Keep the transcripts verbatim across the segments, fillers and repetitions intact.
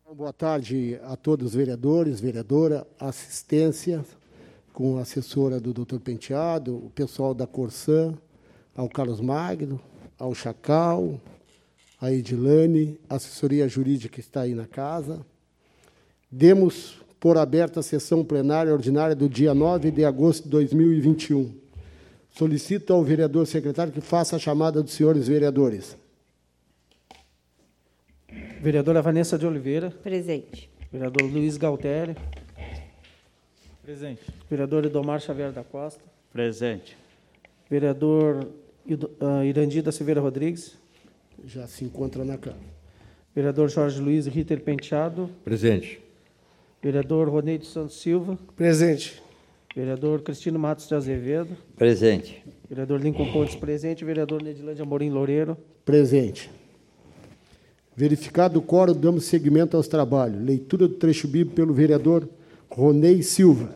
Boa tarde a todos os vereadores, vereadora, assistência, com a assessora do doutor Penteado, o pessoal da Corsã, ao Carlos Magno, ao Chacal, a Edilane, a assessoria jurídica que está aí na casa. Demos por aberta a sessão plenária ordinária do dia nove de agosto de dois mil e vinte e um. Solicito ao vereador secretário que faça a chamada dos senhores vereadores. Vereadora Vanessa de Oliveira. Presente. Vereador Luiz Galtério. Presente. Vereador Edomar Xavier da Costa. Presente. Vereador uh, Irandi da Silveira Rodrigues. Já se encontra na casa. Vereador Jorge Luiz Ritter Penteado. Presente. Vereador Ronei dos Santos Silva. Presente. Vereador Cristino Matos de Azevedo. Presente. Vereador Lincoln Pontes, presente. Vereador Nedilândia Amorim Loureiro. Presente. Verificado o quórum, damos seguimento aos trabalhos. Leitura do trecho bíblico pelo vereador Ronei Silva.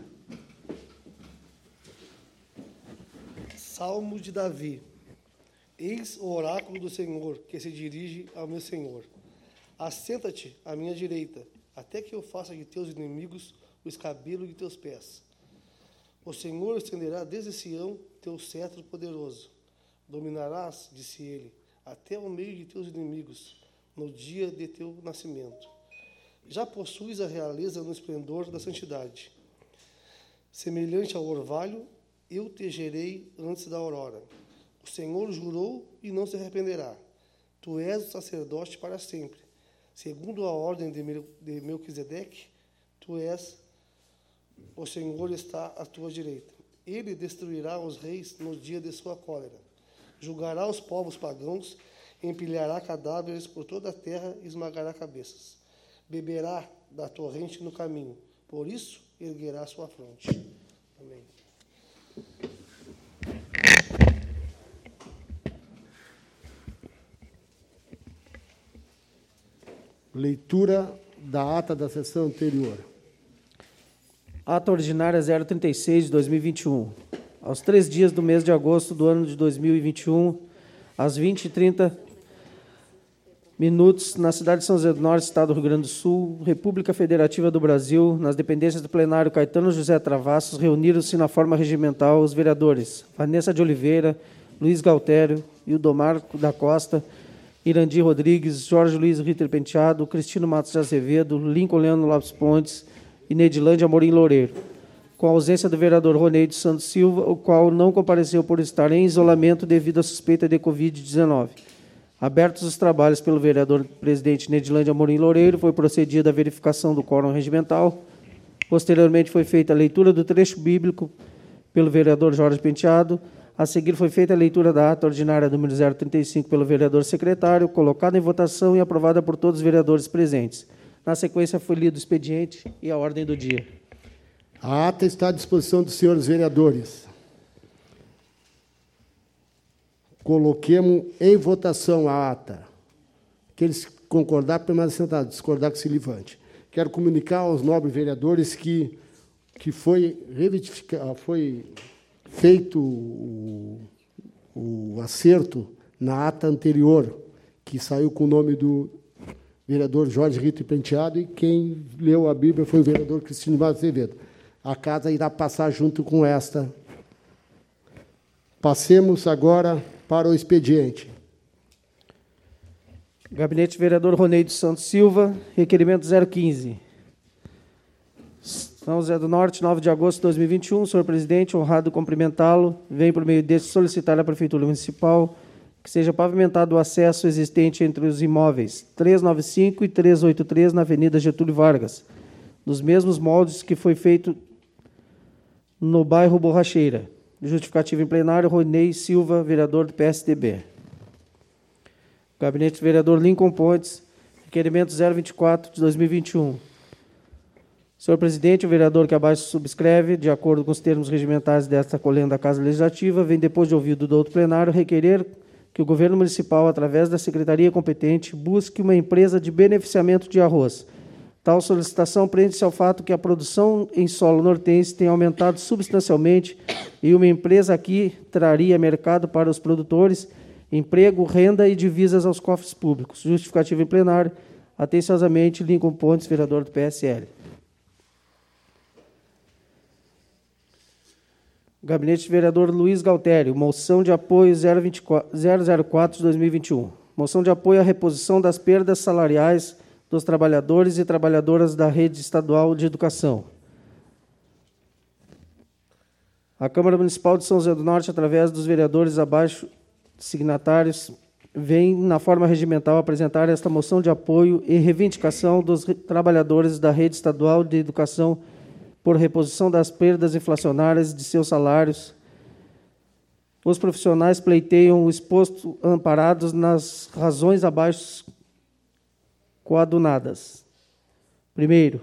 Salmo de Davi. Eis o oráculo do Senhor, que se dirige ao meu Senhor. Assenta-te à minha direita, até que eu faça de teus inimigos o escabelo de teus pés. O Senhor estenderá desde Sião teu cetro poderoso. Dominarás, disse ele, até o meio de teus inimigos, no dia de teu nascimento. Já possuis a realeza no esplendor da santidade. Semelhante ao orvalho, eu te gerei antes da aurora. O Senhor jurou e não se arrependerá. Tu és o sacerdote para sempre. Segundo a ordem de Melquisedeque, tu és, o Senhor está à tua direita. Ele destruirá os reis no dia de sua cólera. Julgará os povos pagãos, empilhará cadáveres por toda a terra e esmagará cabeças. Beberá da torrente no caminho, por isso erguerá sua fronte. Amém. Leitura da ata da sessão anterior. Ata ordinária zero trinta e seis de dois mil e vinte e um. Aos três dias do mês de agosto do ano de dois mil e vinte e um, às vinte e trinta minutos, na cidade de São José do Norte, Estado do Rio Grande do Sul, República Federativa do Brasil, nas dependências do plenário Caetano José Travassos, reuniram-se na forma regimental os vereadores Vanessa de Oliveira, Luiz Galtério, Ildomar da Costa, Irandi Rodrigues, Jorge Luiz Ritter Penteado, Cristino Matos de Azevedo, Lincoln Leandro Lopes Pontes e Nedilândia Amorim Loureiro, com a ausência do vereador Ronei dos Santos Silva, o qual não compareceu por estar em isolamento devido à suspeita de covid dezenove. Abertos os trabalhos pelo vereador presidente Nedilândia Amorim Loureiro, foi procedida a verificação do quórum regimental. Posteriormente foi feita a leitura do trecho bíblico pelo vereador Jorge Penteado. A seguir foi feita a leitura da ata ordinária número zero trinta e cinco pelo vereador secretário, colocada em votação e aprovada por todos os vereadores presentes. Na sequência foi lido o expediente e a ordem do dia. A ata está à disposição dos senhores vereadores. Coloquemos em votação a ata. Aqueles que concordar, permaneçam sentados, discordar que se levante. Quero comunicar aos nobres vereadores que, que foi, foi feito o, o acerto na ata anterior, que saiu com o nome do vereador Jorge Ritter Penteado, e quem leu a Bíblia foi o vereador Cristino Matos Azevedo. A casa irá passar junto com esta. Passemos agora para o expediente. Gabinete vereador Ronei dos Santos Silva, requerimento zero quinze. São José do Norte, nove de agosto de dois mil e vinte e um. Senhor presidente, honrado cumprimentá-lo. Venho, por meio deste, solicitar à Prefeitura Municipal que seja pavimentado o acesso existente entre os imóveis trezentos e noventa e cinco e trezentos e oitenta e três na Avenida Getúlio Vargas, nos mesmos moldes que foi feito no bairro Borracheira. Justificativa em plenário, Ronei Silva, vereador do P S D B. Gabinete do vereador Lincoln Pontes, requerimento zero vinte e quatro de dois mil e vinte e um. Senhor presidente, o vereador que abaixo subscreve, de acordo com os termos regimentais desta colenda da Casa Legislativa, vem, depois de ouvido do outro plenário, requerer que o governo municipal, através da secretaria competente, busque uma empresa de beneficiamento de arroz. Tal solicitação prende-se ao fato que a produção em solo nortense tem aumentado substancialmente e uma empresa aqui traria mercado para os produtores, emprego, renda e divisas aos cofres públicos. Justificativa em plenário. Atenciosamente, Lincoln Pontes, vereador do P S L. Gabinete do vereador Luiz Galtério, moção de apoio zero zero quatro de dois mil e vinte e um. Moção de apoio à reposição das perdas salariais dos trabalhadores e trabalhadoras da rede estadual de educação. A Câmara Municipal de São José do Norte, através dos vereadores abaixo signatários, vem, na forma regimental, apresentar esta moção de apoio e reivindicação dos trabalhadores da rede estadual de educação por reposição das perdas inflacionárias de seus salários. Os profissionais pleiteiam o exposto amparados nas razões abaixo coadunadas. Primeiro,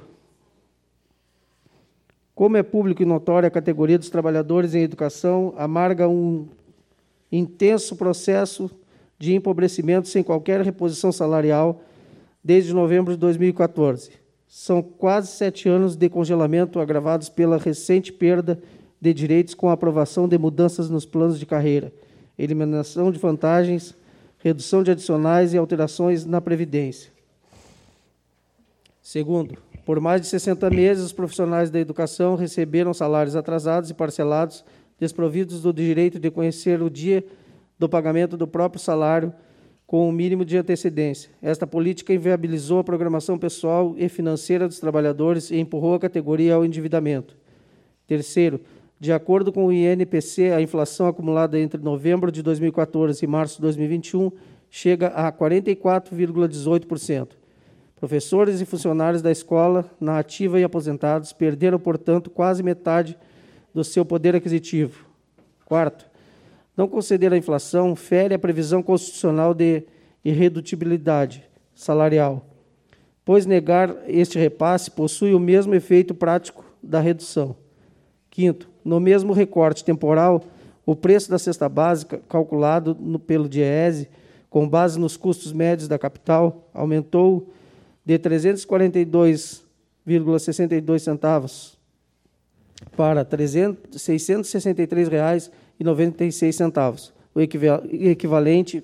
como é público e notória a categoria dos trabalhadores em educação, amarga um intenso processo de empobrecimento sem qualquer reposição salarial desde novembro de dois mil e quatorze. São quase sete anos de congelamento agravados pela recente perda de direitos com a aprovação de mudanças nos planos de carreira, eliminação de vantagens, redução de adicionais e alterações na Previdência. Segundo, por mais de sessenta meses, os profissionais da educação receberam salários atrasados e parcelados, desprovidos do direito de conhecer o dia do pagamento do próprio salário com o mínimo de antecedência. Esta política inviabilizou a programação pessoal e financeira dos trabalhadores e empurrou a categoria ao endividamento. Terceiro, de acordo com o I N P C, a inflação acumulada entre novembro de dois mil e quatorze e março de dois mil e vinte e um chega a quarenta e quatro vírgula dezoito por cento. Professores e funcionários da escola, na ativa e aposentados, perderam, portanto, quase metade do seu poder aquisitivo. Quarto, não conceder a inflação fere a previsão constitucional de irredutibilidade salarial, pois negar este repasse possui o mesmo efeito prático da redução. Quinto, no mesmo recorte temporal, o preço da cesta básica, calculado no, pelo DIEESE, com base nos custos médios da capital, aumentou de trezentos e quarenta e dois vírgula sessenta e dois centavos para seiscentos e sessenta e três reais e noventa e seis centavos, o equivalente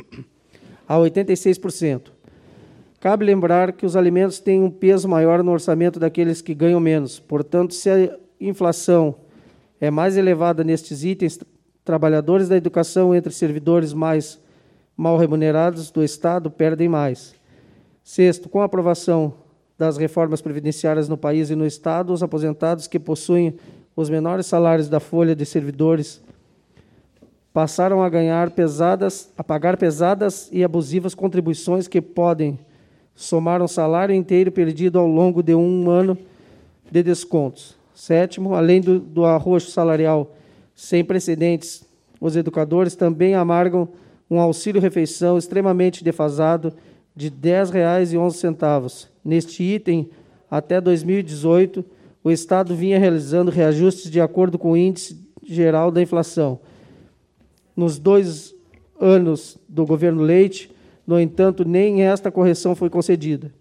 a oitenta e seis por cento. Cabe lembrar que os alimentos têm um peso maior no orçamento daqueles que ganham menos. Portanto, se a inflação é mais elevada nestes itens, trabalhadores da educação entre servidores mais mal remunerados do Estado perdem mais. Sexto, com a aprovação das reformas previdenciárias no país e no Estado, os aposentados que possuem os menores salários da folha de servidores passaram a ganhar pesadas, a pagar pesadas e abusivas contribuições que podem somar um salário inteiro perdido ao longo de um ano de descontos. Sétimo, além do, do arroxo salarial sem precedentes, os educadores também amargam um auxílio-refeição extremamente defasado de dez reais e onze centavos. Neste item, até dois mil e dezoito, o Estado vinha realizando reajustes de acordo com o índice geral da inflação. Nos dois anos do governo Leite, no entanto, nem esta correção foi concedida.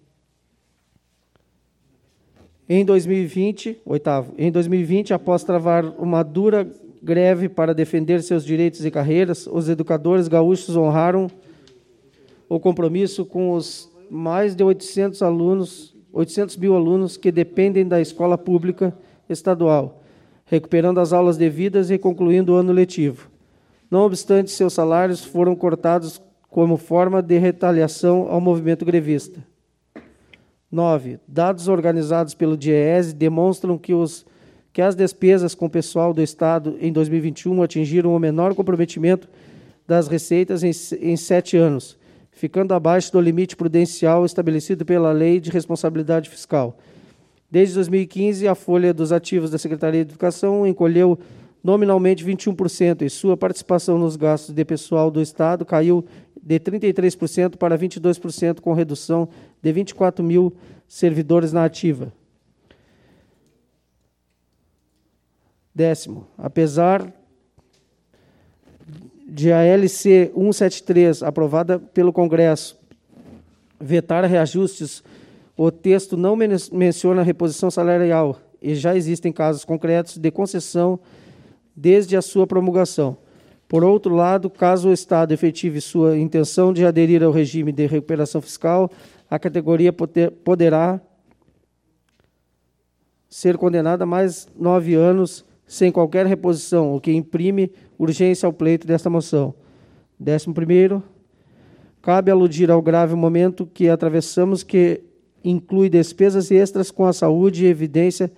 Em dois mil e vinte, oitavo, em dois mil e vinte, após travar uma dura greve para defender seus direitos e carreiras, os educadores gaúchos honraram o compromisso com os mais de oitocentos alunos, oitocentos mil alunos que dependem da escola pública estadual, recuperando as aulas devidas e concluindo o ano letivo. Não obstante, seus salários foram cortados como forma de retaliação ao movimento grevista. Nove. Dados organizados pelo DIEESE demonstram que, os, que as despesas com o pessoal do Estado em dois mil e vinte e um atingiram o menor comprometimento das receitas em, em sete anos, ficando abaixo do limite prudencial estabelecido pela Lei de Responsabilidade Fiscal. Desde dois mil e quinze, a folha dos ativos da Secretaria de Educação encolheu nominalmente vinte e um por cento e sua participação nos gastos de pessoal do Estado caiu de trinta e três por cento para vinte e dois por cento, com redução de vinte e quatro mil servidores na ativa. Décimo, apesar de a L C cento e setenta e três, aprovada pelo Congresso, vetar reajustes, o texto não men- menciona a reposição salarial e já existem casos concretos de concessão desde a sua promulgação. Por outro lado, caso o Estado efetive sua intenção de aderir ao regime de recuperação fiscal, a categoria poderá ser condenada a mais nove anos sem qualquer reposição, o que imprime urgência ao pleito desta moção. Décimo primeiro, cabe aludir ao grave momento que atravessamos, que inclui despesas extras com a saúde e evidência,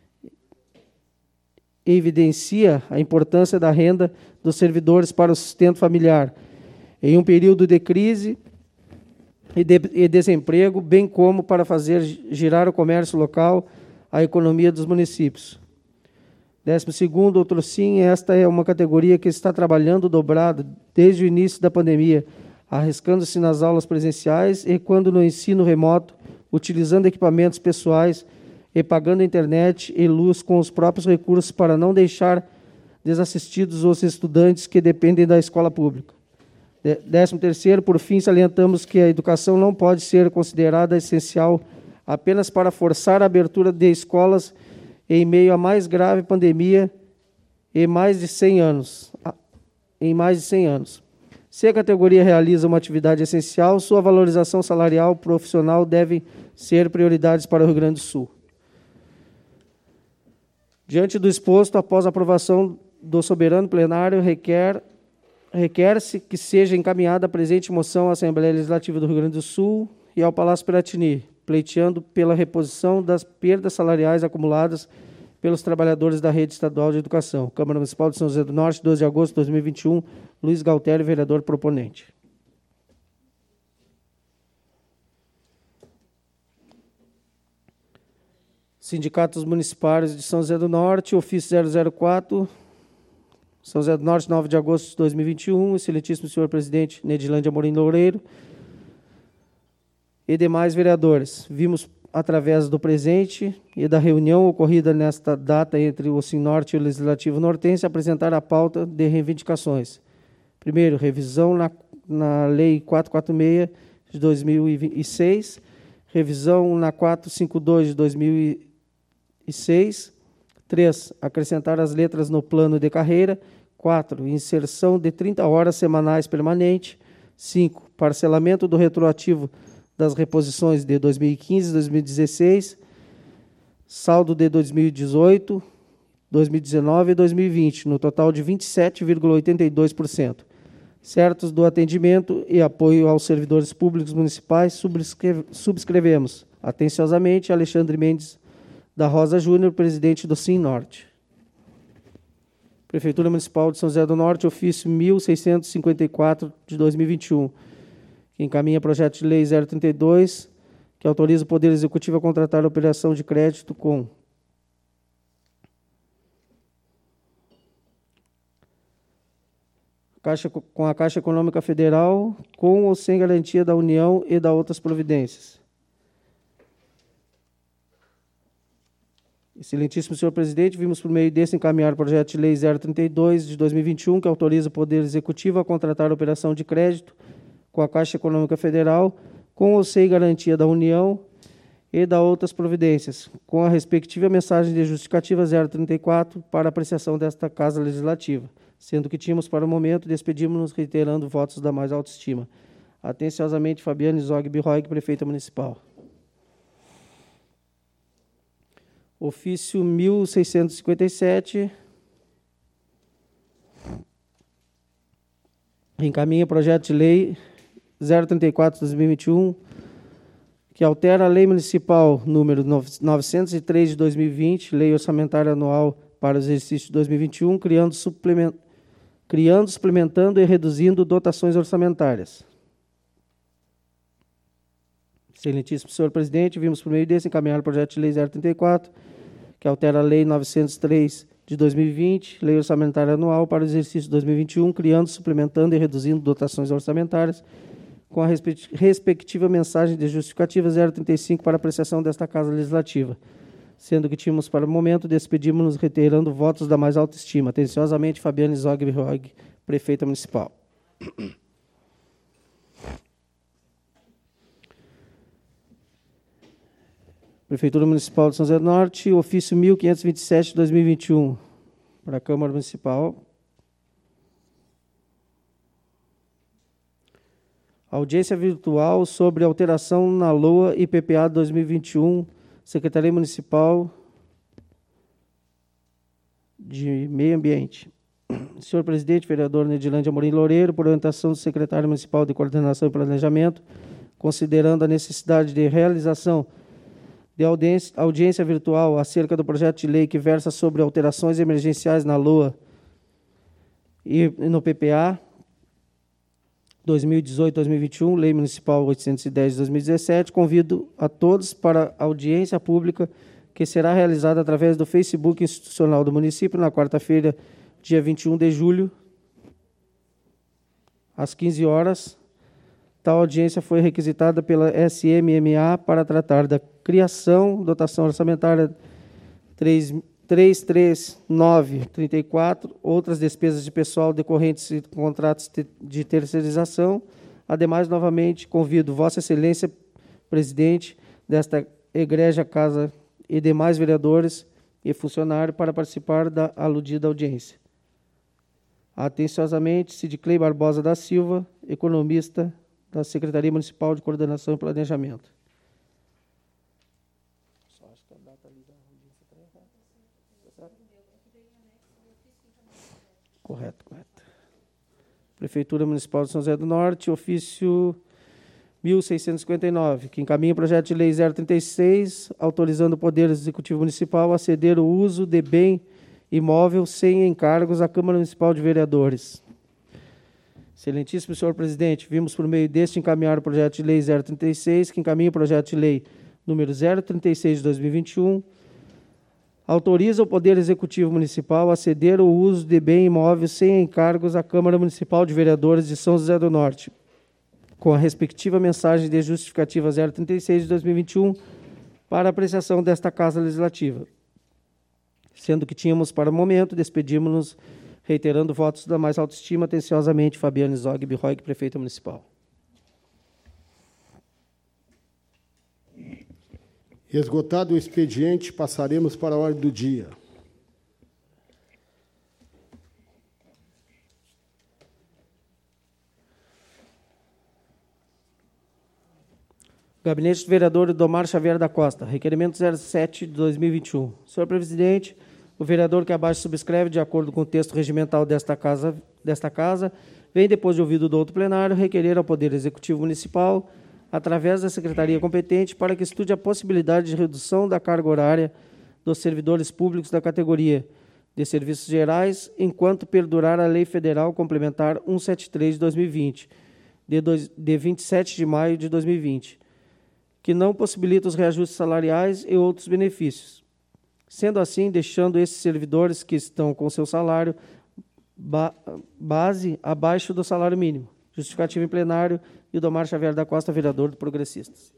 evidencia a importância da renda dos servidores para o sustento familiar, em um período de crise e, de, e desemprego, bem como para fazer girar o comércio local, a economia dos municípios. Décimo segundo, outro sim, esta é uma categoria que está trabalhando dobrado desde o início da pandemia, arriscando-se nas aulas presenciais e, quando no ensino remoto, utilizando equipamentos pessoais e pagando internet e luz com os próprios recursos para não deixar desassistidos os estudantes que dependem da escola pública. Décimo terceiro, por fim, salientamos que a educação não pode ser considerada essencial apenas para forçar a abertura de escolas em meio à mais grave pandemia em mais de cem anos. Em mais de cem anos. Se a categoria realiza uma atividade essencial, sua valorização salarial profissional deve ser prioridades para o Rio Grande do Sul. Diante do exposto, após a aprovação do soberano plenário, requer, requer-se que seja encaminhada a presente moção à Assembleia Legislativa do Rio Grande do Sul e ao Palácio Piratini, pleiteando pela reposição das perdas salariais acumuladas pelos trabalhadores da rede estadual de educação. Câmara Municipal de São José do Norte, doze de agosto de dois mil e vinte e um, Luiz Galtério, vereador proponente. Sindicatos Municipais de São José do Norte, ofício zero zero quatro, São José do Norte, nove de agosto de dois mil e vinte e um, excelentíssimo senhor presidente Nedilândia Amorim Loureiro e demais vereadores. Vimos, através do presente e da reunião ocorrida nesta data entre o Sinorte e o Legislativo Nortense, apresentar a pauta de reivindicações. Primeiro, revisão na, na Lei quatrocentos e quarenta e seis de dois mil e seis, revisão na quatrocentos e cinquenta e dois de dois mil e seis. Três, acrescentar as letras no plano de carreira. Quatro, inserção de trinta horas semanais permanente. Cinco, parcelamento do retroativo das reposições de dois mil e quinze e dois mil e dezesseis, saldo de dois mil e dezoito, dois mil e dezenove e dois mil e vinte, no total de vinte e sete vírgula oitenta e dois por cento. Certos do atendimento e apoio aos servidores públicos municipais, subscreve, subscrevemos, atenciosamente, Alexandre Mendes da Rosa Júnior, presidente do Sim Norte. Prefeitura Municipal de São José do Norte, ofício mil seiscentos e cinquenta e quatro de dois mil e vinte e um, que encaminha projeto de lei zero trinta e dois, que autoriza o Poder Executivo a contratar a operação de crédito com Caixa, com a Caixa Econômica Federal, com ou sem garantia da União e da outras providências. Excelentíssimo senhor presidente, vimos por meio desse encaminhar o projeto de lei zero trinta e dois de dois mil e vinte e um, que autoriza o Poder Executivo a contratar a operação de crédito com a Caixa Econômica Federal, com ou sem garantia da União e da outras providências, com a respectiva mensagem de justificativa zero trinta e quatro para apreciação desta Casa Legislativa, sendo que tínhamos para o momento, despedimos-nos reiterando votos da mais autoestima. Atenciosamente, Fabiane Zog Birroig, prefeita municipal. Ofício mil seiscentos e cinquenta e sete, encaminha projeto de lei zero trinta e quatro de dois mil e vinte e um, que altera a Lei Municipal número novecentos e três de dois mil e vinte, Lei Orçamentária Anual para o exercício de dois mil e vinte e um, criando, suplement... criando, suplementando e reduzindo dotações orçamentárias. Excelentíssimo senhor presidente, vimos por meio desse encaminhar o projeto de lei zero trinta e quatro, que altera a Lei novecentos e três de dois mil e vinte, Lei Orçamentária Anual para o exercício de dois mil e vinte e um, criando, suplementando e reduzindo dotações orçamentárias, com a respectiva mensagem de justificativa zero trinta e cinco para apreciação desta Casa Legislativa, sendo que tínhamos para o momento, despedimos-nos reiterando votos da mais alta estima. Atenciosamente, Fabiane Zog Birroig, prefeita municipal. Prefeitura Municipal de São José do Norte, ofício mil quinhentos e vinte e sete de dois mil e vinte e um, para a Câmara Municipal. Audiência virtual sobre alteração na L O A e P P A dois mil e vinte e um, Secretaria Municipal de Meio Ambiente. Senhor presidente, vereador Nedilândia Amorim Loureiro, por orientação do secretário municipal de Coordenação e Planejamento, considerando a necessidade de realização de audiência, audiência virtual acerca do projeto de lei que versa sobre alterações emergenciais na L O A e no P P A dois mil e dezoito a dois mil e vinte e um, Lei Municipal oitocentos e dez de dois mil e dezessete, convido a todos para a audiência pública que será realizada através do Facebook institucional do município na quarta-feira, dia vinte e um de julho, às quinze horas. Tal audiência foi requisitada pela S M M A para tratar da criação, dotação orçamentária três mil trezentos e trinta e nove ponto trinta e quatro, outras despesas de pessoal decorrentes de contratos de terceirização. Ademais, novamente, convido Vossa Excelência, presidente desta egrégia casa e demais vereadores e funcionários para participar da aludida audiência. Atenciosamente, Sidclei Barbosa da Silva, economista da Secretaria Municipal de Coordenação e Planejamento. Só acho que a data ali da audiência está errada. Correto, correto. Prefeitura Municipal de São José do Norte, ofício mil seiscentos e cinquenta e nove, que encaminha o projeto de lei zero trinta e seis, autorizando o Poder Executivo Municipal a ceder o uso de bem imóvel sem encargos à Câmara Municipal de Vereadores. Excelentíssimo senhor presidente, vimos por meio deste encaminhar o projeto de lei zero trinta e seis, que encaminha o projeto de lei número zero trinta e seis de dois mil e vinte e um, autoriza o Poder Executivo Municipal a ceder o uso de bem imóvel sem encargos à Câmara Municipal de Vereadores de São José do Norte, com a respectiva mensagem de justificativa zero trinta e seis de dois mil e vinte e um, para apreciação desta Casa Legislativa. Sendo que tínhamos, para o momento, despedimos-nos reiterando votos da mais alta estima, atenciosamente, Fabiane Zog Birroig, Prefeita Municipal. Esgotado o expediente, passaremos para a ordem do dia. Gabinete do vereador Idomar Xavier da Costa, requerimento zero sete de dois mil e vinte e um. Senhor presidente, o vereador que abaixo subscreve, de acordo com o texto regimental desta casa, desta casa, vem, depois de ouvido do outro plenário, requerer ao Poder Executivo Municipal, através da Secretaria competente, para que estude a possibilidade de redução da carga horária dos servidores públicos da categoria de serviços gerais, enquanto perdurar a Lei Federal Complementar cento e setenta e três de dois mil e vinte, de, dois, de vinte e sete de maio de dois mil e vinte, que não possibilita os reajustes salariais e outros benefícios. Sendo assim, deixando esses servidores que estão com seu salário ba base abaixo do salário mínimo. Justificativo em plenário, Idomar Xavier da Costa, vereador do Progressistas.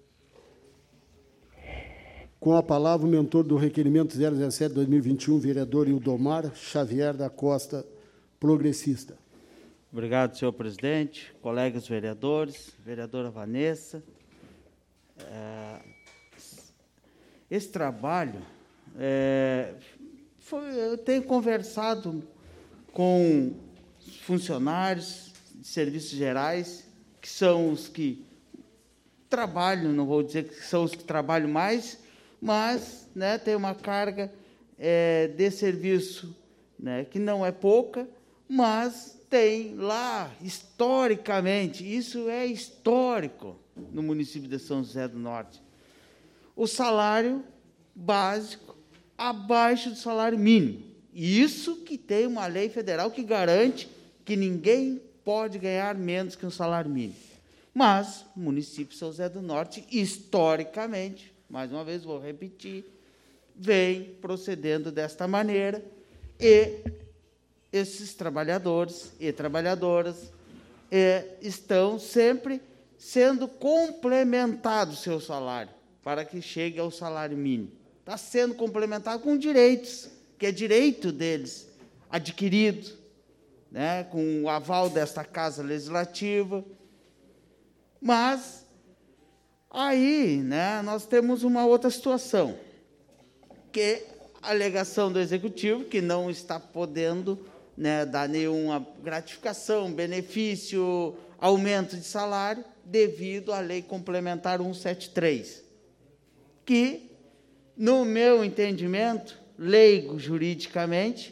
Com a palavra, o mentor do requerimento zero dezessete de dois mil e vinte e um, vereador Idomar Xavier da Costa, Progressista. Obrigado, senhor presidente, colegas vereadores, vereadora Vanessa. É, esse trabalho, é, foi, eu tenho conversado com funcionários de serviços gerais, que são os que trabalham, não vou dizer que são os que trabalham mais, mas, né, tem uma carga é, de serviço, né, que não é pouca, mas tem lá, historicamente, isso é histórico no município de São José do Norte, o salário básico abaixo do salário mínimo. Isso que tem uma lei federal que garante que ninguém pode ganhar menos que um salário mínimo. Mas o município de São José do Norte, historicamente, mais uma vez vou repetir, vem procedendo desta maneira, e esses trabalhadores e trabalhadoras eh, estão sempre sendo complementado o seu salário, para que chegue ao salário mínimo. Está sendo complementado com direitos, que é direito deles, adquirido, né, com o aval desta Casa Legislativa. Mas, aí, né, nós temos uma outra situação, que a alegação do Executivo, que não está podendo, né, dar nenhuma gratificação, benefício, aumento de salário devido à Lei Complementar cento e setenta e três, que, no meu entendimento, leigo juridicamente,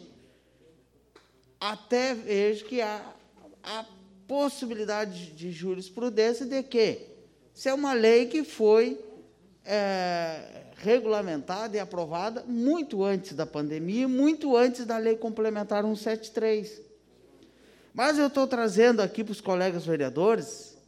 até vejo que há a possibilidade de jurisprudência de que, se é uma lei que foi é, regulamentada e aprovada muito antes da pandemia, muito antes da Lei Complementar cento e setenta e três. Mas eu estou trazendo aqui para os colegas vereadores,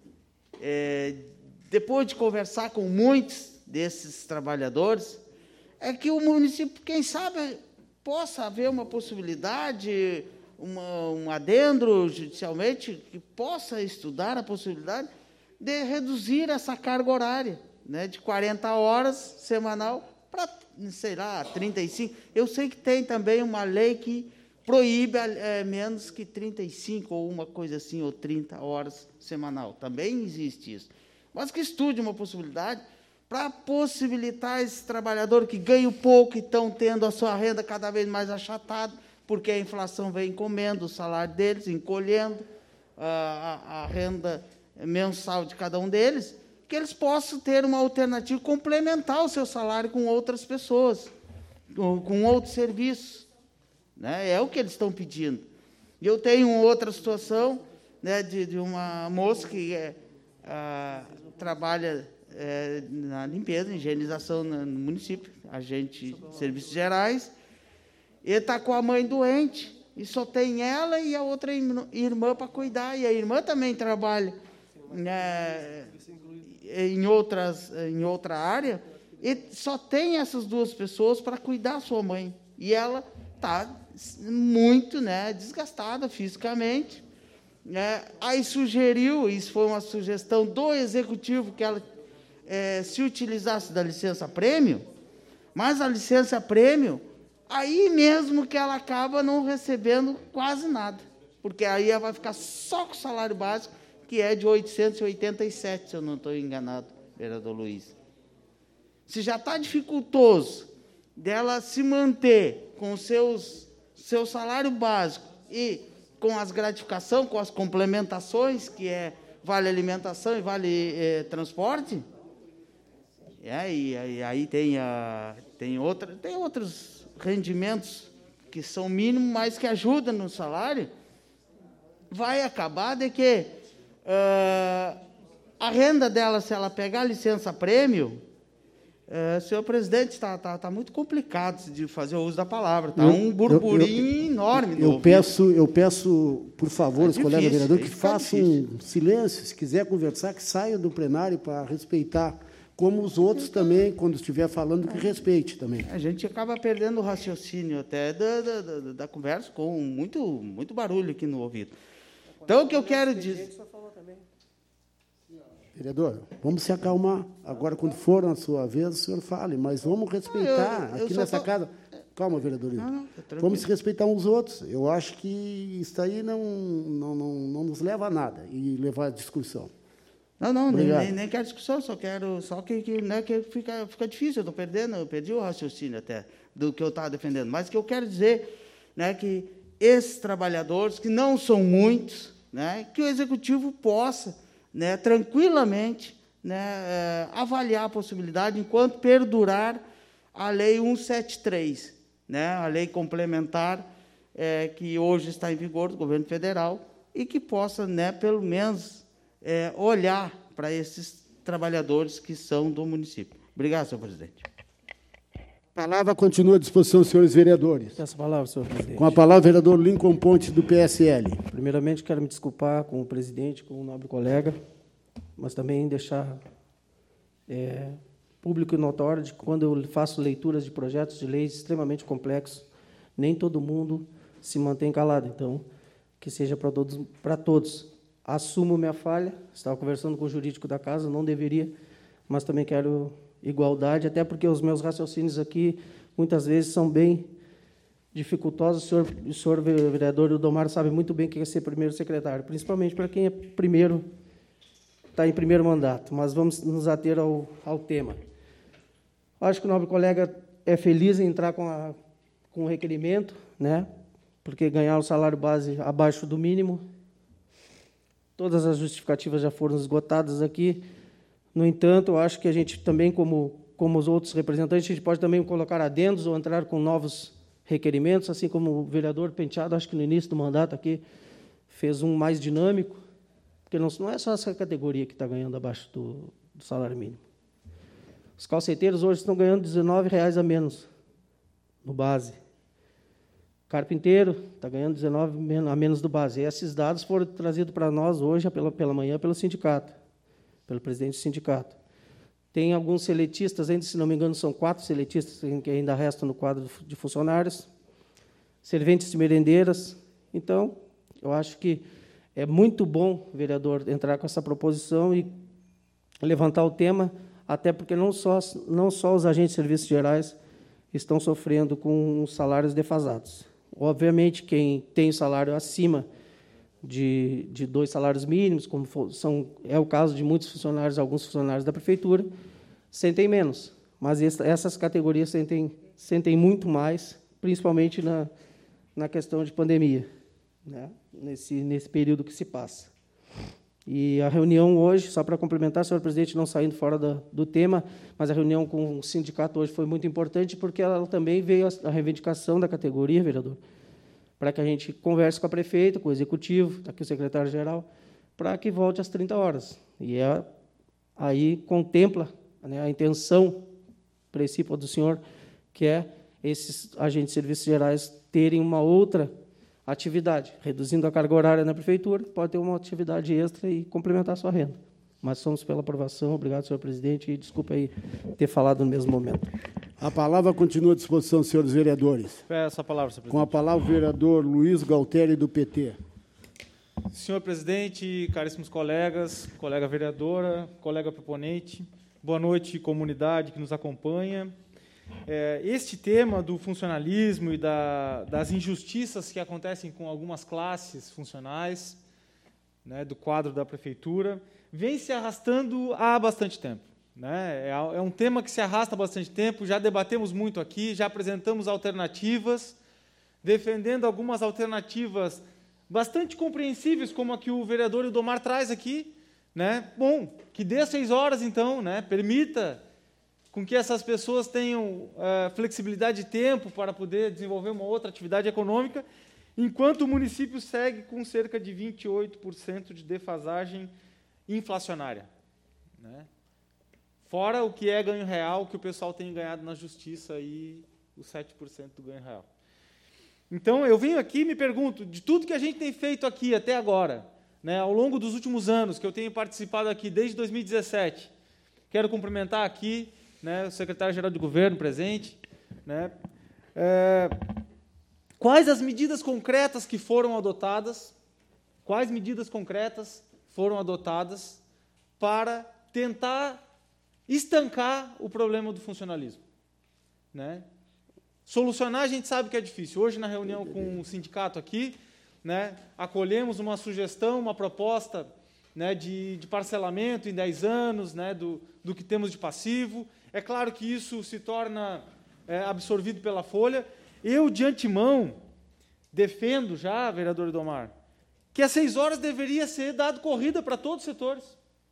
é, depois de conversar com muitos desses trabalhadores, é que o município, quem sabe, possa haver uma possibilidade, uma, um adendo judicialmente, que possa estudar a possibilidade de reduzir essa carga horária, né, de quarenta horas semanal para, sei lá, trinta e cinco. Eu sei que tem também uma lei que proíbe é, menos que trinta e cinco, ou uma coisa assim, ou trinta horas semanal. Também existe isso. Mas que estude uma possibilidade para possibilitar esse trabalhador que ganha pouco e estão tendo a sua renda cada vez mais achatada, porque a inflação vem comendo o salário deles, encolhendo a, a, a renda mensal de cada um deles, que eles possam ter uma alternativa, complementar o seu salário com outras pessoas, com, com outros serviços. Né? É o que eles estão pedindo. E eu tenho outra situação, né, de, de uma moça que é, a, trabalha é, na limpeza, higienização no, no município, agente de serviços gerais, e está com a mãe doente, e só tem ela e a outra irmã para cuidar, e a irmã também trabalha, né, em, outras, em outra área, e só tem essas duas pessoas para cuidar da sua mãe. E ela está muito, né, desgastada fisicamente. Né? Aí sugeriu, isso foi uma sugestão do executivo, que ela é, se utilizasse da licença-prêmio, mas a licença-prêmio, aí mesmo que ela acaba não recebendo quase nada, porque aí ela vai ficar só com o salário básico, que é de oitocentos e oitenta e sete, se eu não estou enganado, vereador Luiz. Se já está dificultoso dela se manter com o seus, seu salário básico e com as gratificações, com as complementações, que é vale alimentação e vale eh, transporte, e aí, aí, aí tem, a, tem, outra, tem outros rendimentos que são mínimos, mas que ajudam no salário, vai acabar de que uh, a renda dela, se ela pegar a licença-prêmio, uh, senhor presidente, está tá, tá muito complicado de fazer o uso da palavra, está um burburinho eu, eu, enorme. Eu peço, eu peço, por favor, é os colegas vereadores, que façam difícil. silêncio, se quiser conversar, que saiam do plenário para respeitar, como os outros também, quando estiver falando, que respeite também. A gente acaba perdendo o raciocínio até da, da, da, da conversa, com muito, muito barulho aqui no ouvido. Então, o que eu quero dizer... Vereador, vamos se acalmar. Agora, quando for na sua vez, o senhor fale, mas vamos respeitar. Eu, eu aqui nessa tô... casa... Calma, vereador. Não, não, vamos se respeitar uns outros. Eu acho que isso aí não, não, não, não nos leva a nada, e levar a discussão. Não, não, nem, nem, nem quero discussão, só quero... Só que, que, né, que fica, fica difícil, eu estou perdendo, eu perdi o raciocínio até do que eu estava defendendo. Mas o que eu quero dizer, né, que esses trabalhadores, que não são muitos, né, que o executivo possa, né, tranquilamente, né, é, avaliar a possibilidade, enquanto perdurar a Lei cento e setenta e três, né, a lei complementar é, que hoje está em vigor do governo federal, e que possa, né, pelo menos, é, olhar para esses trabalhadores que são do município. Obrigado, senhor presidente. A palavra continua à disposição, senhores vereadores. Essa palavra, senhor presidente. Com a palavra, o vereador Lincoln Pontes, do P S L. Primeiramente, quero me desculpar com o presidente, com o nobre colega, mas também deixar é, público e notório de que, quando eu faço leituras de projetos de leis extremamente complexos, nem todo mundo se mantém calado. Então, que seja para todos, para todos. Assumo minha falha, estava conversando com o jurídico da casa, não deveria, mas também quero igualdade, até porque os meus raciocínios aqui, muitas vezes, são bem dificultosos. O senhor, o senhor vereador Udomar sabe muito bem o que é ser primeiro secretário, principalmente para quem é primeiro, está em primeiro mandato, mas vamos nos ater ao, ao tema. Acho que o nobre colega é feliz em entrar com, a, com o requerimento, né, porque ganhar o salário base abaixo do mínimo todas as justificativas já foram esgotadas aqui. No entanto, eu acho que a gente também, como, como os outros representantes, a gente pode também colocar adendos ou entrar com novos requerimentos, assim como o vereador Penteado, acho que no início do mandato aqui, fez um mais dinâmico, porque não, não é só essa categoria que está ganhando abaixo do, do salário mínimo. Os calceteiros hoje estão ganhando dezenove reais a menos no base. O carpinteiro está ganhando dezenove a menos do base. E esses dados foram trazidos para nós hoje, pela, pela manhã, pelo sindicato, pelo presidente do sindicato. Tem alguns seletistas, ainda, se não me engano, são quatro seletistas que ainda restam no quadro de funcionários, serventes de merendeiras. Então, eu acho que é muito bom, vereador, entrar com essa proposição e levantar o tema, até porque não só, não só os agentes de serviços gerais estão sofrendo com salários defasados. Obviamente, quem tem salário acima de, de dois salários mínimos, como for, são, é o caso de muitos funcionários, alguns funcionários da prefeitura, sentem menos. Mas essa, essas categorias sentem, sentem muito mais, principalmente na, na questão de pandemia, né? nesse, nesse período que se passa. E a reunião hoje, só para complementar, senhor presidente, não saindo fora da, do tema, mas a reunião com o sindicato hoje foi muito importante, porque ela também veio a, a reivindicação da categoria, vereador, para que a gente converse com a prefeita, com o executivo, está aqui o secretário-geral, para que volte às trinta horas. E é, aí contempla, né, a intenção principal do senhor, que é esses agentes de serviços gerais terem uma outra atividade, reduzindo a carga horária na prefeitura, pode ter uma atividade extra e complementar a sua renda. Mas somos pela aprovação. Obrigado, senhor presidente, e desculpe aí ter falado no mesmo momento. A palavra continua à disposição, senhores vereadores. Peço a palavra, senhor presidente. Com a palavra, o vereador Luiz Galteri, do P T. Senhor presidente, caríssimos colegas, colega vereadora, colega proponente, boa noite, comunidade que nos acompanha. É, este tema do funcionalismo e da, das injustiças que acontecem com algumas classes funcionais, né, do quadro da prefeitura, vem se arrastando há bastante tempo. Né? É, é um tema que se arrasta há bastante tempo, já debatemos muito aqui, já apresentamos alternativas, defendendo algumas alternativas bastante compreensíveis, como a que o vereador Ildomar traz aqui. Né? Bom, que dê seis horas, então, né? Permita com que essas pessoas tenham uh, flexibilidade de tempo para poder desenvolver uma outra atividade econômica, enquanto o município segue com cerca de vinte e oito por cento de defasagem inflacionária. Né? Fora o que é ganho real, que o pessoal tem ganhado na justiça, e os sete por cento do ganho real. Então, eu venho aqui e me pergunto, de tudo que a gente tem feito aqui até agora, né, ao longo dos últimos anos, que eu tenho participado aqui desde dois mil e dezessete, quero cumprimentar aqui, né, o secretário-geral de governo presente, né, é, quais as medidas concretas que foram adotadas, quais medidas concretas foram adotadas para tentar estancar o problema do funcionalismo. Né? Solucionar, a gente sabe que é difícil. Hoje, na reunião com o sindicato aqui, né, acolhemos uma sugestão, uma proposta, né, de, de parcelamento em dez anos, né, do, do que temos de passivo. É claro que isso se torna é, absorvido pela folha. Eu, de antemão, defendo já, vereador Ildomar, que às seis horas deveria ser dado corrida para todos os setores.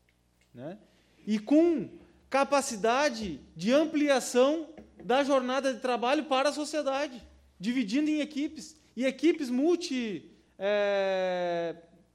Né? E com capacidade de ampliação da jornada de trabalho para a sociedade, dividindo em equipes, e equipes multi... É,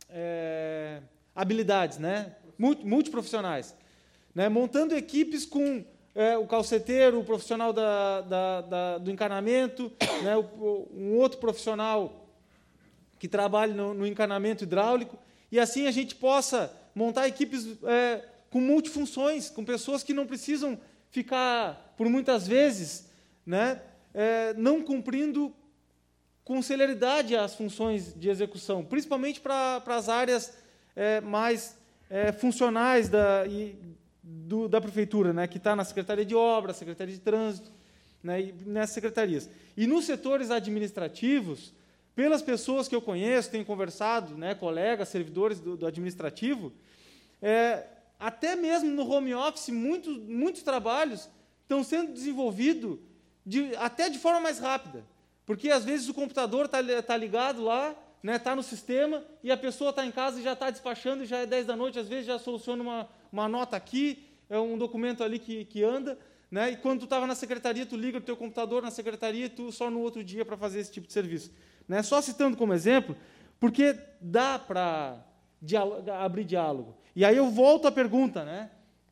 é, habilidades, né? multiprofissionais, né? Montando equipes com é, o calceteiro, o profissional da, da, da, do encanamento, né? o, um outro profissional que trabalhe no, no encanamento hidráulico, e assim a gente possa montar equipes é, com multifunções, com pessoas que não precisam ficar, por muitas vezes, né? é, não cumprindo com celeridade as funções de execução, principalmente para, para as áreas é, mais é, funcionais da, e, do, da prefeitura, né, que está na Secretaria de Obras, Secretaria de Trânsito, né, e nessas secretarias. E nos setores administrativos, pelas pessoas que eu conheço, tenho conversado, né, colegas, servidores do, do administrativo, é, até mesmo no home office, muitos, muitos trabalhos estão sendo desenvolvidos de, até de forma mais rápida, porque às vezes o computador está tá ligado lá, né, tá no sistema, e a pessoa está em casa e já está despachando, e já é dez da noite, às vezes já soluciona uma, uma nota aqui, é um documento ali que, que anda, né, e quando tu estava na secretaria, tu liga o teu computador na secretaria, e tu só no outro dia para fazer esse tipo de serviço. Né? Só citando como exemplo, porque dá para abrir diálogo. E aí eu volto à pergunta, né?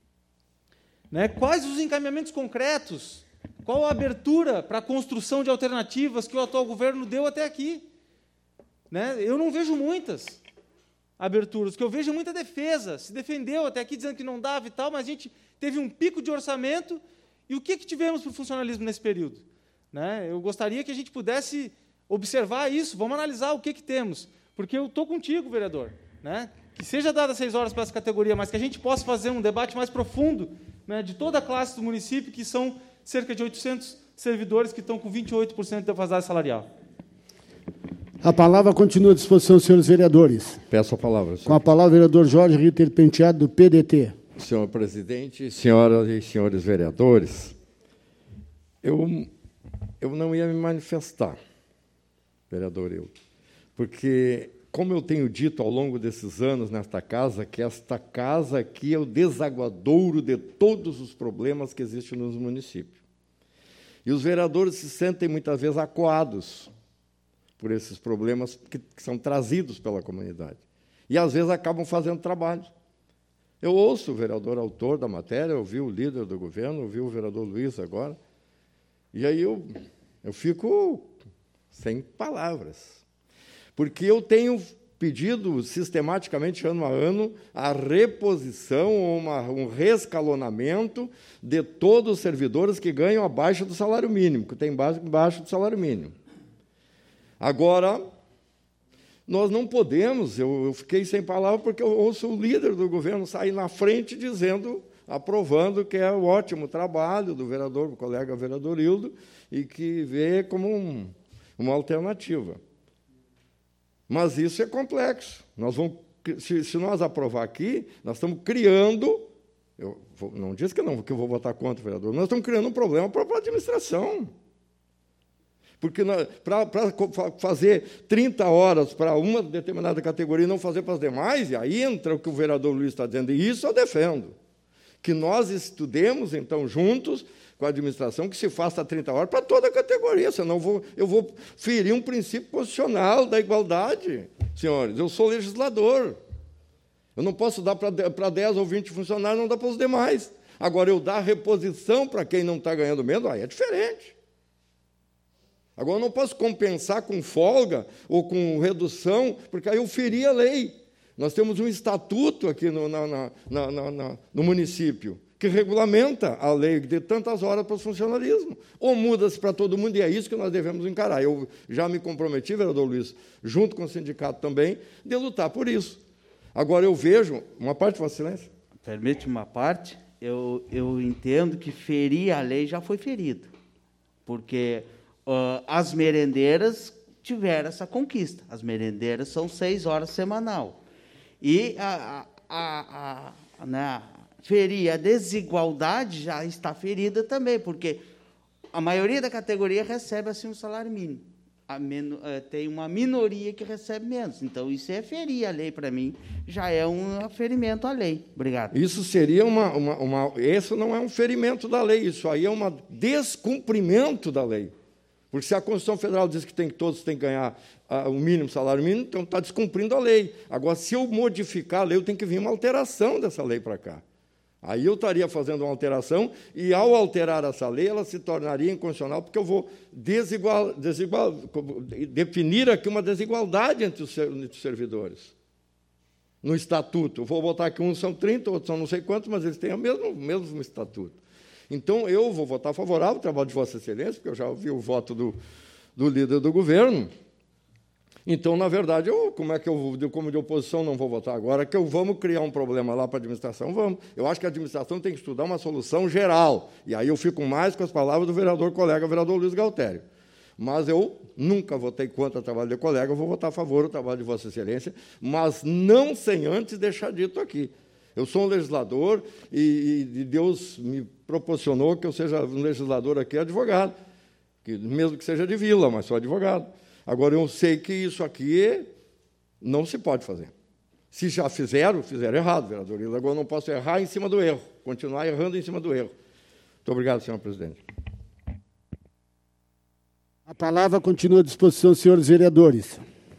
Né? Quais os encaminhamentos concretos, qual a abertura para a construção de alternativas que o atual governo deu até aqui? Né? Eu não vejo muitas aberturas, o que eu vejo é muita defesa, se defendeu até aqui dizendo que não dava e tal, mas a gente teve um pico de orçamento, e o que, que tivemos para o funcionalismo nesse período? Né? Eu gostaria que a gente pudesse observar isso, vamos analisar o que, que temos, porque eu estou contigo, vereador, né? Que seja dada seis horas para essa categoria, mas que a gente possa fazer um debate mais profundo, né, de toda a classe do município, que são cerca de oitocentos servidores que estão com vinte e oito por cento de defasagem salarial. A palavra continua à disposição dos senhores vereadores. Peço a palavra, senhor. Com a palavra, o vereador Jorge Ritter Penteado, do P D T. Senhor presidente, senhoras e senhores vereadores, eu, eu não ia me manifestar, vereador eu, porque, como eu tenho dito ao longo desses anos nesta casa, que esta casa aqui é o desaguadouro de todos os problemas que existem nos municípios. E os vereadores se sentem, muitas vezes, acuados por esses problemas que, que são trazidos pela comunidade. E, às vezes, acabam fazendo trabalho. Eu ouço o vereador autor da matéria, ouvi o líder do governo, ouvi o vereador Luiz agora, e aí eu, eu fico sem palavras. Porque eu tenho pedido sistematicamente, ano a ano, a reposição ou uma, um rescalonamento de todos os servidores que ganham abaixo do salário mínimo, que tem base abaixo do salário mínimo. Agora, nós não podemos, eu, eu fiquei sem palavras porque eu ouço o líder do governo sair na frente dizendo, aprovando que é o ótimo trabalho do vereador, do colega vereador Hildo, e que vê como um, uma alternativa. Mas isso é complexo. Nós vamos, se, se nós aprovar aqui, nós estamos criando, eu vou, não disse que, não, que eu vou votar contra, vereador, nós estamos criando um problema para a administração. Porque para fazer trinta horas para uma determinada categoria e não fazer para as demais, e aí entra o que o vereador Luiz está dizendo, e isso eu defendo. Que nós estudemos, então, juntos, com a administração, que se faça trinta horas para toda a categoria, senão eu vou, eu vou ferir um princípio constitucional da igualdade, senhores. Eu sou legislador. Eu não posso dar para dez ou vinte funcionários, não dá para os demais. Agora, eu dar reposição para quem não está ganhando menos, aí é diferente. Agora, eu não posso compensar com folga ou com redução, porque aí eu feri a lei. Nós temos um estatuto aqui no, na, na, na, na, no município que regulamenta a lei de tantas horas para o funcionalismo. Ou muda-se para todo mundo, e é isso que nós devemos encarar. Eu já me comprometi, vereador Luiz, junto com o sindicato também, de lutar por isso. Agora, eu vejo... Uma parte, Vossa Excelência? Permite uma parte. Eu, eu entendo que ferir a lei já foi ferido, porque... Uh, as merendeiras tiveram essa conquista. As merendeiras são seis horas semanal. E a, a, a, a, né, ferir a desigualdade já está ferida também, porque a maioria da categoria recebe assim um salário mínimo. A men, uh, tem uma minoria que recebe menos. Então, isso é ferir a lei, para mim, já é um ferimento à lei. Obrigado. Isso seria uma, uma, uma... Isso não é um ferimento da lei, isso aí é um descumprimento da lei. Porque se a Constituição Federal diz que, tem, que todos têm que ganhar uh, o mínimo, salário mínimo, então está descumprindo a lei. Agora, se eu modificar a lei, eu tenho que vir uma alteração dessa lei para cá. Aí eu estaria fazendo uma alteração, e, ao alterar essa lei, ela se tornaria inconstitucional, porque eu vou desigual, desigual, definir aqui uma desigualdade entre os, entre os servidores. No estatuto, eu vou botar que uns são trinta, outros são não sei quantos, mas eles têm o mesmo, mesmo estatuto. Então, eu vou votar favorável ao trabalho de Vossa Excelência, porque eu já ouvi o voto do, do líder do governo. Então, na verdade, eu, como é que eu, como de oposição, não vou votar agora? Que eu vamos criar um problema lá para a administração? Vamos. Eu acho que a administração tem que estudar uma solução geral. E aí eu fico mais com as palavras do vereador colega, vereador Luiz Galtério. Mas eu nunca votei contra o trabalho do colega, eu vou votar a favor do trabalho de Vossa Excelência, mas não sem antes deixar dito aqui. Eu sou um legislador e, e Deus me proporcionou que eu seja um legislador aqui advogado, que, mesmo que seja de vila, mas sou advogado. Agora, eu sei que isso aqui Não se pode fazer. Se já fizeram, fizeram errado, vereador. E agora não posso errar em cima do erro, continuar errando em cima do erro. Muito obrigado, senhor presidente. A palavra continua à disposição, senhores vereadores.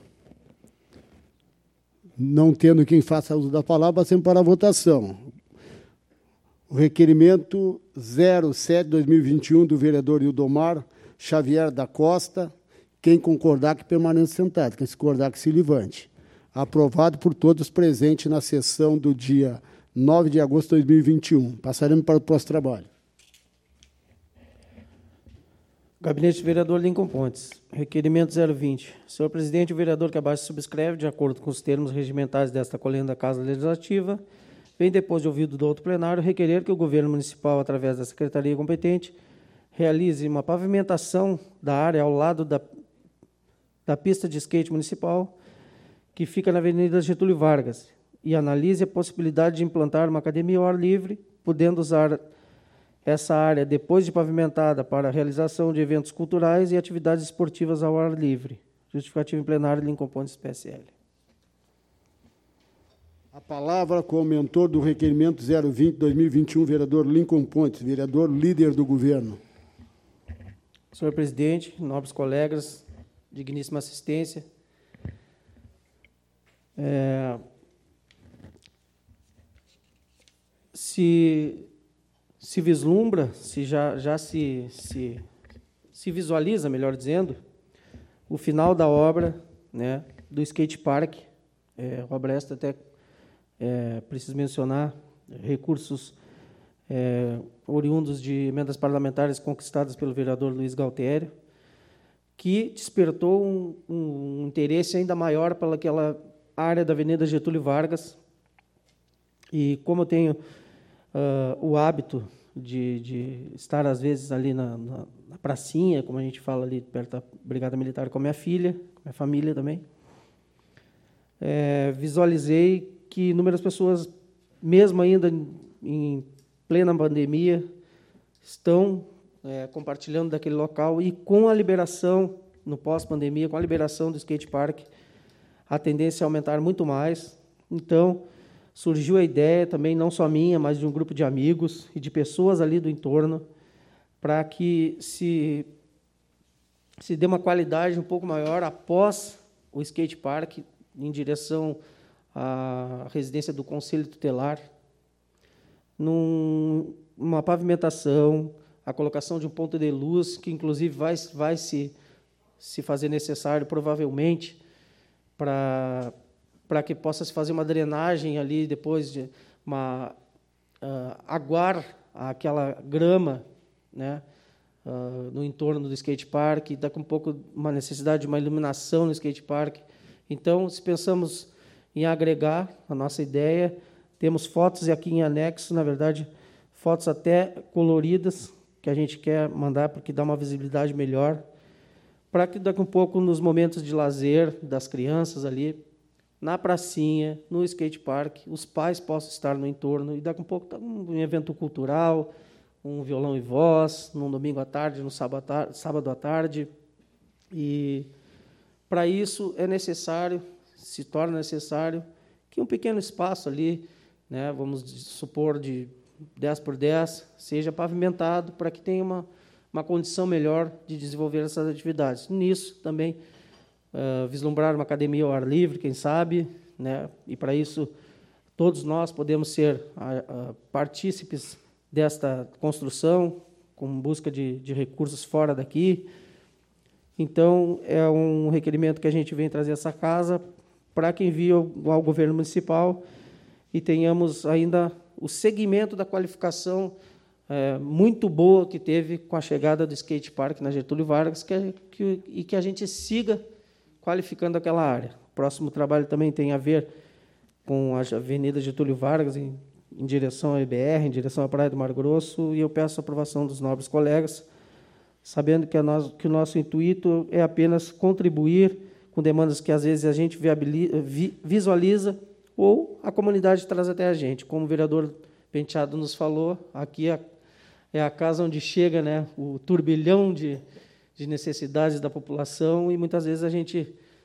Não tendo quem faça uso da palavra, passemos para a votação. O requerimento zero sete barra dois mil e vinte e um do vereador Ildomar Xavier da Costa. Quem concordar que permaneça sentado, quem discordar que se levante. Aprovado por todos presentes na sessão do dia nove de agosto de dois mil e vinte e um. Passaremos para o próximo trabalho. Gabinete do vereador Lincoln Pontes. Requerimento zero vinte. Senhor presidente, o vereador que abaixo subscreve, de acordo com os termos regimentais desta colenda da Casa Legislativa, vem, depois de ouvido do outro plenário, requerer que o governo municipal, através da secretaria competente, realize uma pavimentação da área ao lado da, da pista de skate municipal, que fica na Avenida Getúlio Vargas, e analise a possibilidade de implantar uma academia ao ar livre, podendo usar essa área, depois de pavimentada, para a realização de eventos culturais e atividades esportivas ao ar livre. Justificativo em plenário, Lincoln Pontes, P S L. A palavra com o mentor do requerimento zero vinte barra dois mil e vinte e um, vereador Lincoln Pontes, vereador líder do governo. Senhor presidente, nobres colegas, digníssima assistência, é, se... se vislumbra, se já, já se, se, se visualiza, melhor dizendo, o final da obra, né, do skate park. É, obra esta até, é, preciso mencionar, recursos é, oriundos de emendas parlamentares conquistadas pelo vereador Luiz Galtério, que despertou um, um interesse ainda maior pelaquela área da Avenida Getúlio Vargas. E como eu tenho Uh, o hábito de, de estar, às vezes, ali na, na, na pracinha, como a gente fala ali, perto da Brigada Militar, com a minha filha, com a minha família também, é, visualizei que inúmeras pessoas, mesmo ainda em, em plena pandemia, estão é, compartilhando daquele local, e com a liberação, no pós-pandemia, com a liberação do skate park, a tendência é aumentar muito mais. Então, surgiu a ideia também, não só minha, mas de um grupo de amigos e de pessoas ali do entorno, para que se, se dê uma qualidade um pouco maior após o skate park, em direção à residência do Conselho Tutelar, numa pavimentação, a colocação de um ponto de luz, que inclusive vai, vai se, se fazer necessário, provavelmente, para... para que possa se fazer uma drenagem ali, depois de uma, uh, aguar aquela grama, né, uh, no entorno do skate park, daqui um pouco uma necessidade de uma iluminação no skate park. Então, se pensamos em agregar a nossa ideia, temos fotos aqui em anexo, na verdade, fotos até coloridas, que a gente quer mandar, porque dá uma visibilidade melhor, para que daqui um pouco, nos momentos de lazer das crianças ali, na pracinha, no skate park, os pais possam estar no entorno, e daqui a pouco um evento cultural, um violão e voz, num domingo à tarde, no sábado à tarde. E, para isso, é necessário, se torna necessário, que um pequeno espaço ali, né, vamos supor, de dez por dez, seja pavimentado, para que tenha uma, uma condição melhor de desenvolver essas atividades. Nisso, também, Uh, vislumbrar uma academia ao ar livre, quem sabe, né? E, para isso, todos nós podemos ser uh, uh, partícipes desta construção, com busca de, de recursos fora daqui. Então, é um requerimento que a gente vem trazer essa casa para que envie ao, ao governo municipal e tenhamos ainda o segmento da qualificação é, muito boa que teve com a chegada do skate park na Getúlio Vargas, que, que, e que a gente siga qualificando aquela área. O próximo trabalho também tem a ver com a Avenida Getúlio Vargas, em, em direção ao I B R, em direção à Praia do Mar Grosso, e eu peço a aprovação dos nobres colegas, sabendo que, a nós, que o nosso intuito é apenas contribuir com demandas que, às vezes, a gente viabiliza, vi, visualiza ou a comunidade traz até a gente. Como o vereador Penteado nos falou, aqui é, é a casa onde chega, né, o turbilhão de... de necessidades da população, e muitas vezes a gente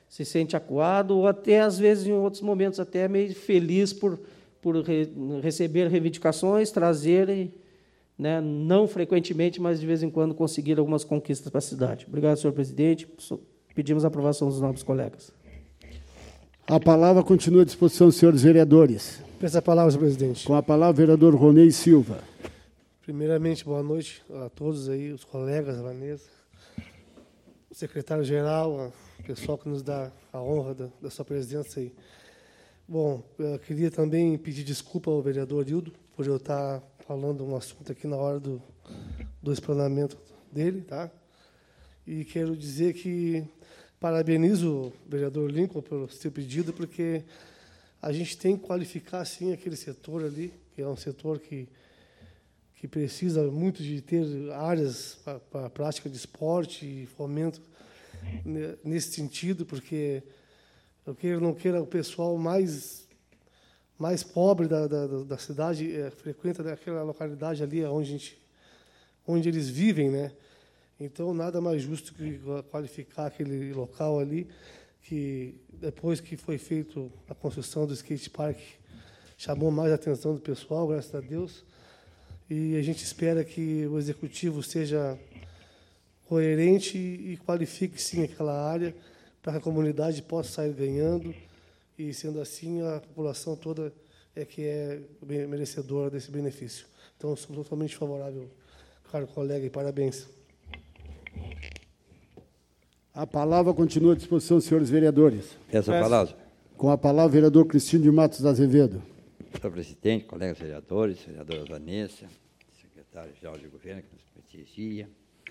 se sente acuado, ou até, às vezes, em outros momentos, até meio feliz por, por re, receber reivindicações, trazer, né, não frequentemente, mas de vez em quando conseguir algumas conquistas para a cidade. Obrigado, senhor presidente. Pedimos a aprovação dos nobres colegas. A palavra continua à disposição dos senhores vereadores. Peço a palavra, senhor presidente. Com a palavra, o vereador Ronei Silva. Primeiramente, boa noite a todos aí, os colegas, a Vanessa, o secretário-geral, o pessoal que nos dá a honra da, da sua presença aí. Bom, eu queria também pedir desculpa ao vereador Hildo por eu estar falando um assunto aqui na hora do, do explanamento dele, tá? E quero dizer que parabenizo o vereador Lincoln pelo seu pedido, porque a gente tem que qualificar, sim, aquele setor ali, que é um setor que, que precisa muito de ter áreas para a prática de esporte e fomento nesse sentido, porque eu queira ou não queira, o pessoal mais, mais pobre da, da, da cidade é, frequenta daquela localidade ali onde, a gente, onde eles vivem, né? Então, nada mais justo que qualificar aquele local ali, que depois que foi feito a construção do skate park, chamou mais a atenção do pessoal, graças a Deus. E a gente espera que o executivo seja coerente e qualifique, sim, aquela área, para que a comunidade possa sair ganhando, e, sendo assim, a população toda é que é merecedora desse benefício. Então, sou totalmente favorável, caro colega, e parabéns. A palavra continua à disposição dos senhores vereadores. Peço a palavra. Com a palavra, o vereador Cristino de Matos Azevedo. Senhor presidente, colegas vereadores, vereadora Vanessa, secretário-geral de governo que nos prestigia,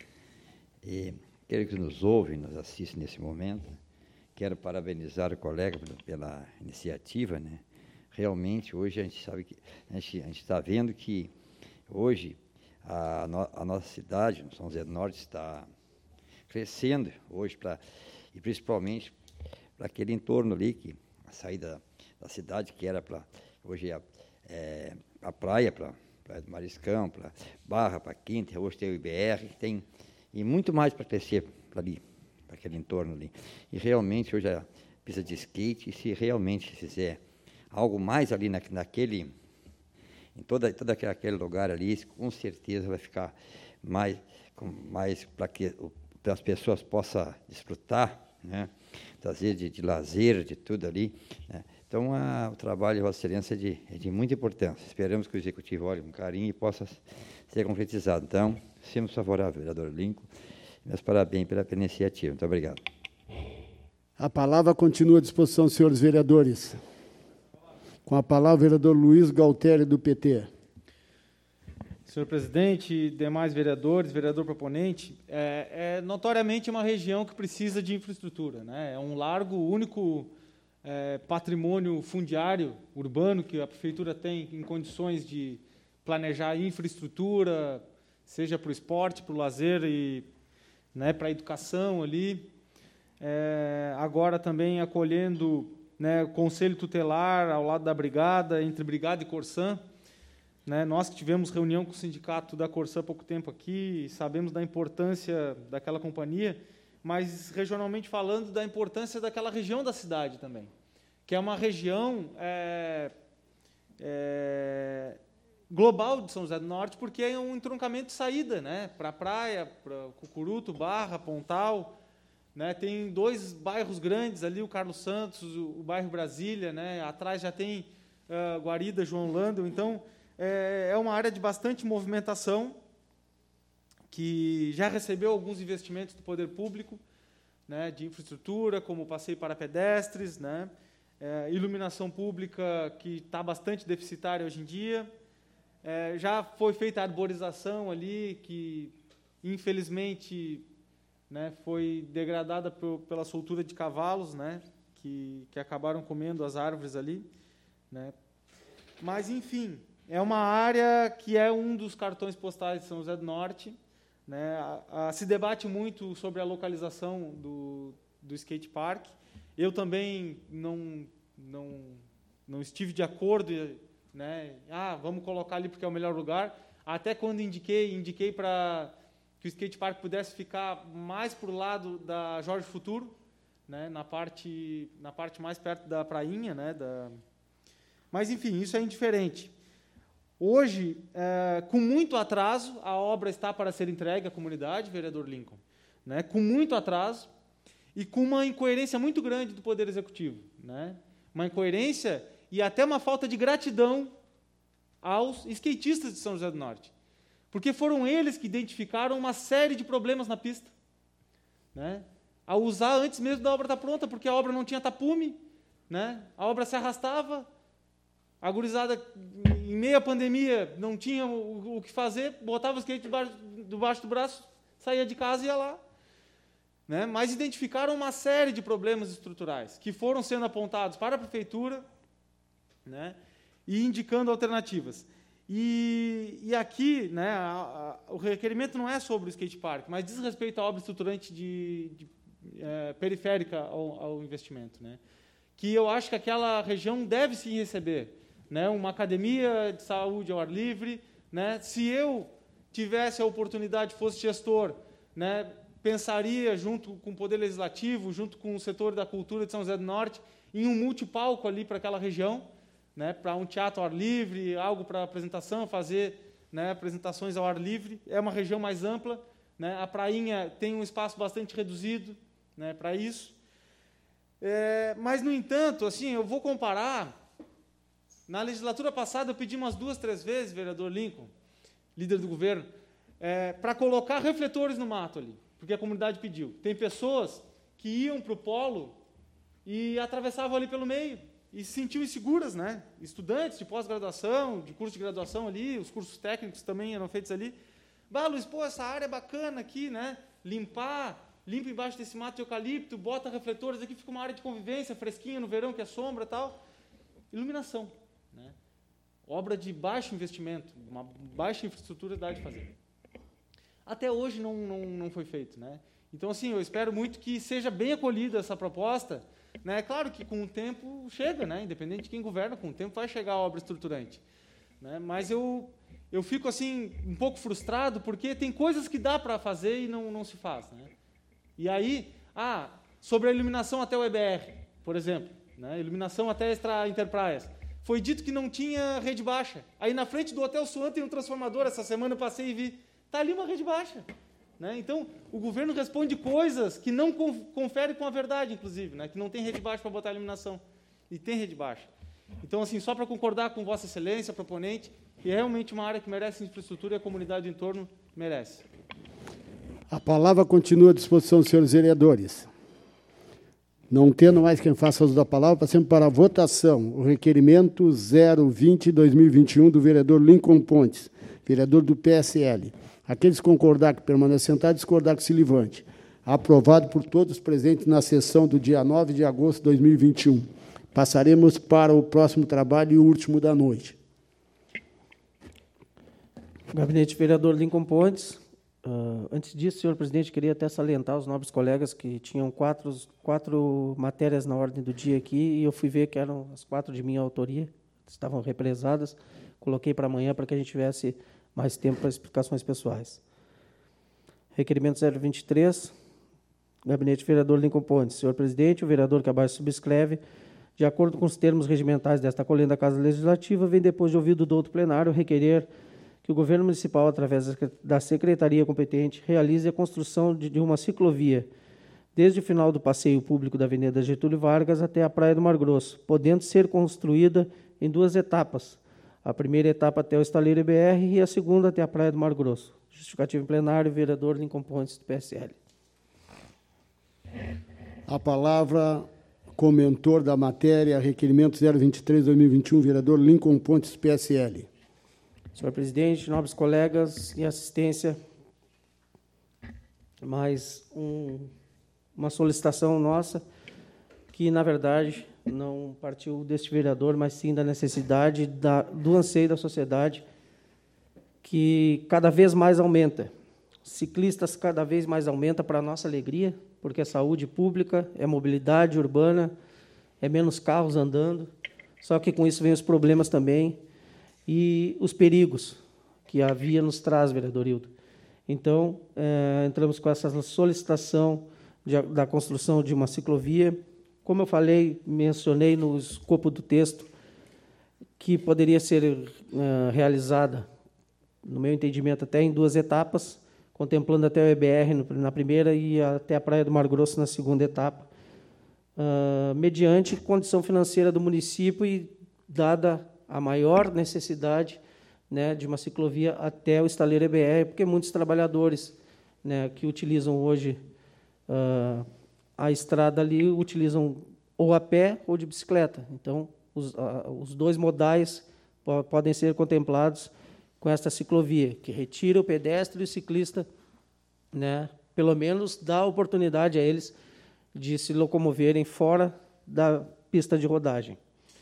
e aquele que nos ouve e nos assiste nesse momento, quero parabenizar o colega pela iniciativa, né? Realmente, hoje a gente sabe que a gente a gente está vendo que hoje a, no, a nossa cidade, São José do Norte, está crescendo hoje, pra, e principalmente para aquele entorno ali, que a saída da cidade, que era para, hoje, a, é, a praia, para Praia do Mariscão, para Barra, para Quinta, hoje tem o I B R, tem, e muito mais para crescer para ali, para aquele entorno ali. E realmente, hoje, a pista de skate, se realmente fizer algo mais ali na, naquele, em toda, todo aquele lugar ali, com certeza vai ficar mais, com, mais para que para as pessoas possam desfrutar, né, trazer de, de lazer, de tudo ali, né. Então, a, o trabalho de Vossa Excelência é de, é de muita importância. Esperamos que o Executivo olhe com carinho e possa ser concretizado. Então, somos favoráveis, vereador Lincoln. Meus parabéns pela, pela iniciativa. Muito obrigado. A palavra continua à disposição dos senhores vereadores. Com a palavra, o vereador Luiz Galtério, do P T. Senhor presidente, demais vereadores, vereador proponente, é, é notoriamente uma região que precisa de infraestrutura, né? É um largo, único é, patrimônio fundiário urbano que a prefeitura tem em condições de planejar infraestrutura, seja para o esporte, para o lazer e, né, para a educação ali. É, agora também acolhendo, né, o Conselho Tutelar ao lado da Brigada, entre Brigada e Corsã. Né, nós que tivemos reunião com o sindicato da Corsã há pouco tempo aqui, sabemos da importância daquela companhia, mas, regionalmente falando, da importância daquela região da cidade também, que é uma região é, é, global de São José do Norte, porque é um entroncamento de saída, né, para a praia, para Cucuruto, Barra, Pontal. Né, tem dois bairros grandes ali, o Carlos Santos, o, o bairro Brasília, né, atrás já tem uh, Guarida, João Landel. Então, é uma área de bastante movimentação, que já recebeu alguns investimentos do poder público, né, de infraestrutura, como passeio para pedestres, né, é, iluminação pública, que está bastante deficitária hoje em dia. É, já foi feita a arborização ali, que, infelizmente, né, foi degradada por, pela soltura de cavalos, né, que, que acabaram comendo as árvores ali. Né. Mas, enfim, é uma área que é um dos cartões postais de São José do Norte. Né? A, a, se debate muito sobre a localização do, do skate park. Eu também não, não, não estive de acordo, né? Ah, vamos colocar ali porque é o melhor lugar. Até quando indiquei, indiquei para que o skate park pudesse ficar mais para o lado da Jorge Futuro, né, na parte, na parte mais perto da prainha, né, da... Mas, enfim, isso é indiferente. Hoje, é, com muito atraso, a obra está para ser entregue à comunidade, vereador Lincoln, né, com muito atraso e com uma incoerência muito grande do Poder Executivo, né, uma incoerência e até uma falta de gratidão aos skatistas de São José do Norte, porque foram eles que identificaram uma série de problemas na pista, né, a usar antes mesmo da obra estar pronta, porque a obra não tinha tapume, né, a obra se arrastava, a gurizada, em meia pandemia, não tinha o, o que fazer, botava o skate debaixo, debaixo do braço, saía de casa e ia lá. Né? Mas identificaram uma série de problemas estruturais que foram sendo apontados para a prefeitura, né, e indicando alternativas. E, e aqui, né, a, a, o requerimento não é sobre o skate park, mas diz respeito à obra estruturante de, de, é, periférica ao, ao investimento, né, que eu acho que aquela região deve sim receber, né, uma academia de saúde ao ar livre, né, se eu tivesse a oportunidade, fosse gestor, né, pensaria, junto com o Poder Legislativo, junto com o setor da cultura de São José do Norte, em um multipalco ali para aquela região, né, para um teatro ao ar livre, algo para apresentação, fazer, né, apresentações ao ar livre. É uma região mais ampla, né, a prainha tem um espaço bastante reduzido, né, para isso. É, mas, no entanto, assim, eu vou comparar. Na legislatura passada, eu pedi umas duas, três vezes, vereador Lincoln, líder do governo, é, para colocar refletores no mato ali, porque a comunidade pediu. Tem pessoas que iam para o polo e atravessavam ali pelo meio e se sentiam inseguras, né? Estudantes de pós-graduação, de curso de graduação ali, os cursos técnicos também eram feitos ali. Bah, Luiz, pô, essa área é bacana aqui, né? Limpar, limpa embaixo desse mato de eucalipto, bota refletores aqui, fica uma área de convivência, fresquinha no verão, que é sombra e tal. Iluminação, né? Obra de baixo investimento, uma baixa infraestrutura dá de fazer. Até hoje não, não, não foi feito, né? Então, assim, eu espero muito que seja bem acolhida essa proposta, né? Claro que com o tempo chega, né? Independente de quem governa, com o tempo vai chegar a obra estruturante, né? Mas eu, eu fico, assim, um pouco frustrado, porque tem coisas que dá para fazer e não, não se faz, né? E aí, ah, sobre a iluminação até o E B R, por exemplo, né? Iluminação até Extra Interpraias. Foi dito que não tinha rede baixa. Aí, na frente do Hotel Suan tem um transformador. Essa semana eu passei e vi. Está ali uma rede baixa. Né? Então, o governo responde coisas que não conferem com a verdade, inclusive, né? Que não tem rede baixa para botar a iluminação. E tem rede baixa. Então, assim, só para concordar com Vossa Excelência, proponente, que é realmente uma área que merece infraestrutura e a comunidade do entorno merece. A palavra continua à disposição dos senhores vereadores. Não tendo mais quem faça uso da palavra, passemos para a votação. O requerimento zero vinte barra dois mil e vinte e um do vereador Lincoln Pontes, vereador do P S L. Aqueles que concordar que permaneça sentado, discordar que se levante. Aprovado por todos presentes na sessão do dia nove de agosto de dois mil e vinte e um. Passaremos para o próximo trabalho e o último da noite. Gabinete vereador Lincoln Pontes. Uh, antes disso, senhor presidente, queria até salientar os nobres colegas que tinham quatro, quatro matérias na ordem do dia aqui, e eu fui ver que eram as quatro de minha autoria, estavam represadas, coloquei para amanhã para que a gente tivesse mais tempo para explicações pessoais. Requerimento zero vinte e três, gabinete vereador Lincoln Pontes. Senhor presidente, o vereador que abaixo subscreve, de acordo com os termos regimentais desta colenda da Casa Legislativa, vem, depois de ouvido do outro plenário, requerer que o governo municipal, através da secretaria competente, realize a construção de, de uma ciclovia, desde o final do passeio público da Avenida Getúlio Vargas até a Praia do Mar Grosso, podendo ser construída em duas etapas. A primeira etapa até o estaleiro E B R e a segunda até a Praia do Mar Grosso. Justificativo em plenário, vereador Lincoln Pontes, do P S L. A palavra, comentor da matéria, requerimento zero vinte e três barra dois mil e vinte e um, vereador Lincoln Pontes, do P S L. Senhor presidente, nobres colegas e assistência, mais um, uma solicitação nossa, que, na verdade, não partiu deste vereador, mas sim da necessidade, da, do anseio da sociedade, que cada vez mais aumenta. Ciclistas cada vez mais aumenta, para a nossa alegria, porque é saúde pública, é mobilidade urbana, é menos carros andando, só que com isso vem os problemas também, e os perigos que a via nos traz, vereador Hildo. Então, é, entramos com essa solicitação de, da construção de uma ciclovia. Como eu falei, mencionei no escopo do texto, que poderia ser uh, realizada, no meu entendimento, até em duas etapas, contemplando até o E B R no, na primeira e até a Praia do Mar Grosso na segunda etapa, uh, mediante condição financeira do município e dada a maior necessidade, né, de uma ciclovia até o estaleiro E B R, porque muitos trabalhadores, né, que utilizam hoje uh, a estrada ali utilizam ou a pé ou de bicicleta. Então, os, uh, os dois modais po podem ser contemplados com esta ciclovia, que retira o pedestre e o ciclista, né, pelo menos dá oportunidade a eles de se locomoverem fora da pista de rodagem.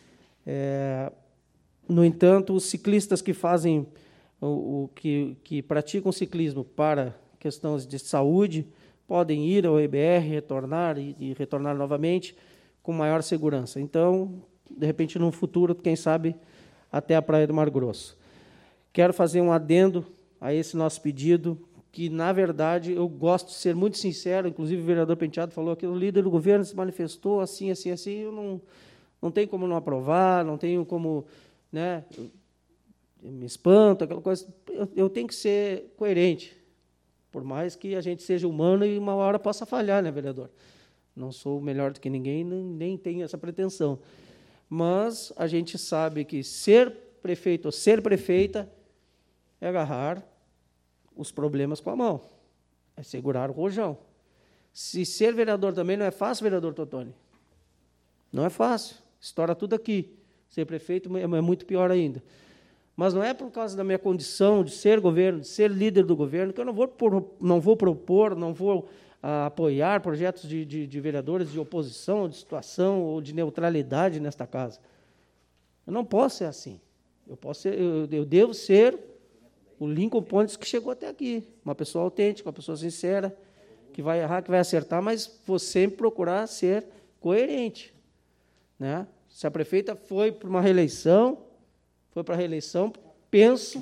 É, no entanto, os ciclistas que fazem o, o que, que praticam ciclismo para questões de saúde podem ir ao E B R, retornar e, e retornar novamente com maior segurança. Então, de repente, no futuro, quem sabe, até a Praia do Mar Grosso. Quero fazer um adendo a esse nosso pedido, que, na verdade, eu gosto de ser muito sincero, inclusive o vereador Penteado falou que o líder do governo se manifestou assim, assim, assim, eu não, não tenho como não aprovar, não tenho como, né, eu me espanto, aquela coisa, eu, eu tenho que ser coerente, por mais que a gente seja humano e uma hora possa falhar, né, vereador? Não sou melhor do que ninguém, nem, nem tenho essa pretensão. Mas a gente sabe que ser prefeito ou ser prefeita é agarrar os problemas com a mão, é segurar o rojão. Se ser vereador também não é fácil, vereador Totoni, não é fácil, estoura tudo aqui. Ser prefeito é muito pior ainda. Mas não é por causa da minha condição de ser governo, de ser líder do governo, que eu não vou, por, não vou propor, não vou ah, apoiar projetos de, de, de vereadores de oposição, de situação ou de neutralidade nesta casa. Eu não posso ser assim. Eu, posso ser, eu, eu devo ser o Lincoln Pontes que chegou até aqui, uma pessoa autêntica, uma pessoa sincera, que vai errar, que vai acertar, mas vou sempre procurar ser coerente, né? Se a prefeita foi para uma reeleição, foi para a reeleição, penso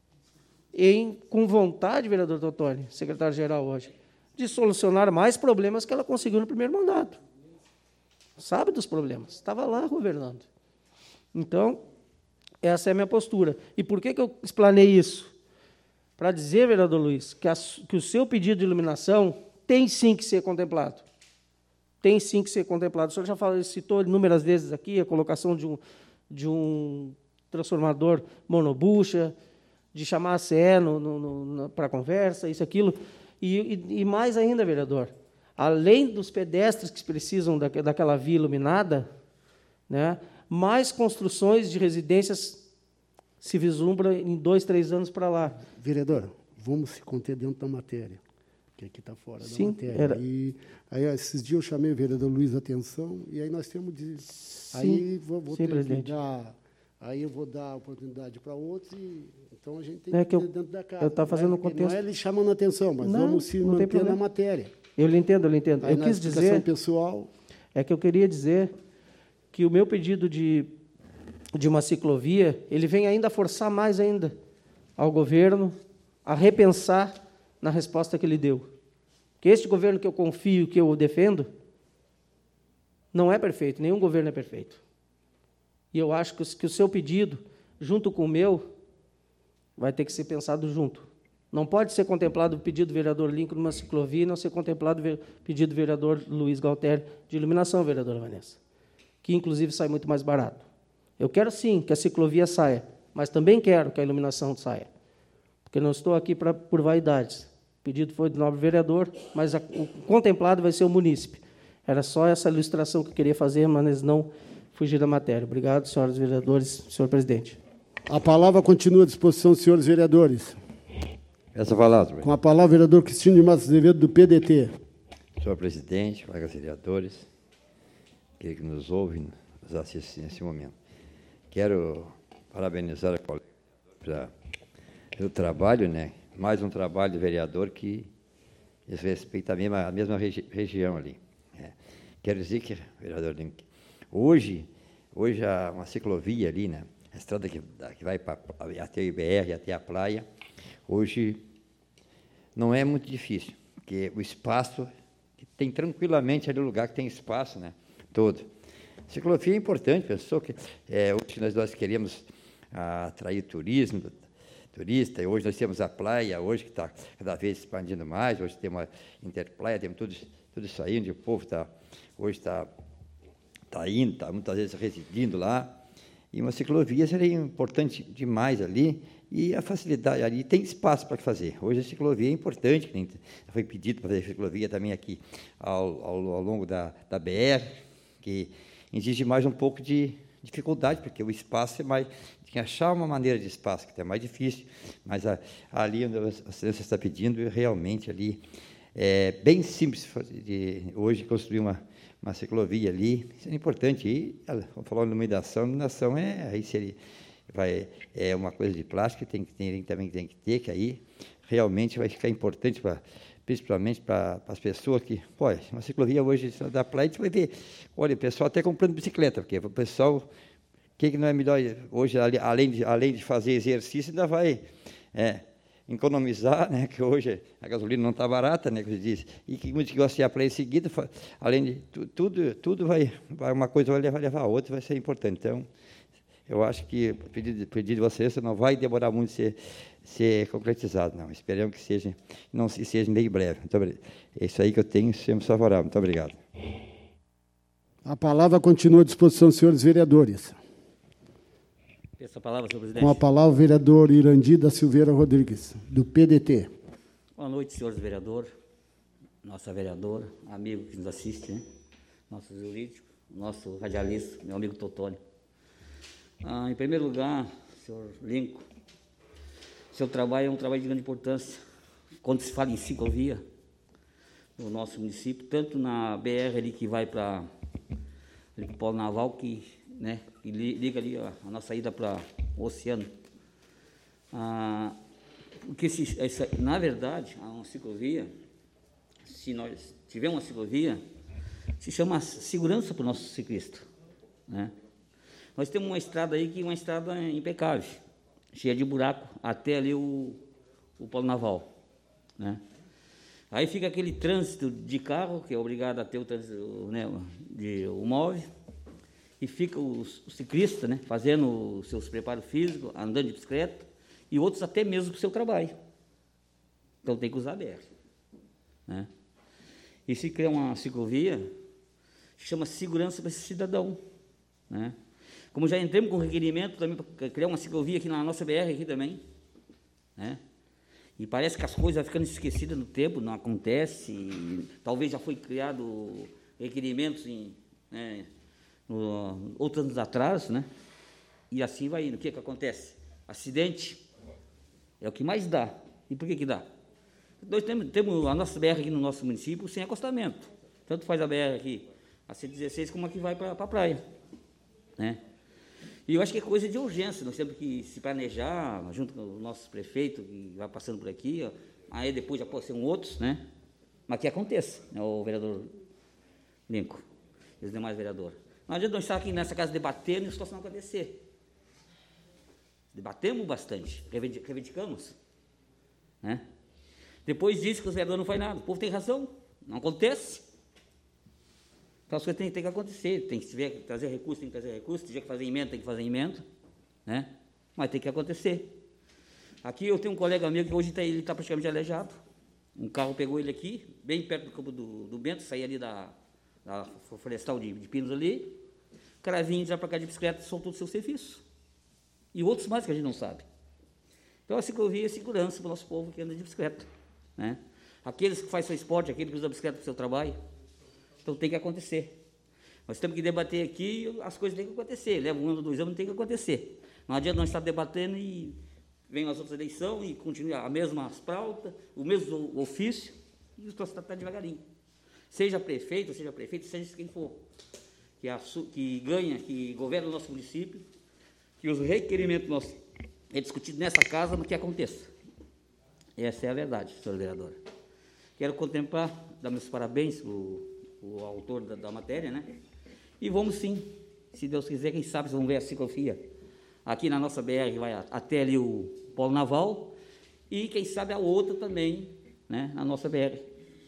em, com vontade, vereador Totoni, secretário-geral hoje, de solucionar mais problemas que ela conseguiu no primeiro mandato. Sabe dos problemas, estava lá governando. Então, essa é a minha postura. E por que que eu explanei isso? Para dizer, vereador Luiz, que, a, que o seu pedido de iluminação tem sim que ser contemplado. Tem sim que ser contemplado. O senhor já falou, citou inúmeras vezes aqui a colocação de um, de um transformador monobucha, de chamar a C E no, no, no, para a conversa, isso, aquilo. E, e, e mais ainda, vereador, além dos pedestres que precisam da, daquela via iluminada, né, mais construções de residências se vislumbra em dois, três anos para lá. Vereador, vamos se conter dentro da matéria, que aqui está fora Sim, da matéria. Era... E aí, esses dias eu chamei o vereador Luiz a atenção, e aí nós temos de... Sim, aí vou, vou sim, ter presidente. que dar... Aí eu vou dar oportunidade para outros, e então a gente tem É que que ter eu, dentro da casa. eu estava fazendo um não é, contexto... não é ele chamando a atenção, mas Não, vamos se não tem manter na problema. matéria. Eu lhe entendo, eu lhe entendo. Aí, eu na quis explicação dizer... pessoal... É que eu queria dizer que o meu pedido de, de uma ciclovia, ele vem ainda a forçar mais ainda ao governo a repensar na resposta que ele deu. Que este governo que eu confio, que eu defendo, não é perfeito, nenhum governo é perfeito. E eu acho que, que o seu pedido, junto com o meu, vai ter que ser pensado junto. Não pode ser contemplado o pedido do vereador Lincoln numa ciclovia e não ser contemplado o pedido do vereador Luiz Galtério de iluminação, vereadora Vanessa, que, inclusive, sai muito mais barato. Eu quero, sim, que a ciclovia saia, mas também quero que a iluminação saia, porque não estou aqui pra, por vaidades. O pedido foi do nobre vereador, mas a, o contemplado vai ser o munícipe. Era só essa ilustração que eu queria fazer, mas não fugir da matéria. Obrigado, senhoras e vereadores, senhor presidente. A palavra continua à disposição dos senhores vereadores. Essa palavra. Com a palavra, o vereador Cristino de Matos Azevedo, do P D T. Senhor presidente, colegas vereadores, aquele que nos ouve, nos assiste nesse momento. Quero parabenizar a colega pela, pelo trabalho, né? Mais um trabalho de vereador que respeita a mesma, a mesma regi região ali. É. Quero dizer que, vereador, hoje, hoje há uma ciclovia ali, né? A estrada que, que vai pra, até o I B R, até a praia, hoje não é muito difícil, porque o espaço que tem tranquilamente ali o lugar que tem espaço, né, todo. Ciclovia é importante, pensou que é, hoje nós, nós queremos ah, atrair turismo, turista, e hoje nós temos a praia, hoje que está cada vez expandindo mais, hoje tem uma interpraia, temos tudo, tudo isso aí, onde o povo está, hoje está tá indo, está muitas vezes residindo lá, e uma ciclovia seria importante demais ali, e a facilidade ali, tem espaço para fazer. Hoje a ciclovia é importante, que nem foi pedido para fazer ciclovia também aqui ao, ao, ao longo da, da B R, que exige mais um pouco de dificuldade, porque o espaço é mais... Tem que achar uma maneira de espaço, que é mais difícil, mas a, ali onde a excelência está pedindo, realmente ali é bem simples de hoje construir uma, uma ciclovia ali, isso é importante. E, vamos falar de iluminação, iluminação é, aí seria, vai, é uma coisa de plástico, tem que ter, também tem que ter, que aí realmente vai ficar importante para... principalmente para, para as pessoas que... Pô, uma ciclovia hoje da praia, a gente vai ver... Olha, o pessoal até comprando bicicleta, porque o pessoal... O que, que não é melhor hoje, além de, além de fazer exercício, ainda vai é, economizar, né, que hoje a gasolina não está barata, né, que você diz, e que muitos gostam de ir para em seguida, além de tu, tudo, tudo vai, vai, uma coisa vai levar, levar a outra, vai ser importante. Então, eu acho que o pedido, pedido de vocês não vai demorar muito ser, ser concretizado, não. Esperamos que seja, não se seja meio breve. Muito obrigado. É isso aí que eu tenho, sempre favorável. Muito obrigado. A palavra continua à disposição dos senhores vereadores. Essa palavra, senhor presidente. Com a palavra, o vereador Irandi da Silveira Rodrigues, do P D T. Boa noite, senhores vereadores, nossa vereadora, amigo que nos assiste, né? Nosso jurídico, nosso radialista, meu amigo Totônio. Ah, em primeiro lugar, senhor Lincoln, seu trabalho é um trabalho de grande importância. Quando se fala em ciclovia no nosso município, tanto na B R ali que vai para o Polo Naval, que, né, que liga ali a, a nossa ida para o oceano. Ah, porque, se, essa, na verdade, uma ciclovia, se nós tivermos uma ciclovia, se chama segurança para o nosso ciclista, né? Nós temos uma estrada aí que é uma estrada impecável, cheia de buraco, até ali o, o Polo Naval, né? Aí fica aquele trânsito de carro, que é obrigado a ter o trânsito, né, de, o móvel, e fica os, os ciclistas, né, fazendo os seus preparos físicos, andando de bicicleta, e outros até mesmo para o seu trabalho. Então tem que usar a B R, né? E se criar uma ciclovia, chama segurança para esse cidadão, né? Como já entramos com requerimento também para criar uma ciclovia aqui na nossa B R aqui também, né? E parece que as coisas vão ficando esquecidas no tempo, não acontece, e talvez já foi criado requerimentos em, né, no, outros anos atrás, né? E assim vai indo. O que que acontece? Acidente é o que mais dá. E por que que dá? Nós temos, temos a nossa B R aqui no nosso município sem acostamento. Tanto faz a B R aqui, a cento e dezesseis, como a que vai para a praia, né? E eu acho que é coisa de urgência, nós temos que se planejar, junto com o nosso prefeito, que vai passando por aqui, ó, aí depois já pode ser um outros, né? Mas que aconteça, né, o vereador Lincoln e os demais vereadores. Não adianta nós estar aqui nessa casa debatendo e a situação não acontecer. Debatemos bastante, reivindicamos, né? Depois disso que os vereadores não fazem nada, o povo tem razão, não acontece. Então, as coisas têm, têm que acontecer, tem que, se tiver que trazer recurso, tem que trazer recurso, se tiver que fazer emenda, tem que fazer emenda, né? Mas tem que acontecer. Aqui eu tenho um colega meu que hoje tá, ele está praticamente aleijado, um carro pegou ele aqui, bem perto do campo do, do Bento, saía ali da, da florestal de, de Pinos ali, o cara vinha já para cá de bicicleta e soltou do seu serviço. E outros mais que a gente não sabe. Então, a ciclovia é segurança para o nosso povo que anda de bicicleta, né? Aqueles que fazem seu esporte, aqueles que usam a bicicleta para o seu trabalho. Então, tem que acontecer. Nós temos que debater aqui, as coisas têm que acontecer. Leva um ano, dois anos, tem que acontecer. Não adianta nós estar debatendo e vem as outras eleições e continua a mesma pauta, o mesmo ofício, e o troço está devagarinho. Seja prefeito, seja prefeito, seja quem for, que, a, que ganha, que governa o nosso município, que os requerimentos nossos é discutido nessa casa, mas que aconteça. Essa é a verdade, senhora vereadora. Quero contemplar, dar meus parabéns para o autor da, da matéria, né? E vamos sim, se Deus quiser, quem sabe, vocês vão ver a ciclovia aqui na nossa B R, vai até ali o Polo Naval, e quem sabe a outra também, né, na nossa B R.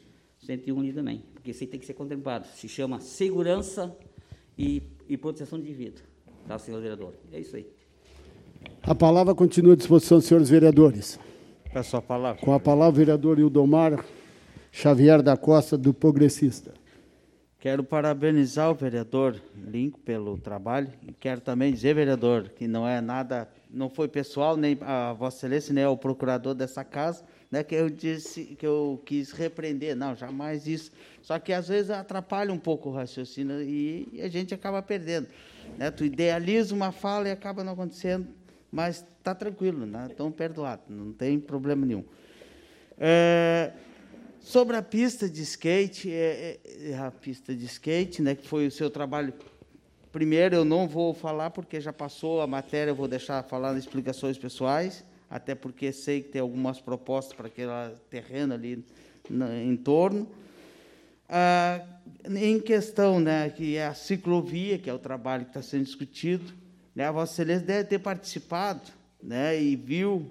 cento e um ali também, porque isso aí tem que ser contemplado. Se chama segurança e, e proteção de vida, tá, senhor vereador? É isso aí. A palavra continua à disposição dos senhores vereadores. Peço a palavra. Com a palavra, o vereador Ildomar Xavier da Costa, do Progressista. Quero parabenizar o vereador Lincoln pelo trabalho e quero também dizer, vereador, que não é nada, não foi pessoal, nem a Vossa Excelência, nem ao procurador dessa casa, né, que eu disse, que eu quis repreender. Não, jamais isso. Só que, às vezes, atrapalha um pouco o raciocínio e, e a gente acaba perdendo. Né? Tu idealiza uma fala e acaba não acontecendo, mas está tranquilo, né? Estão perdoados, não tem problema nenhum. É, sobre a pista de skate, é, é, a pista de skate, né, que foi o seu trabalho. Primeiro, eu não vou falar, porque já passou a matéria, eu vou deixar falar nas explicações pessoais, até porque sei que tem algumas propostas para aquele terreno ali no, em torno. Ah, em questão, né, que é a ciclovia, que é o trabalho que está sendo discutido, né, a Vossa Excelência deve ter participado, né, e viu,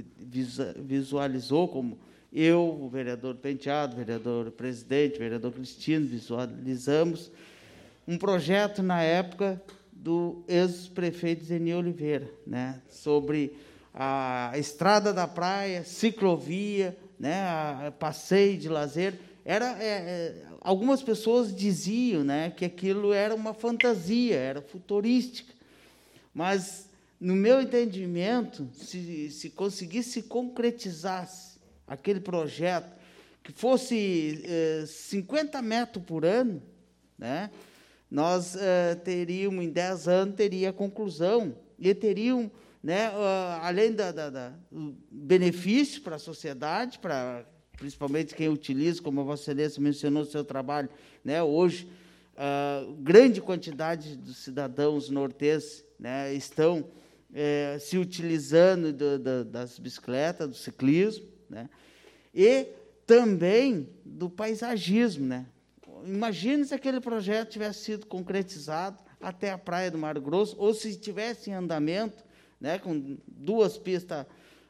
visualizou, como eu, o vereador Penteado, o vereador presidente, o vereador Cristino, visualizamos um projeto na época do ex-prefeito Zeni Oliveira, né, sobre a estrada da praia, ciclovia, né, a passeio de lazer. Era, é, é, algumas pessoas diziam, né, que aquilo era uma fantasia, era futurística, mas, no meu entendimento, se, se conseguisse concretizar aquele projeto, que fosse eh, cinquenta metros por ano, né, nós eh, teríamos, em dez anos, teria a conclusão, e teriam, né, uh, além da, da, da benefício para a sociedade, para principalmente quem utiliza, como a Vossa Excelência mencionou no seu trabalho, né, hoje, uh, grande quantidade dos cidadãos nortenses, né, estão eh, se utilizando do, do, das bicicletas, do ciclismo, né, e também do paisagismo, né. Imagine se aquele projeto tivesse sido concretizado até a Praia do Mato Grosso, ou se estivesse em andamento, né, com duas pistas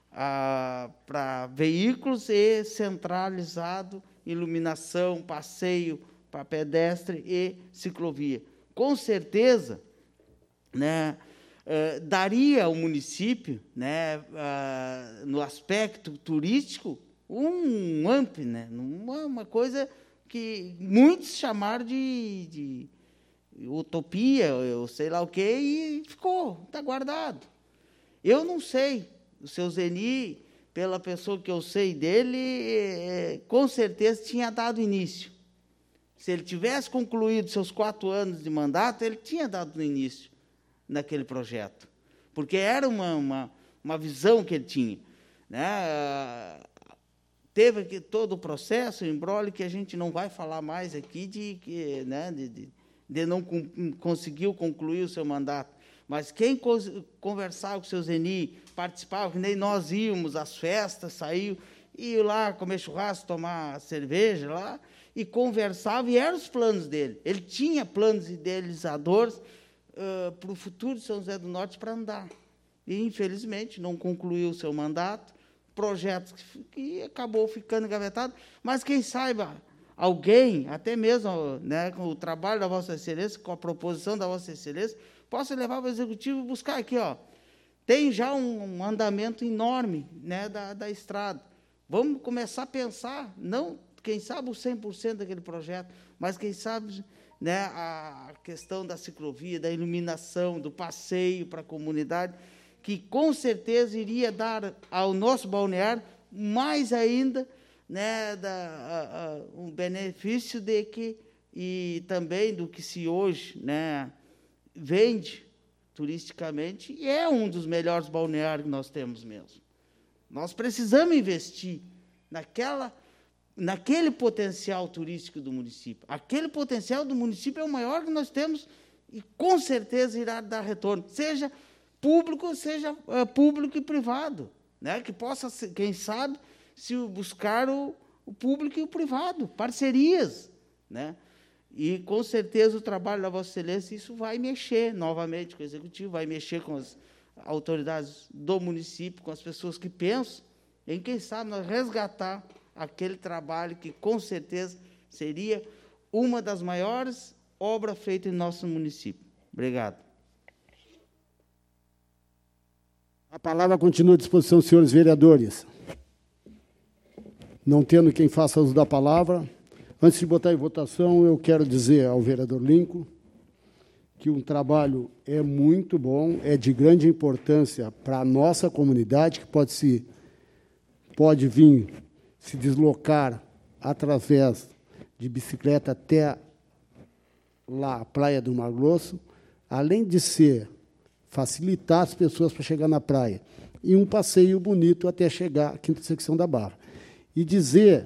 ah, para veículos e centralizado, iluminação, passeio para pedestre e ciclovia. Com certeza, né, eh, daria ao município, né, ah, no aspecto turístico, um amp, né, uma, uma coisa que muitos chamaram de, de utopia, eu sei lá o quê, e ficou, está guardado. Eu não sei, o seu Zeni, pela pessoa que eu sei dele, é, com certeza tinha dado início. Se ele tivesse concluído seus quatro anos de mandato, ele tinha dado início naquele projeto, porque era uma, uma, uma visão que ele tinha, né? Teve aqui todo o processo, o embrolho, que a gente não vai falar mais aqui, de, que, né, de, de, de não com, conseguiu concluir o seu mandato. Mas quem conversava com o seu Zeni, participava, que nem nós íamos às festas, saiu, ia lá comer churrasco, tomar cerveja lá, e conversava, e eram os planos dele. Ele tinha planos idealizadores uh, para o futuro de São José do Norte para andar. E, infelizmente, não concluiu o seu mandato, projetos que, que acabou ficando engavetado, mas quem saiba, alguém, até mesmo, né, com o trabalho da Vossa Excelência, com a proposição da Vossa Excelência, possa levar para o Executivo e buscar aqui, ó, tem já um, um andamento enorme, né, da, da estrada. Vamos começar a pensar, não, quem sabe, o cem por cento daquele projeto, mas quem sabe, né, a questão da ciclovia, da iluminação, do passeio para a comunidade, que com certeza iria dar ao nosso balneário mais ainda, né, da, a, a, um benefício de que, e também do que se hoje, né, vende turisticamente, e é um dos melhores balneários que nós temos mesmo. Nós precisamos investir naquela, naquele potencial turístico do município. Aquele potencial do município é o maior que nós temos e, com certeza, irá dar retorno, seja público, seja uh, público e privado, né? Que possa, quem sabe, se buscar o, o público e o privado, parcerias, né? E, com certeza, o trabalho da Vossa Excelência, isso vai mexer novamente com o Executivo, vai mexer com as autoridades do município, com as pessoas que pensam em, quem sabe, nós resgatar aquele trabalho que, com certeza, seria uma das maiores obras feitas em nosso município. Obrigado. A palavra continua à disposição, senhores vereadores. Não tendo quem faça uso da palavra, antes de botar em votação, eu quero dizer ao vereador Lincoln que um trabalho é muito bom, é de grande importância para a nossa comunidade, que pode, se, pode vir se deslocar através de bicicleta até lá, a Praia do Mar Grosso, além de ser facilitar as pessoas para chegar na praia, e um passeio bonito até chegar à quinta secção da Barra. E dizer,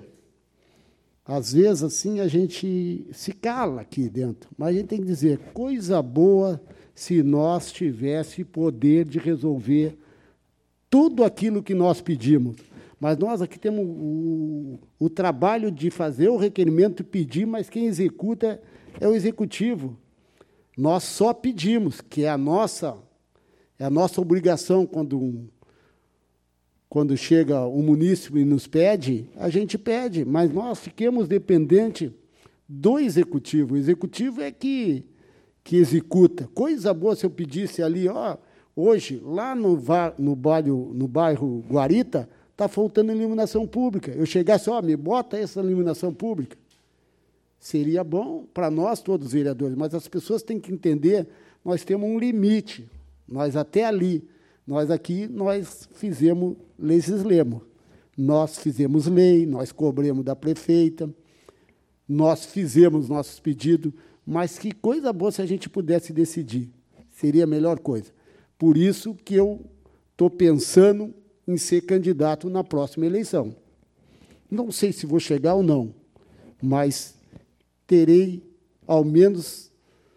às vezes, assim, a gente se cala aqui dentro, mas a gente tem que dizer, coisa boa se nós tivéssemos poder de resolver tudo aquilo que nós pedimos. Mas nós aqui temos o, o trabalho de fazer o requerimento e pedir, mas quem executa é o executivo. Nós só pedimos, que é a nossa, é a nossa obrigação quando um, Quando chega o munícipe e nos pede, a gente pede, mas nós ficamos dependentes do executivo. O executivo é que, que executa. Coisa boa se eu pedisse ali, ó, hoje, lá no, no, bairro, no bairro Guarita, está faltando iluminação pública. Eu chegasse, ó, me bota essa iluminação pública. Seria bom para nós, todos os vereadores, mas as pessoas têm que entender, nós temos um limite, nós até ali. Nós aqui, nós fizemos, legislemos. Nós fizemos lei, nós cobramos da prefeita, nós fizemos nossos pedidos, mas que coisa boa se a gente pudesse decidir. Seria a melhor coisa. Por isso que eu estou pensando em ser candidato na próxima eleição. Não sei se vou chegar ou não, mas terei, ao menos,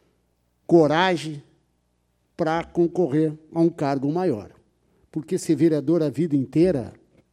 coragem para concorrer a um cargo maior. Porque ser vereador a vida inteira,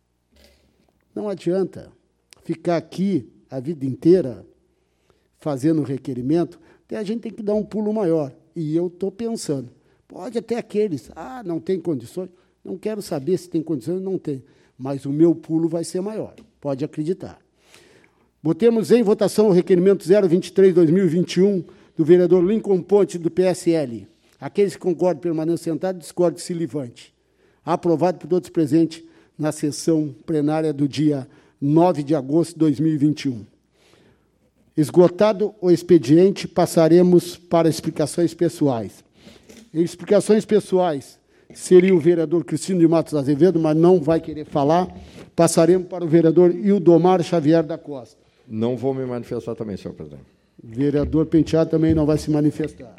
não adianta ficar aqui a vida inteira fazendo requerimento, até a gente tem que dar um pulo maior. E eu estou pensando, pode até aqueles, ah, não tem condições, não quero saber se tem condições, não tem, mas o meu pulo vai ser maior, pode acreditar. Botemos em votação o requerimento zero vinte e três barra dois mil e vinte e um do vereador Lincoln Ponte, do P S L. Aqueles que concordam permaneçam sentados, discordem que se levante. Aprovado por todos presentes na sessão plenária do dia nove de agosto de dois mil e vinte e um. Esgotado o expediente, passaremos para explicações pessoais. Em explicações pessoais, seria o vereador Cristino de Matos Azevedo, mas não vai querer falar. Passaremos para o vereador Ildomar Xavier da Costa. Não vou me manifestar também, senhor presidente. Vereador Penteado também não vai se manifestar.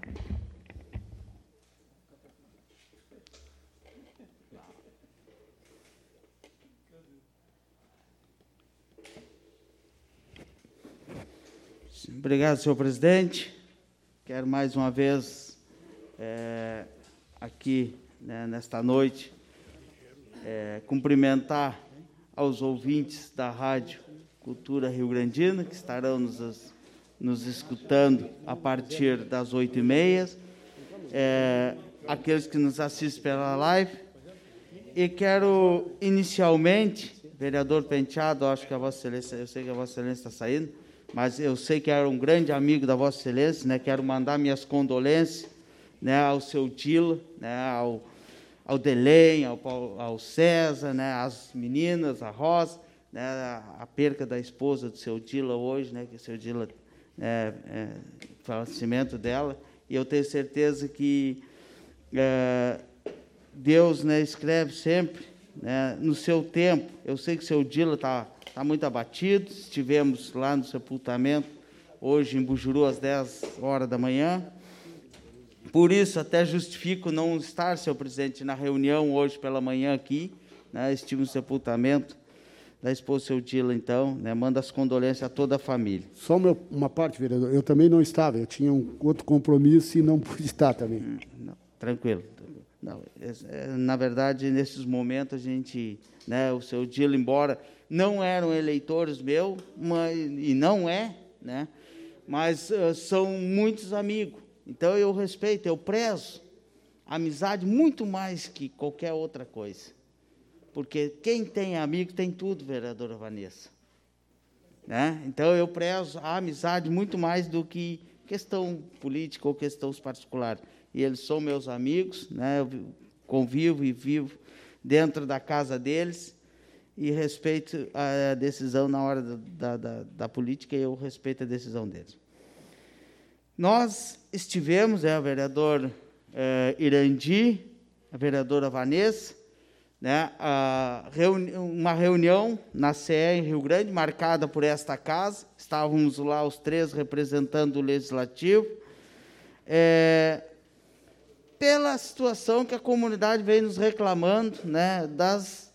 Obrigado, senhor presidente. Quero mais uma vez, é, aqui, né, nesta noite, é, cumprimentar aos ouvintes da Rádio Cultura Rio Grandina, que estarão nos, nos escutando a partir das oito e meia, é, aqueles que nos assistem pela live, e quero, inicialmente, vereador Penteado, acho que a Vossa Excelência, eu sei que a Vossa Excelência está saindo, mas eu sei que era um grande amigo da Vossa Excelência, né? Quero mandar minhas condolências, né, ao seu Dila, né, ao, ao Delém, ao, ao César, né, às meninas, a Rosa, né, a, a perca da esposa do seu Dila hoje, né, que o seu Dila, é, é, falecimento dela, e eu tenho certeza que é, Deus, né, escreve sempre, né, no seu tempo. Eu sei que o seu Dila está tá muito abatido. Estivemos lá no sepultamento hoje em Bujuru às dez horas da manhã. Por isso, até justifico não estar, senhor presidente, na reunião hoje pela manhã aqui, né, estive no sepultamento da esposa do seu Dila, então, né, manda as condolências a toda a família. Só uma, uma parte, vereador, eu também não estava, eu tinha um outro compromisso e não pude estar também. Hum, não, tranquilo. Não, é, na verdade, nesses momentos, a gente, né, o seu Dila, embora não eram eleitores meus, mas, e não é, né, mas uh, são muitos amigos. Então, eu respeito, eu prezo a amizade muito mais que qualquer outra coisa. Porque quem tem amigo tem tudo, vereadora Vanessa. né? Então, eu prezo a amizade muito mais do que questão política ou questões particulares. E eles são meus amigos, né? Eu convivo e vivo dentro da casa deles e respeito a decisão na hora da, da, da política, e eu respeito a decisão deles. Nós estivemos, é, o vereador eh, Irandi, a vereadora Vanessa, né, a reuni uma reunião na C E em Rio Grande, marcada por esta casa. Estávamos lá os três representando o Legislativo, é, pela situação que a comunidade vem nos reclamando, né, das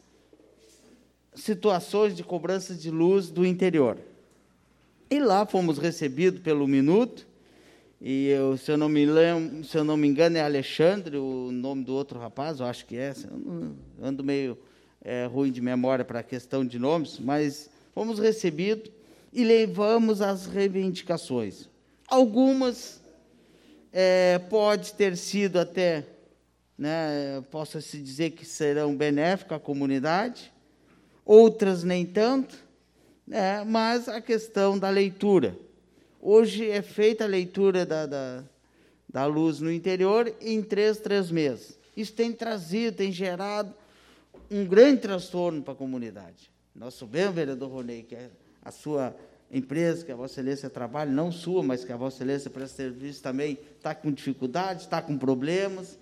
situações de cobrança de luz do interior. E lá fomos recebidos pelo Minuto, e eu, se, eu não me lembro, se eu não me engano, é Alexandre, o nome do outro rapaz, eu acho que é, eu ando meio é, ruim de memória para a questão de nomes, mas fomos recebidos e levamos as reivindicações. Algumas é, pode ter sido até, né, possa-se dizer que serão benéficas à comunidade, outras nem tanto, né, mas a questão da leitura. Hoje é feita a leitura da, da, da luz no interior em três, três meses. Isso tem trazido, tem gerado um grande transtorno para a comunidade. Nós sabemos, vereador Ronei, que a sua empresa, que a Vossa Excelência trabalha, não sua, mas que a Vossa Excelência presta serviço também, está com dificuldades, está com problemas,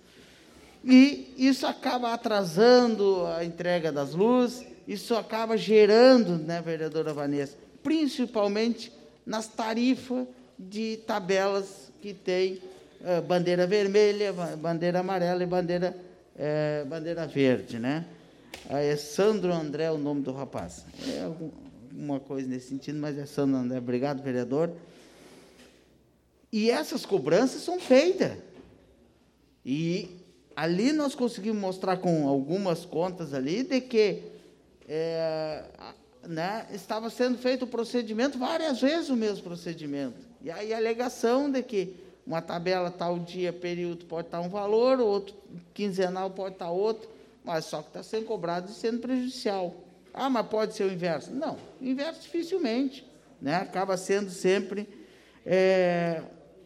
e isso acaba atrasando a entrega das luzes, isso acaba gerando, né, vereadora Vanessa, principalmente nas tarifas de tabelas que tem eh, bandeira vermelha, bandeira amarela e bandeira, eh, bandeira verde, né? É Sandro André o nome do rapaz. É alguma coisa nesse sentido, mas é Sandro André. Obrigado, vereador. E essas cobranças são feitas. E ali nós conseguimos mostrar com algumas contas ali de que é, né, estava sendo feito o procedimento, várias vezes o mesmo procedimento. E aí a alegação de que uma tabela tal dia, período, pode estar um valor, outro quinzenal pode estar outro, mas só que está sendo cobrado e sendo prejudicial. Ah, mas pode ser o inverso? Não, o inverso dificilmente, né? Acaba sendo sempre é,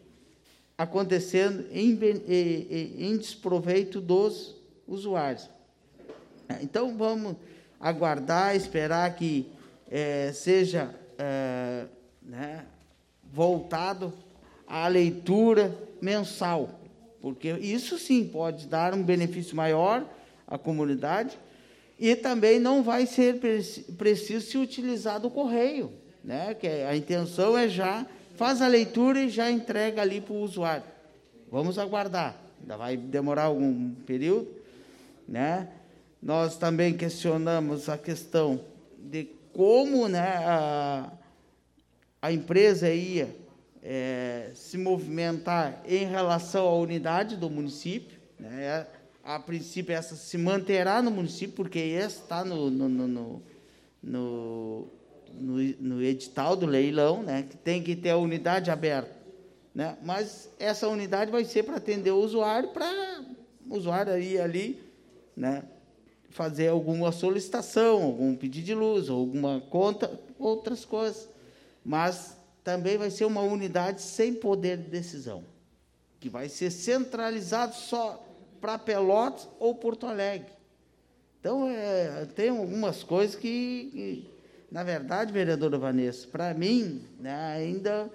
acontecendo em, em, em desproveito dos usuários. Então, vamos aguardar, esperar que é, seja é, né, voltado à leitura mensal, porque isso sim pode dar um benefício maior à comunidade e também não vai ser preciso se utilizar do correio, né, que a intenção é já, faz a leitura e já entrega ali para o usuário. Vamos aguardar, ainda vai demorar algum período, né? Nós também questionamos a questão de como, né, a, a empresa ia é, se movimentar em relação à unidade do município, né? A princípio, essa se manterá no município, porque essa está no, no, no, no, no, no edital do leilão, né, que tem que ter a unidade aberta, né? Mas essa unidade vai ser para atender o usuário, para o usuário ir ali, né, fazer alguma solicitação, algum pedido de luz, ou alguma conta, outras coisas. Mas também vai ser uma unidade sem poder de decisão, que vai ser centralizado só para Pelotas ou Porto Alegre. Então, é, tem algumas coisas que, que, na verdade, vereadora Vanessa, para mim, né, ainda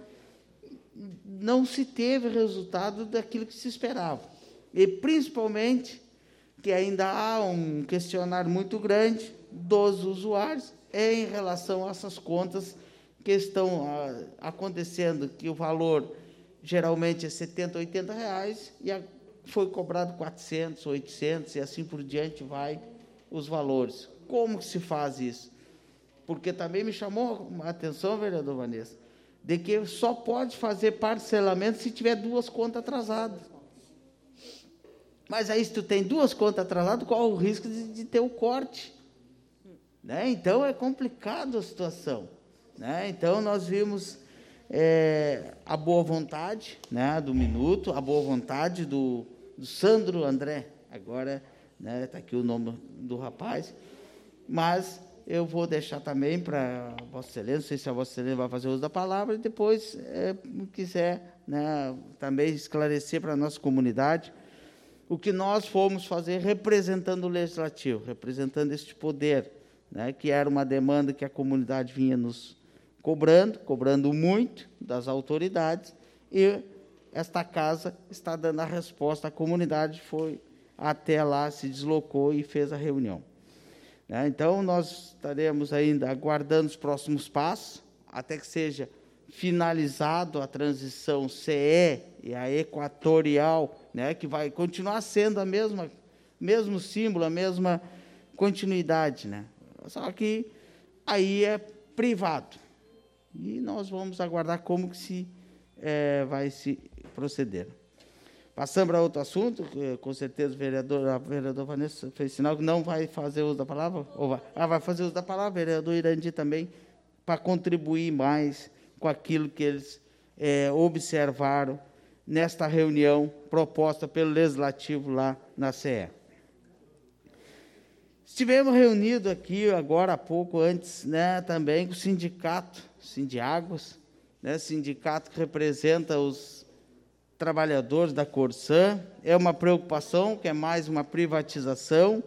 não se teve resultado daquilo que se esperava. E, principalmente, que ainda há um questionário muito grande dos usuários em relação a essas contas que estão ah, acontecendo, que o valor geralmente é setenta, oitenta reais, e a, foi cobrado quatrocentos, oitocentos, e assim por diante vai os valores. Como que se faz isso? Porque também me chamou a atenção, vereador Vanessa, de que só pode fazer parcelamento se tiver duas contas atrasadas. Mas aí, se tu tem duas contas atrasadas, qual o risco de, de ter o corte? Né? Então, é complicado a situação. Né? Então, nós vimos é, a boa vontade, né, do Minuto, a boa vontade do, do Sandro André, agora está, né, aqui o nome do rapaz, mas eu vou deixar também para Vossa Excelência, não sei se a Vossa Excelência vai fazer uso da palavra, e depois, é, quiser, né, também esclarecer para a nossa comunidade o que nós fomos fazer representando o Legislativo, representando este poder, né, que era uma demanda que a comunidade vinha nos cobrando, cobrando muito das autoridades, e esta casa está dando a resposta. A comunidade foi até lá, se deslocou e fez a reunião. Então, nós estaremos ainda aguardando os próximos passos, até que seja finalizado a transição C E e a Equatorial, né, que vai continuar sendo a mesma, mesmo símbolo, a mesma continuidade, né? Só que aí é privado. E nós vamos aguardar como que se é, vai se proceder. Passando para outro assunto, que, com certeza o vereador, a vereadora Vanessa fez sinal que não vai fazer uso da palavra, ou vai, ah, vai fazer uso da palavra, o vereador Irandi também, para contribuir mais com aquilo que eles é, observaram nesta reunião proposta pelo Legislativo lá na C E. Estivemos reunidos aqui, agora há pouco, antes, né, também com o sindicato, Sindiáguas, né, sindicato que representa os trabalhadores da Corsã. É uma preocupação, que é mais uma privatização.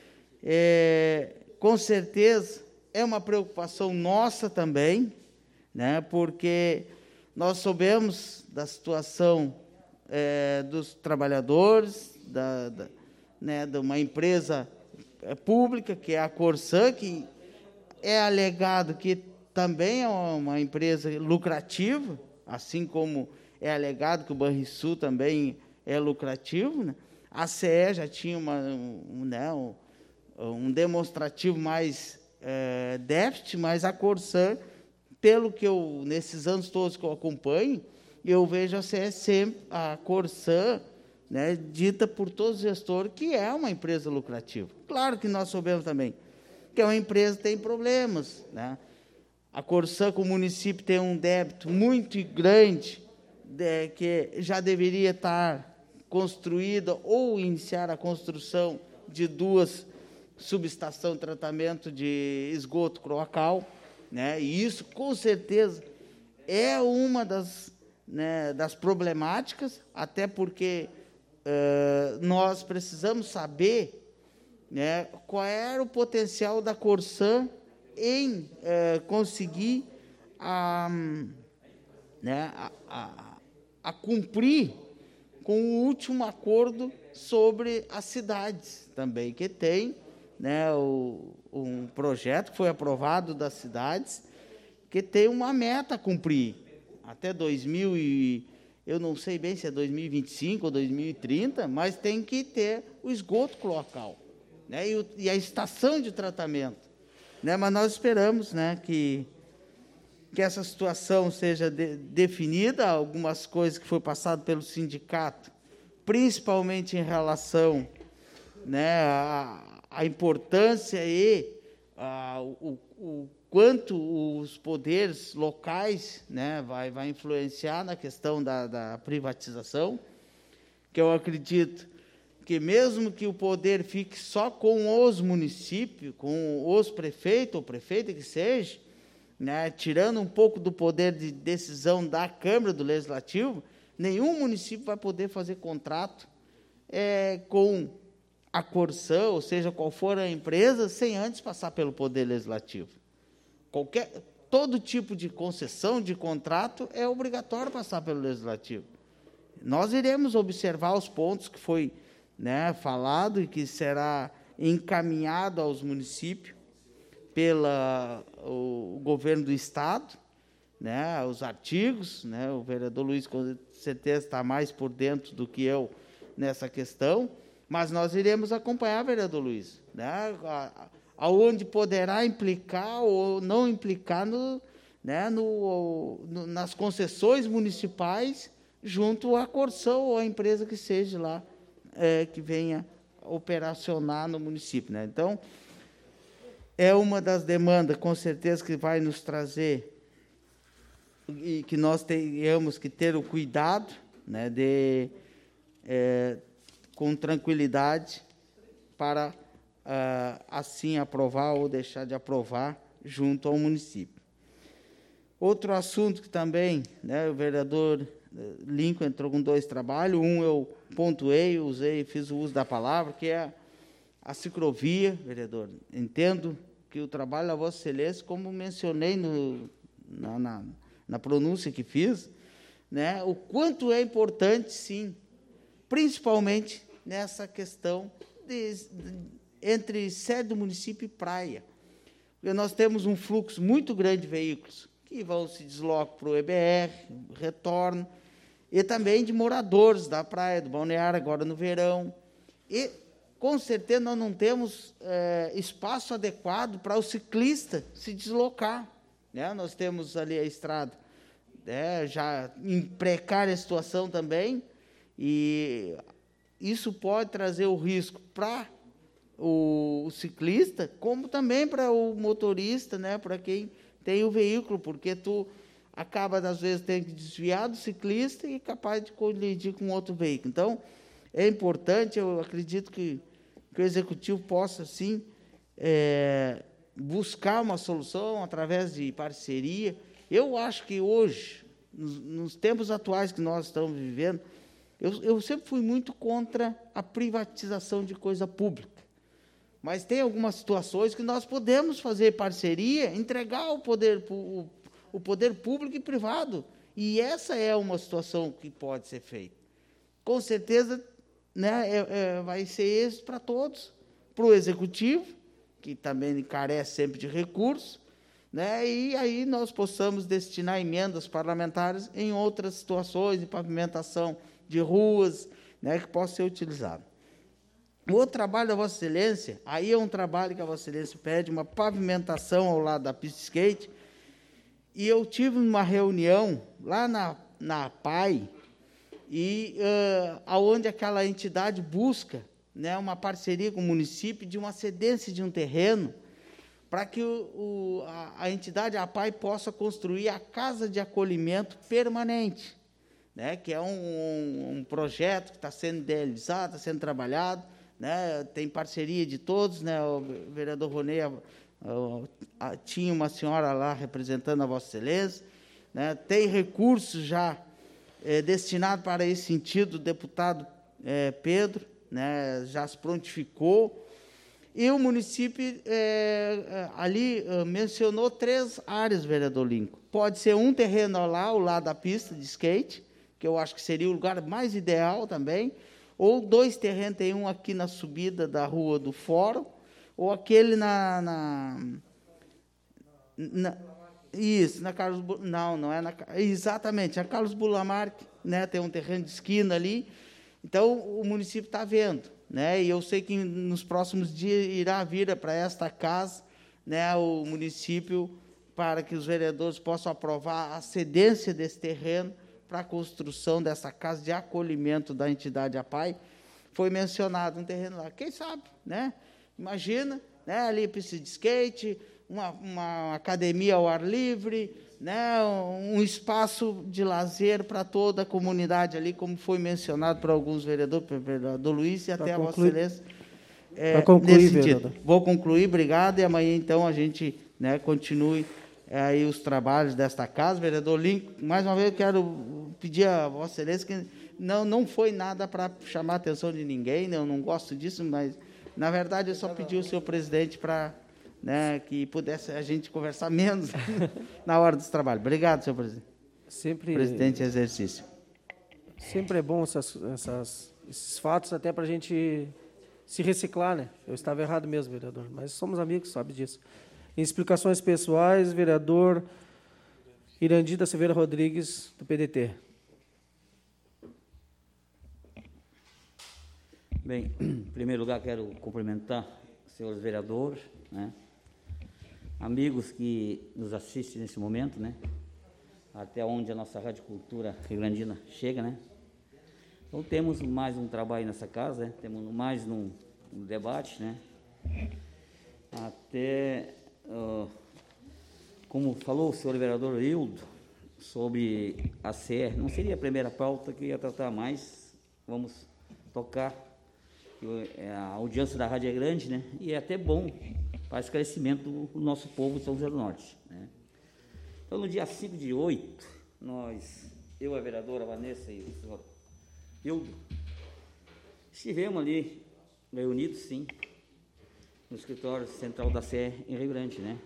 É, com certeza, é uma preocupação nossa também, né, porque nós soubemos da situação é, dos trabalhadores, da, da, né, de uma empresa pública, que é a Corsã, que é alegado que também é uma empresa lucrativa, assim como é alegado que o Banrisul também é lucrativo, né? A C E já tinha uma, um, né, um, um demonstrativo mais é, déficit, mas a Corsã, pelo que eu, nesses anos todos que eu acompanho, eu vejo a C E sempre, a Corsã, né, dita por todos os gestores, que é uma empresa lucrativa. Claro que nós soubemos também que é uma empresa que tem problemas, né? A Corsã, com o município, tem um débito muito grande, de, que já deveria estar construída ou iniciar a construção de duas subestações de tratamento de esgoto cloacal, né? E isso, com certeza, é uma das, né, das problemáticas, até porque uh, nós precisamos saber, né, qual era o potencial da Corsã em eh, conseguir a, né, a, a, a cumprir com o último acordo sobre as cidades também, que tem, né, o, um projeto que foi aprovado das cidades, que tem uma meta a cumprir até dois mil e eu não sei bem se é dois mil e vinte e cinco ou dois mil e trinta, mas tem que ter o esgoto cloacal, né, e, o, e a estação de tratamento. Né, mas nós esperamos, né, que, que essa situação seja de, definida, algumas coisas que foi passado pelo sindicato, principalmente em relação, né, à, à importância e a, o, o quanto os poderes locais, né, vai, vai influenciar na questão da, da privatização, que eu acredito que mesmo que o poder fique só com os municípios, com os prefeitos, ou prefeita que seja, né, tirando um pouco do poder de decisão da Câmara, do Legislativo, nenhum município vai poder fazer contrato é, com a Corsã, ou seja, qual for a empresa, sem antes passar pelo Poder Legislativo. Qualquer, todo tipo de concessão, de contrato, é obrigatório passar pelo Legislativo. Nós iremos observar os pontos que foi, né, falado e que será encaminhado aos municípios pela o governo do Estado, né, os artigos, né, o vereador Luiz com certeza está mais por dentro do que eu nessa questão, mas nós iremos acompanhar, vereador Luiz, né, aonde poderá implicar ou não implicar no, né, no, no, nas concessões municipais junto à Corsã ou à empresa que seja lá, É, que venha operacionar no município, né? Então, é uma das demandas, com certeza, que vai nos trazer e que nós tenhamos que ter o cuidado, né, de, é, com tranquilidade, para ah, assim aprovar ou deixar de aprovar junto ao município. Outro assunto que também, né, o vereador Lincoln entrou com dois trabalhos, um eu pontuei, usei, fiz o uso da palavra, que é a ciclovia, vereador. Entendo que o trabalho da Vossa Excelência, como mencionei no, na, na, na pronúncia que fiz, né, o quanto é importante, sim, principalmente nessa questão de, de, entre sede do município e praia. Porque nós temos um fluxo muito grande de veículos que vão se deslocam para o E B R, retorno, e também de moradores da praia, do balneário, agora no verão. E, com certeza, nós não temos é, espaço adequado para o ciclista se deslocar. Né? Nós temos ali a estrada, né, já em precária situação também, e isso pode trazer o risco para o, o ciclista, como também para o motorista, né, para quem tem o veículo, porque tu acaba, às vezes, tendo que desviar do ciclista e capaz de colidir com outro veículo. Então, é importante, eu acredito que, que o Executivo possa, sim, é, buscar uma solução através de parceria. Eu acho que hoje, nos, nos tempos atuais que nós estamos vivendo, eu, eu sempre fui muito contra a privatização de coisa pública. Mas tem algumas situações que nós podemos fazer parceria, entregar o poder, o, o poder público e privado. E essa é uma situação que pode ser feita. Com certeza, né, é, é, vai ser êxito para todos, para o Executivo, que também carece sempre de recursos, né, e aí nós possamos destinar emendas parlamentares em outras situações, de pavimentação de ruas, né, que possa ser utilizado. O outro trabalho da Vossa Excelência, aí é um trabalho que a Vossa Excelência pede, uma pavimentação ao lado da pista de skate, e eu tive uma reunião lá na, na P A I, e uh, aonde aquela entidade busca, né, uma parceria com o município de uma cedência de um terreno, para que o, o, a, a entidade, a P A I, possa construir a casa de acolhimento permanente, né, que é um, um, um projeto que está sendo idealizado, está sendo trabalhado, né, tem parceria de todos, né, o vereador Ronei a, a, a, tinha uma senhora lá representando a Vossa Excelência, né, tem recursos já é, destinados para esse sentido, o deputado é, Pedro, né, já se prontificou, e o município é, ali mencionou três áreas, vereador Lincoln. Pode ser um terreno lá, ao lado da pista de skate, que eu acho que seria o lugar mais ideal também, ou dois terrenos, tem um aqui na subida da Rua do Fórum, ou aquele na... na, na isso, na Carlos... Não, não é na... Exatamente, a Carlos Bulamarque, né, tem um terreno de esquina ali. Então, o município está vendo, né, e eu sei que nos próximos dias irá vir para esta casa, né, o município, para que os vereadores possam aprovar a cedência desse terreno para a construção dessa casa de acolhimento da entidade A P A I. Foi mencionado um terreno lá. Quem sabe, né? Imagina, né, ali pista de skate, uma, uma academia ao ar livre, né, um espaço de lazer para toda a comunidade ali, como foi mencionado por alguns vereadores, pelo vereador Luiz e até a Vossa Excelência. É, concluir, nesse sentido. vereador. Vou concluir, obrigado, e amanhã, então, a gente, né, continue é, aí os trabalhos desta casa. Vereador Lincoln, mais uma vez eu quero pedir a Vossa Excelência que não, não foi nada para chamar a atenção de ninguém, né, eu não gosto disso, mas, na verdade, eu só pedi ao senhor presidente para, né, que pudesse a gente conversar menos na hora dos trabalhos. Obrigado, senhor presidente. Sempre, presidente em exercício. Sempre é bom essas, essas, esses fatos, até para a gente se reciclar, né? Eu estava errado mesmo, vereador, mas somos amigos, sabe disso. Em explicações pessoais, vereador Irandi da Silveira Rodrigues, do P D T. Bem, em primeiro lugar, quero cumprimentar os senhores vereadores, né, amigos que nos assistem nesse momento, né, até onde a nossa Rádio Cultura Rio-Grandina chega, né. Então, temos mais um trabalho nessa casa, né, temos mais um, um debate, né, até, uh, como falou o senhor vereador Hildo, sobre a C E R, não seria a primeira pauta que ia tratar mais, vamos tocar a audiência da rádio é grande, né? E é até bom para esclarecimento do nosso povo de São José do Norte, né? Então, no dia cinco de oito, nós, eu, a vereadora Vanessa e o senhor Hildo, estivemos ali reunidos, sim, no escritório central da C E em Rio Grande, né?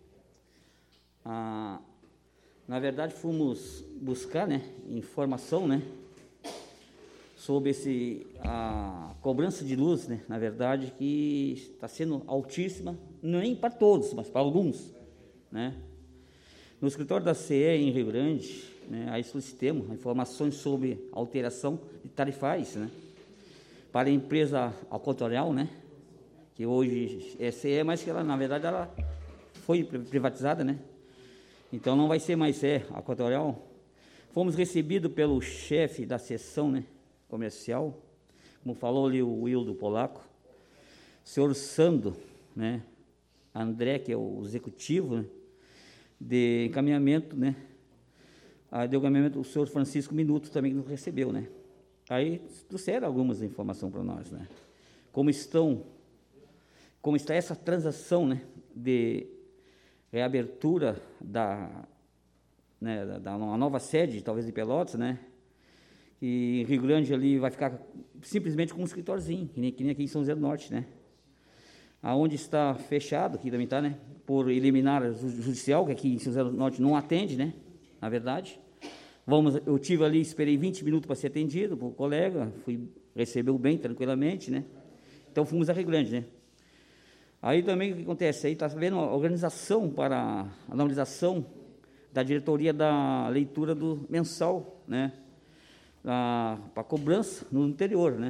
Ah, na verdade, fomos buscar, né, informação, né, sobre esse, a cobrança de luz, né, na verdade, que está sendo altíssima, nem para todos, mas para alguns, né? No escritório da C E em Rio Grande, né, aí solicitamos informações sobre alteração de tarifais, né, para a empresa Equatorial, né, que hoje é C E, mas que ela, na verdade, ela foi privatizada, né? Então, não vai ser mais C E, Equatorial. Fomos recebidos pelo chefe da seção, né, comercial, como falou ali o Wildo Polaco, o senhor Sando, né, André, que é o executivo, né, de encaminhamento, né, a de encaminhamento, o senhor Francisco Minuto também nos recebeu, né. Aí trouxeram algumas informações para nós, né, como estão, como está essa transação, né, de reabertura da, né, da, da uma nova sede, talvez de Pelotas, né, e em Rio Grande ali vai ficar simplesmente com um escritóriozinho, que nem, que nem aqui em São José do Norte, né, aonde está fechado, aqui também está, né, por eliminar o judicial, que aqui em São José do Norte não atende, né, na verdade. Vamos, eu tive ali, esperei vinte minutos para ser atendido por um colega, fui, recebeu bem, tranquilamente, né, então fomos a Rio Grande, né. Aí também o que acontece? Aí está havendo uma organização para a normalização da diretoria da leitura do mensal, né, para a cobrança no interior, né.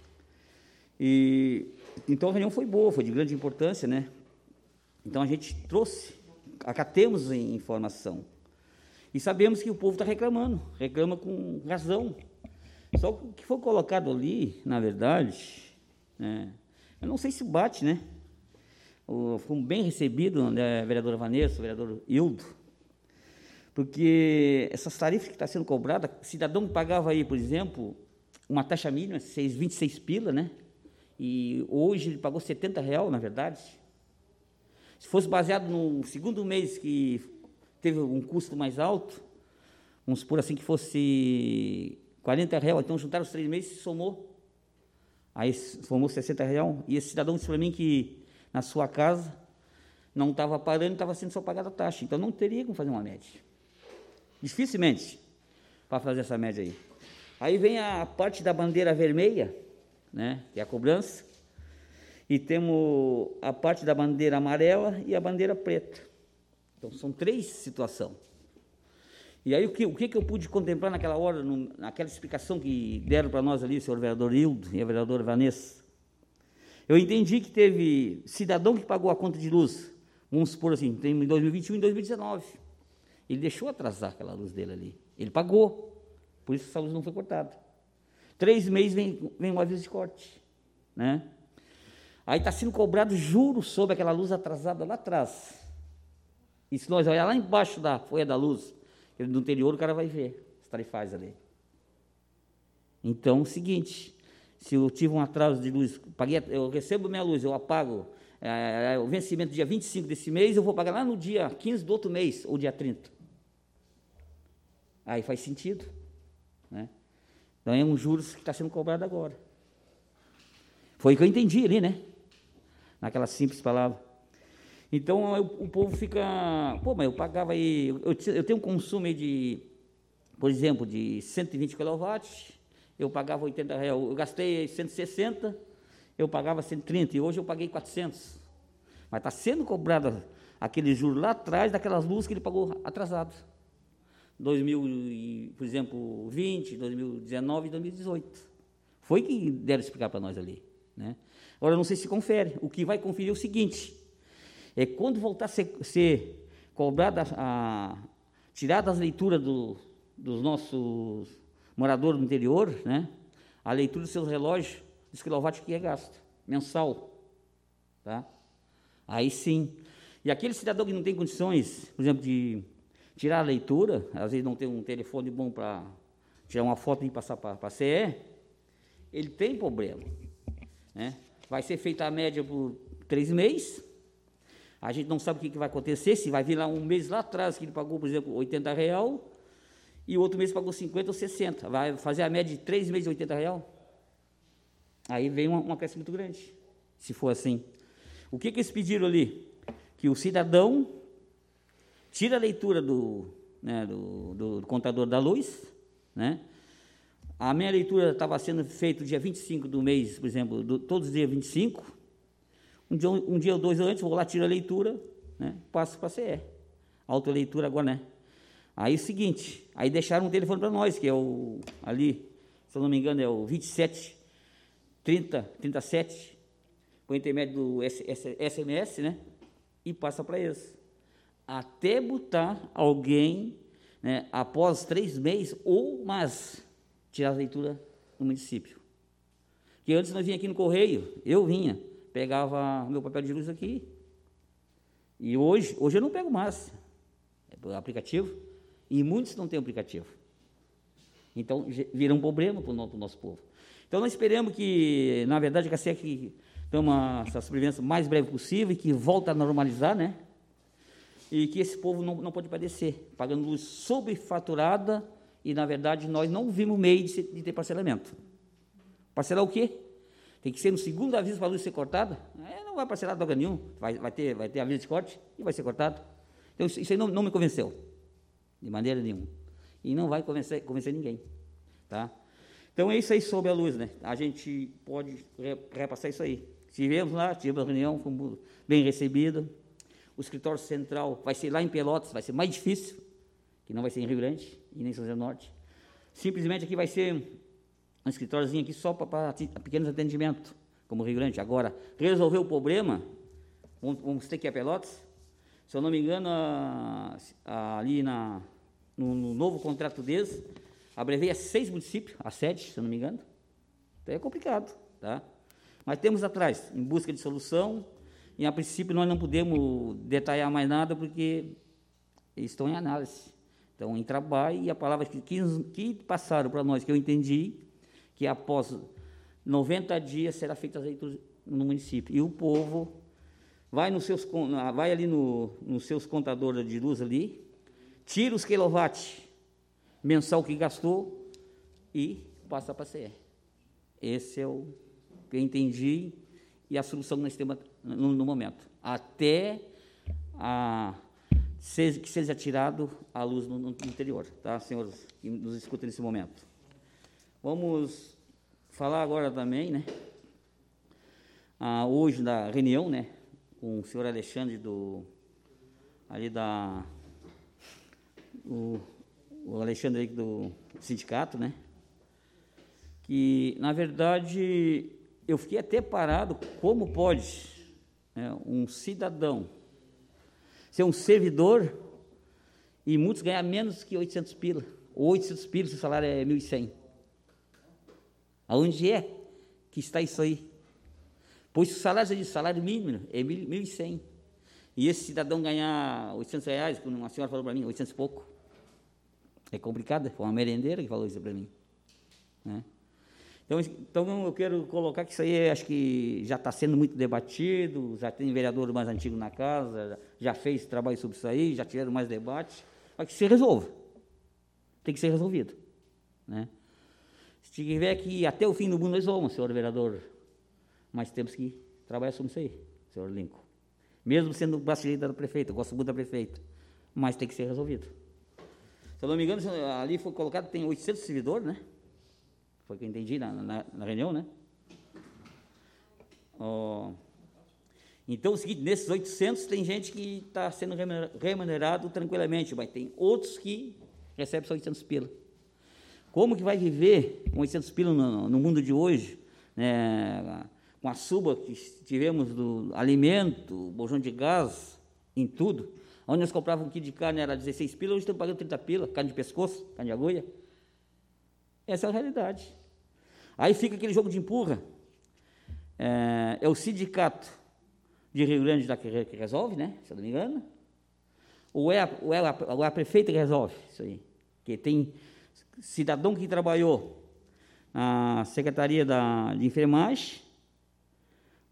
E então a reunião foi boa, foi de grande importância, né. Então a gente trouxe, acatemos a informação e sabemos que o povo está reclamando, reclama com razão. Só que o que foi colocado ali, na verdade, né, eu não sei se bate, né. Fomos bem recebidos, né, a vereadora Vanessa, o vereador Hildo, porque essas tarifas que estão sendo cobradas, o cidadão pagava aí, por exemplo, uma taxa mínima, vinte e seis pila, né? E hoje ele pagou setenta reais, na verdade. Se fosse baseado no segundo mês que teve um custo mais alto, vamos supor assim que fosse quarenta reais, então juntaram os três meses e somou. Aí somou sessenta reais, e esse cidadão disse para mim que na sua casa não estava parando, estava sendo só pagada a taxa, então não teria como fazer uma média. Dificilmente para fazer essa média aí. Aí vem a parte da bandeira vermelha, né, que é a cobrança, e temos a parte da bandeira amarela e a bandeira preta. Então, são três situações. E aí, o que, o que eu pude contemplar naquela hora, no, naquela explicação que deram para nós ali, o senhor vereador Hildo e a vereadora Vanessa, eu entendi que teve cidadão que pagou a conta de luz, vamos supor assim, tem em dois mil e vinte e um e dois mil e dezenove. Ele deixou atrasar aquela luz dele ali. Ele pagou, por isso essa luz não foi cortada. Três meses vem, vem um aviso de corte, né? Aí está sendo cobrado juros sobre aquela luz atrasada lá atrás. E se nós olhar lá embaixo da folha da luz, do interior, o cara vai ver as tarifais ali. Então, é o seguinte, se eu tive um atraso de luz, paguei, eu recebo minha luz, eu apago, é, o vencimento dia vinte e cinco desse mês, eu vou pagar lá no dia quinze do outro mês, ou dia trinta. Aí faz sentido, né? Então, é um juros que está sendo cobrado agora. Foi o que eu entendi ali, né? Naquela simples palavra. Então, eu, o povo fica... Pô, mas eu pagava aí... Eu, eu tenho um consumo aí de, por exemplo, de cento e vinte quilowatts, eu pagava oitenta reais. Eu gastei cento e sessenta, eu pagava cento e trinta, e hoje eu paguei quatrocentos. Mas está sendo cobrado aquele juro lá atrás daquelas luzes que ele pagou atrasado. dois mil, por exemplo, vinte, dois mil e dezenove e dois mil e dezoito. Foi que deram explicar para nós ali, né? Agora, eu não sei se confere. O que vai conferir é o seguinte, é quando voltar a ser, ser cobrada, a, tirada as leituras do, dos nossos moradores do interior, né? A leitura dos seus relógios, dos quilowatts que é gasto, mensal, tá? Aí sim. E aquele cidadão que não tem condições, por exemplo, de tirar a leitura, às vezes não tem um telefone bom para tirar uma foto e passar para a C E, ele tem problema. né? Vai ser feita a média por três meses. A gente não sabe o que, que vai acontecer, se vai vir lá um mês lá atrás, que ele pagou, por exemplo, oitenta reais, e o outro mês pagou cinquenta ou sessenta. Vai fazer a média de três meses de oitenta reais? Aí vem uma, uma peça muito grande, se for assim. O que, que eles pediram ali? Que o cidadão tira a leitura do, né, do, do, do contador da luz, né? A minha leitura estava sendo feita dia vinte e cinco do mês, por exemplo, do, todos os dias vinte e cinco. Um dia, um dia ou dois antes, vou lá, tiro a leitura, né, passo para a C E. Autoleitura agora, né? Aí, o seguinte, aí deixaram um telefone para nós, que é o, ali, se eu não me engano, é o vinte e sete, trinta, trinta e sete, por intermédio do S M S, né? E passa para eles. Até botar alguém, né, após três meses ou mais, tirar a leitura no município. Que antes nós vinha aqui no correio, eu vinha, pegava meu papel de luz aqui, e hoje, hoje eu não pego mais, é pelo aplicativo, e muitos não têm aplicativo. Então, vira um problema para o nosso, nosso povo. Então, nós esperamos que, na verdade, que a S E C toma essa sobrevivência o mais breve possível e que volta a normalizar, né? E que esse povo não, não pode padecer, pagando luz sobrefaturada, e, na verdade, nós não vimos meio de, de ter parcelamento. Parcelar o quê? Tem que ser no segundo aviso para a luz ser cortada? É, não vai parcelar droga nenhuma, vai, vai, ter, vai ter aviso de corte e vai ser cortado. Então, isso, isso aí não, não me convenceu, de maneira nenhuma. E não vai convencer, convencer ninguém. Tá? Então, é isso aí sobre a luz, né? A gente pode repassar isso aí. Tivemos lá, tivemos a reunião, fomos bem recebidos. O escritório central vai ser lá em Pelotas, vai ser mais difícil, que não vai ser em Rio Grande e nem São José do Norte. Simplesmente aqui vai ser um escritóriozinho aqui só para pequenos atendimentos, como Rio Grande. Agora, resolver o problema, vamos, vamos ter que ir a Pelotas. Se eu não me engano, a, a, ali na, no, no novo contrato deles, abreveia seis municípios, a sede, se eu não me engano. Então é complicado, tá? Mas temos atrás, em busca de solução, e a princípio nós não podemos detalhar mais nada, porque eles estão em análise, estão em trabalho, e a palavra que, que, que passaram para nós, que eu entendi, que após noventa dias será feita as leituras no município. E o povo vai, nos seus, vai ali no, nos seus contadores de luz ali, tira os quilowatts mensal que gastou e passa para a C E. Esse é o que eu entendi e a solução que nós temos no, no momento. Até a, seja, que seja tirado a luz no, no interior, tá, senhores que nos escutam nesse momento. Vamos falar agora também, né, ah, hoje na reunião, né, com o senhor Alexandre do, ali da, o, o Alexandre aí do sindicato, né, que, na verdade, eu fiquei até parado, como pode, né, um cidadão ser um servidor e muitos ganhar menos que oitocentos pila, ou oitocentos pila se o salário é mil e cem. Aonde é que está isso aí? Pois o salário é de salário mínimo, é mil e cem. E esse cidadão ganhar oitocentos reais, como uma senhora falou para mim, oitocentos e pouco. É complicado, foi uma merendeira que falou isso para mim. Né? Então, então, eu quero colocar que isso aí, acho que já está sendo muito debatido, já tem vereador mais antigo na casa, já fez trabalho sobre isso aí, já tiveram mais debates, para que se resolva. Tem que ser resolvido. Né? Se tiver que ir até o fim do mundo, nós vamos, senhor vereador, mas temos que trabalhar sobre isso aí, senhor Lincoln. Mesmo sendo braço-direito da prefeita, eu gosto muito da prefeita, mas tem que ser resolvido. Se eu não me engano, ali foi colocado, tem oitocentos servidores, né? Foi o que eu entendi na, na, na reunião, né? Oh, então, é o seguinte, nesses oitocentos tem gente que está sendo remunerado tranquilamente, mas tem outros que recebem só oitocentos pila. Como que vai viver com oitocentos pila no, no mundo de hoje, né, com a suba que tivemos do alimento, bojão de gás, em tudo, onde nós comprávamos um quilo de carne era dezesseis pila, hoje estamos pagando trinta pila, carne de pescoço, carne de agulha. Essa é a realidade. Aí fica aquele jogo de empurra. É, é o sindicato de Rio Grande da que, que resolve, né? Se eu não me engano. Ou é, a, ou, é a, ou é a prefeita que resolve isso aí. Que tem cidadão que trabalhou na Secretaria da, de Enfermagem,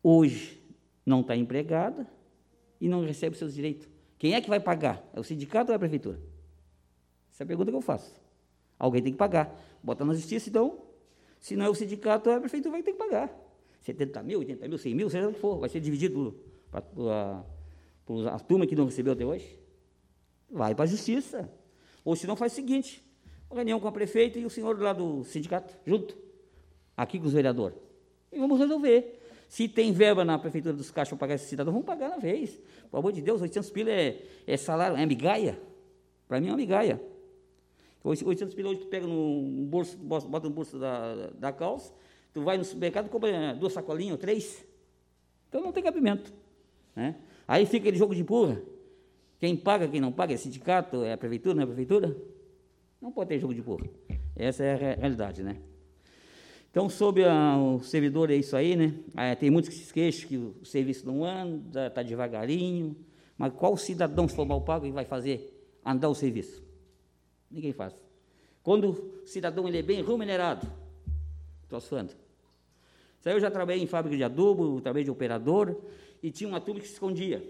hoje não está empregada e não recebe seus direitos. Quem é que vai pagar? É o sindicato ou é a prefeitura? Essa é a pergunta que eu faço. Alguém tem que pagar. Bota na justiça, então, se não é o sindicato, a prefeitura vai ter que pagar. setenta mil, oitenta mil, cem mil, seja o que for, vai ser dividido para a turma que não recebeu até hoje. Vai para a justiça. Ou se não, faz o seguinte, uma reunião com a prefeita e o senhor lá do sindicato, junto, aqui com os vereadores. E vamos resolver. Se tem verba na prefeitura dos caixas para pagar esse cidadão, vamos pagar na vez. Pelo amor de Deus, oitocentos pila é, é salário, é migalha. Para mim é uma migalha. oitocentos pila hoje tu pega no bolso, bota no bolso da, da calça, tu vai no supermercado e compra duas sacolinhas ou três. Então não tem cabimento. Né? Aí fica aquele jogo de empurra. Quem paga, quem não paga, é sindicato, é a prefeitura, não é a prefeitura? Não pode ter jogo de empurra. Essa é a realidade, né? Então, sobre a, o servidor, é isso aí, né? Ah, tem muitos que se queixam que o serviço não anda, está devagarinho, mas qual cidadão, se for mal pago, vai fazer andar o serviço? Ninguém faz. Quando o cidadão ele é bem remunerado, troço anda. Isso aí eu já trabalhei em fábrica de adubo, trabalhei de operador, e tinha uma turma que se escondia.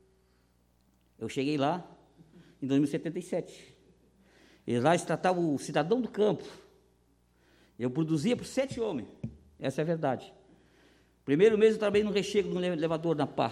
Eu cheguei lá em dois mil e setenta e sete. Eles lá tratavam o cidadão do campo. Eu produzia por sete homens. Essa é a verdade. Primeiro mês eu trabalhei no rechego do elevador na Pá.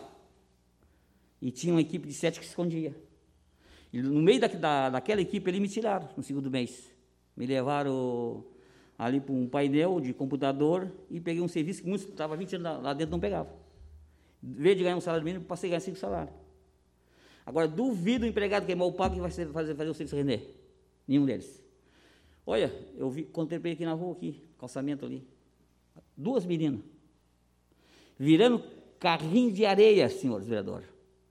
E tinha uma equipe de sete que se escondia. E no meio da, da, daquela equipe, eles me tiraram no segundo mês. Me levaram ali para um painel de computador e peguei um serviço que muitos estavam vinte anos lá dentro não pegavam. Em vez de ganhar um salário mínimo, passei a ganhar cinco salários. Agora, duvido o empregado que é mal pago que vai fazer, fazer o serviço render. Nenhum deles. Olha, eu vi, contemplei aqui na rua, aqui, calçamento ali. Duas meninas. Virando carrinho de areia, senhores vereadores.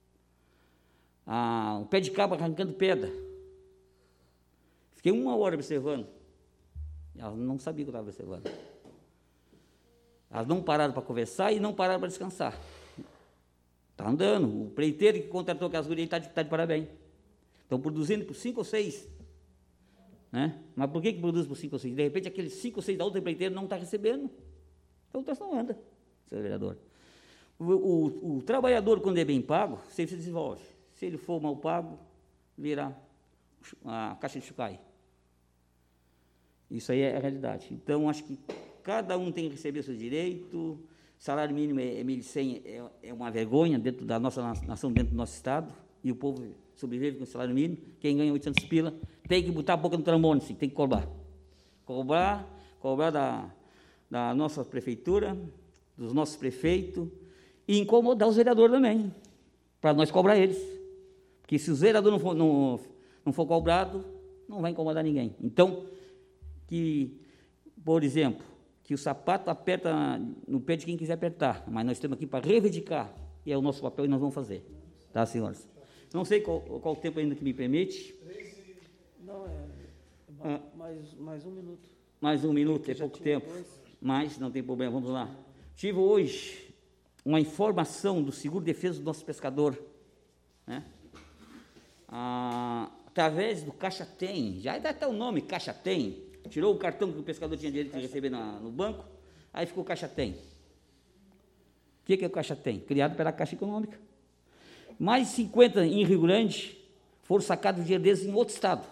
Ah, um pé de cabra arrancando pedra. Fiquei uma hora observando. Elas não sabiam que eu estava observando. Elas não pararam para conversar e não pararam para descansar. Está andando. O preiteiro que contratou aquelas gurias está de, tá de parabéns. Estão produzindo por cinco ou seis. Né? Mas por que, que produz por cinco ou seis? De repente, aqueles cinco ou seis da outra empreiteira não está recebendo. Então, o troço não anda, senhor vereador. O, o, o trabalhador, quando é bem pago, sempre se desenvolve. Se ele for mal pago, vira a caixa de chucai. Isso aí é a realidade. Então, acho que cada um tem que receber o seu direito. Salário mínimo é mil e cem, é, é uma vergonha dentro da nossa nação, dentro do nosso Estado, e o povo sobrevive com o salário mínimo. Quem ganha oitocentos pila tem que botar a boca no trombone, sim, tem que cobrar. Cobrar, cobrar da, da nossa prefeitura, dos nossos prefeitos, e incomodar os vereadores também, para nós cobrar eles. Porque se os vereadores não for, não, não for cobrado, não vai incomodar ninguém. Então, que, por exemplo, que o sapato aperta no pé de quem quiser apertar, mas nós estamos aqui para reivindicar, e é o nosso papel e nós vamos fazer. Tá, senhores? Não sei qual, qual o tempo ainda que me permite. Não, é, é mais, mais um minuto. Mais um minuto, é pouco tempo. Dois. Mas não tem problema, vamos lá. Tive hoje uma informação do Seguro Defesa do nosso pescador, né? Ah, através do Caixa Tem, já dá até o nome, Caixa Tem, tirou o cartão que o pescador tinha direito de receber na, no banco, aí ficou Caixa Tem. O que, que é o Caixa Tem? Criado pela Caixa Econômica. Mais de cinquenta em Rio Grande foram sacados dinheiro deles em outro estado.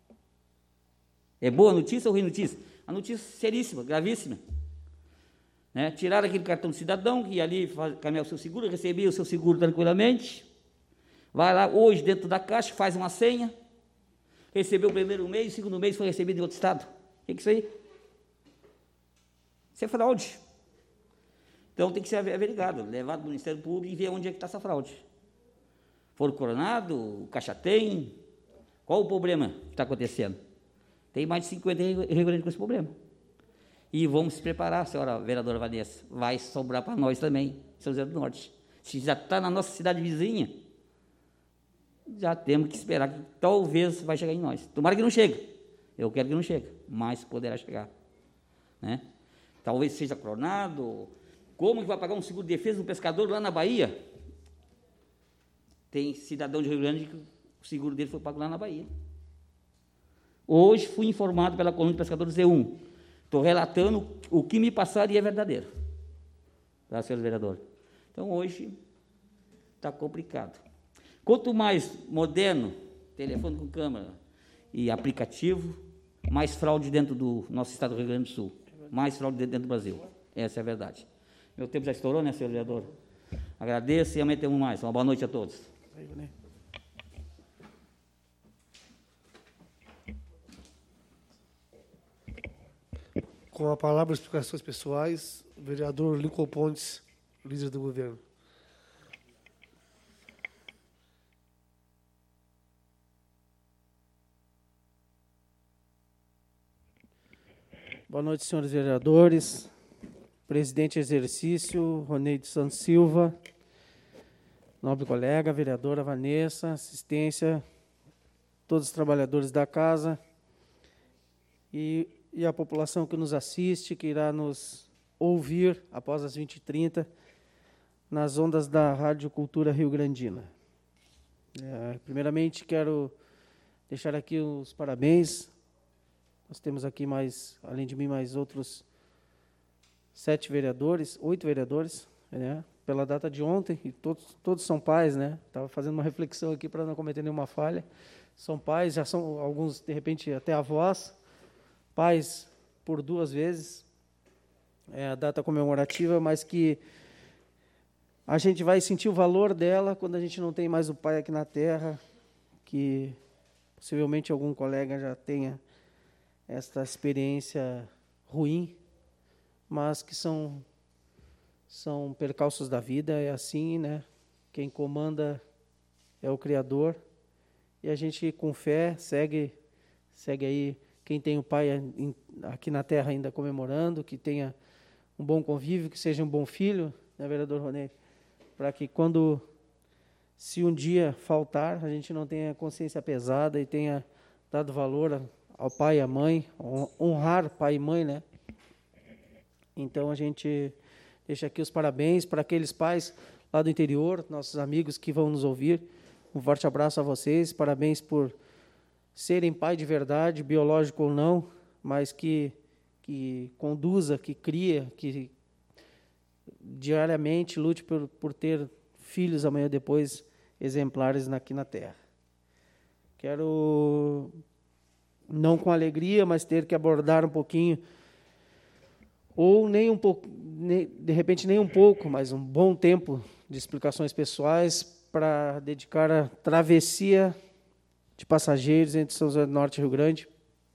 É boa notícia ou ruim notícia? A notícia seríssima, gravíssima. Né? Tiraram aquele cartão de cidadão, que ia ali caminhar o seu seguro, recebia o seu seguro tranquilamente, vai lá hoje dentro da caixa, faz uma senha, recebeu o primeiro mês, o segundo mês foi recebido em outro estado. O que é isso aí? Isso é fraude. Então tem que ser averiguado, levado para o Ministério Público e ver onde é que está essa fraude. Foram coronados, o Caixa Tem, qual o problema que está acontecendo? Tem mais de cinquenta em Rio Grande com esse problema. E vamos se preparar, senhora vereadora Vanessa, vai sobrar para nós também, São José do Norte. Se já está na nossa cidade vizinha, já temos que esperar que talvez vai chegar em nós. Tomara que não chegue, eu quero que não chegue, mas poderá chegar. Né? Talvez seja cronado. Como que vai pagar um seguro de defesa do pescador lá na Bahia? Tem cidadão de Rio Grande que o seguro dele foi pago lá na Bahia. Hoje fui informado pela coluna de pescadores Z um. Estou relatando o que me passaram e é verdadeiro. Tá, senhor vereador? Então, hoje, está complicado. Quanto mais moderno, telefone com câmera e aplicativo, mais fraude dentro do nosso estado do Rio Grande do Sul. Mais fraude dentro do Brasil. Essa é a verdade. Meu tempo já estourou, né, senhor vereador? Agradeço e amanhã temos mais. Uma boa noite a todos. Com a palavra, explicações pessoais, o vereador Lincoln Pontes, líder do governo. Boa noite, senhores vereadores. Presidente em exercício, Roneide Santos Silva. Nobre colega, vereadora Vanessa, assistência, todos os trabalhadores da casa e, e a população que nos assiste, que irá nos ouvir após as vinte e trinta nas ondas da Rádio Cultura Rio Grandina. É, primeiramente, quero deixar aqui os parabéns. Nós temos aqui mais, além de mim, mais outros sete vereadores, oito vereadores, né? Pela data de ontem, e todos, todos são pais, né? Estava fazendo uma reflexão aqui para não cometer nenhuma falha. São pais, já são alguns, de repente, até avós, pais por duas vezes, é a data comemorativa, mas que a gente vai sentir o valor dela quando a gente não tem mais o pai aqui na terra, que possivelmente algum colega já tenha esta experiência ruim, mas que são são percalços da vida, é assim, né? Quem comanda é o Criador, e a gente com fé segue segue aí quem tem o pai aqui na terra ainda comemorando, que tenha um bom convívio, que seja um bom filho, né, vereador Ronei, para que quando, se um dia faltar, a gente não tenha consciência pesada e tenha dado valor ao pai e à mãe, honrar pai e mãe, né? Então, a gente deixa aqui os parabéns para aqueles pais lá do interior, nossos amigos que vão nos ouvir. Um forte abraço a vocês, parabéns por serem pai de verdade, biológico ou não, mas que, que conduza, que cria, que diariamente lute por, por ter filhos amanhã depois exemplares aqui na terra. Quero, não com alegria, mas ter que abordar um pouquinho, ou nem um pouco, nem, de repente nem um pouco, mas um bom tempo de explicações pessoais para dedicar a travessia de passageiros entre São José do Norte e Rio Grande.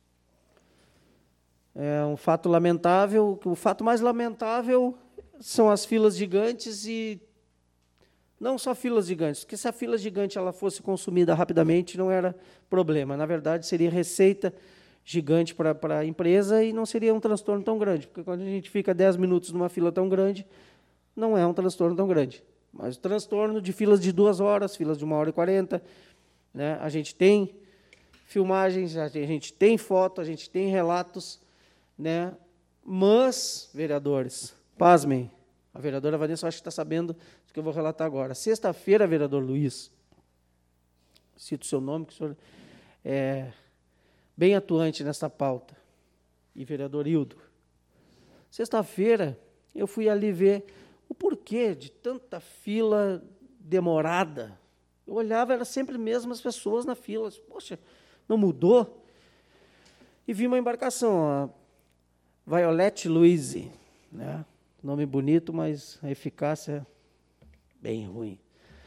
É um fato lamentável, o fato mais lamentável são as filas gigantes, e não só filas gigantes, porque se a fila gigante ela fosse consumida rapidamente não era problema, na verdade seria receita gigante para, para a empresa e não seria um transtorno tão grande, porque quando a gente fica dez minutos numa fila tão grande, não é um transtorno tão grande. Mas o transtorno de filas de duas horas, filas de uma hora e quarenta, né? A gente tem filmagens, a gente tem foto, a gente tem relatos, né? Mas, vereadores, pasmem, a vereadora Vanessa acho que está sabendo do que eu vou relatar agora. Sexta-feira, vereador Luiz, cito o seu nome, que o senhor é bem atuante nessa pauta, e vereador Hildo. Sexta-feira, eu fui ali ver o porquê de tanta fila demorada. Eu olhava, eram sempre as mesmas pessoas na fila. Poxa, não mudou? E vi uma embarcação, a Violette Louise, né? Nome bonito, mas a eficácia bem ruim.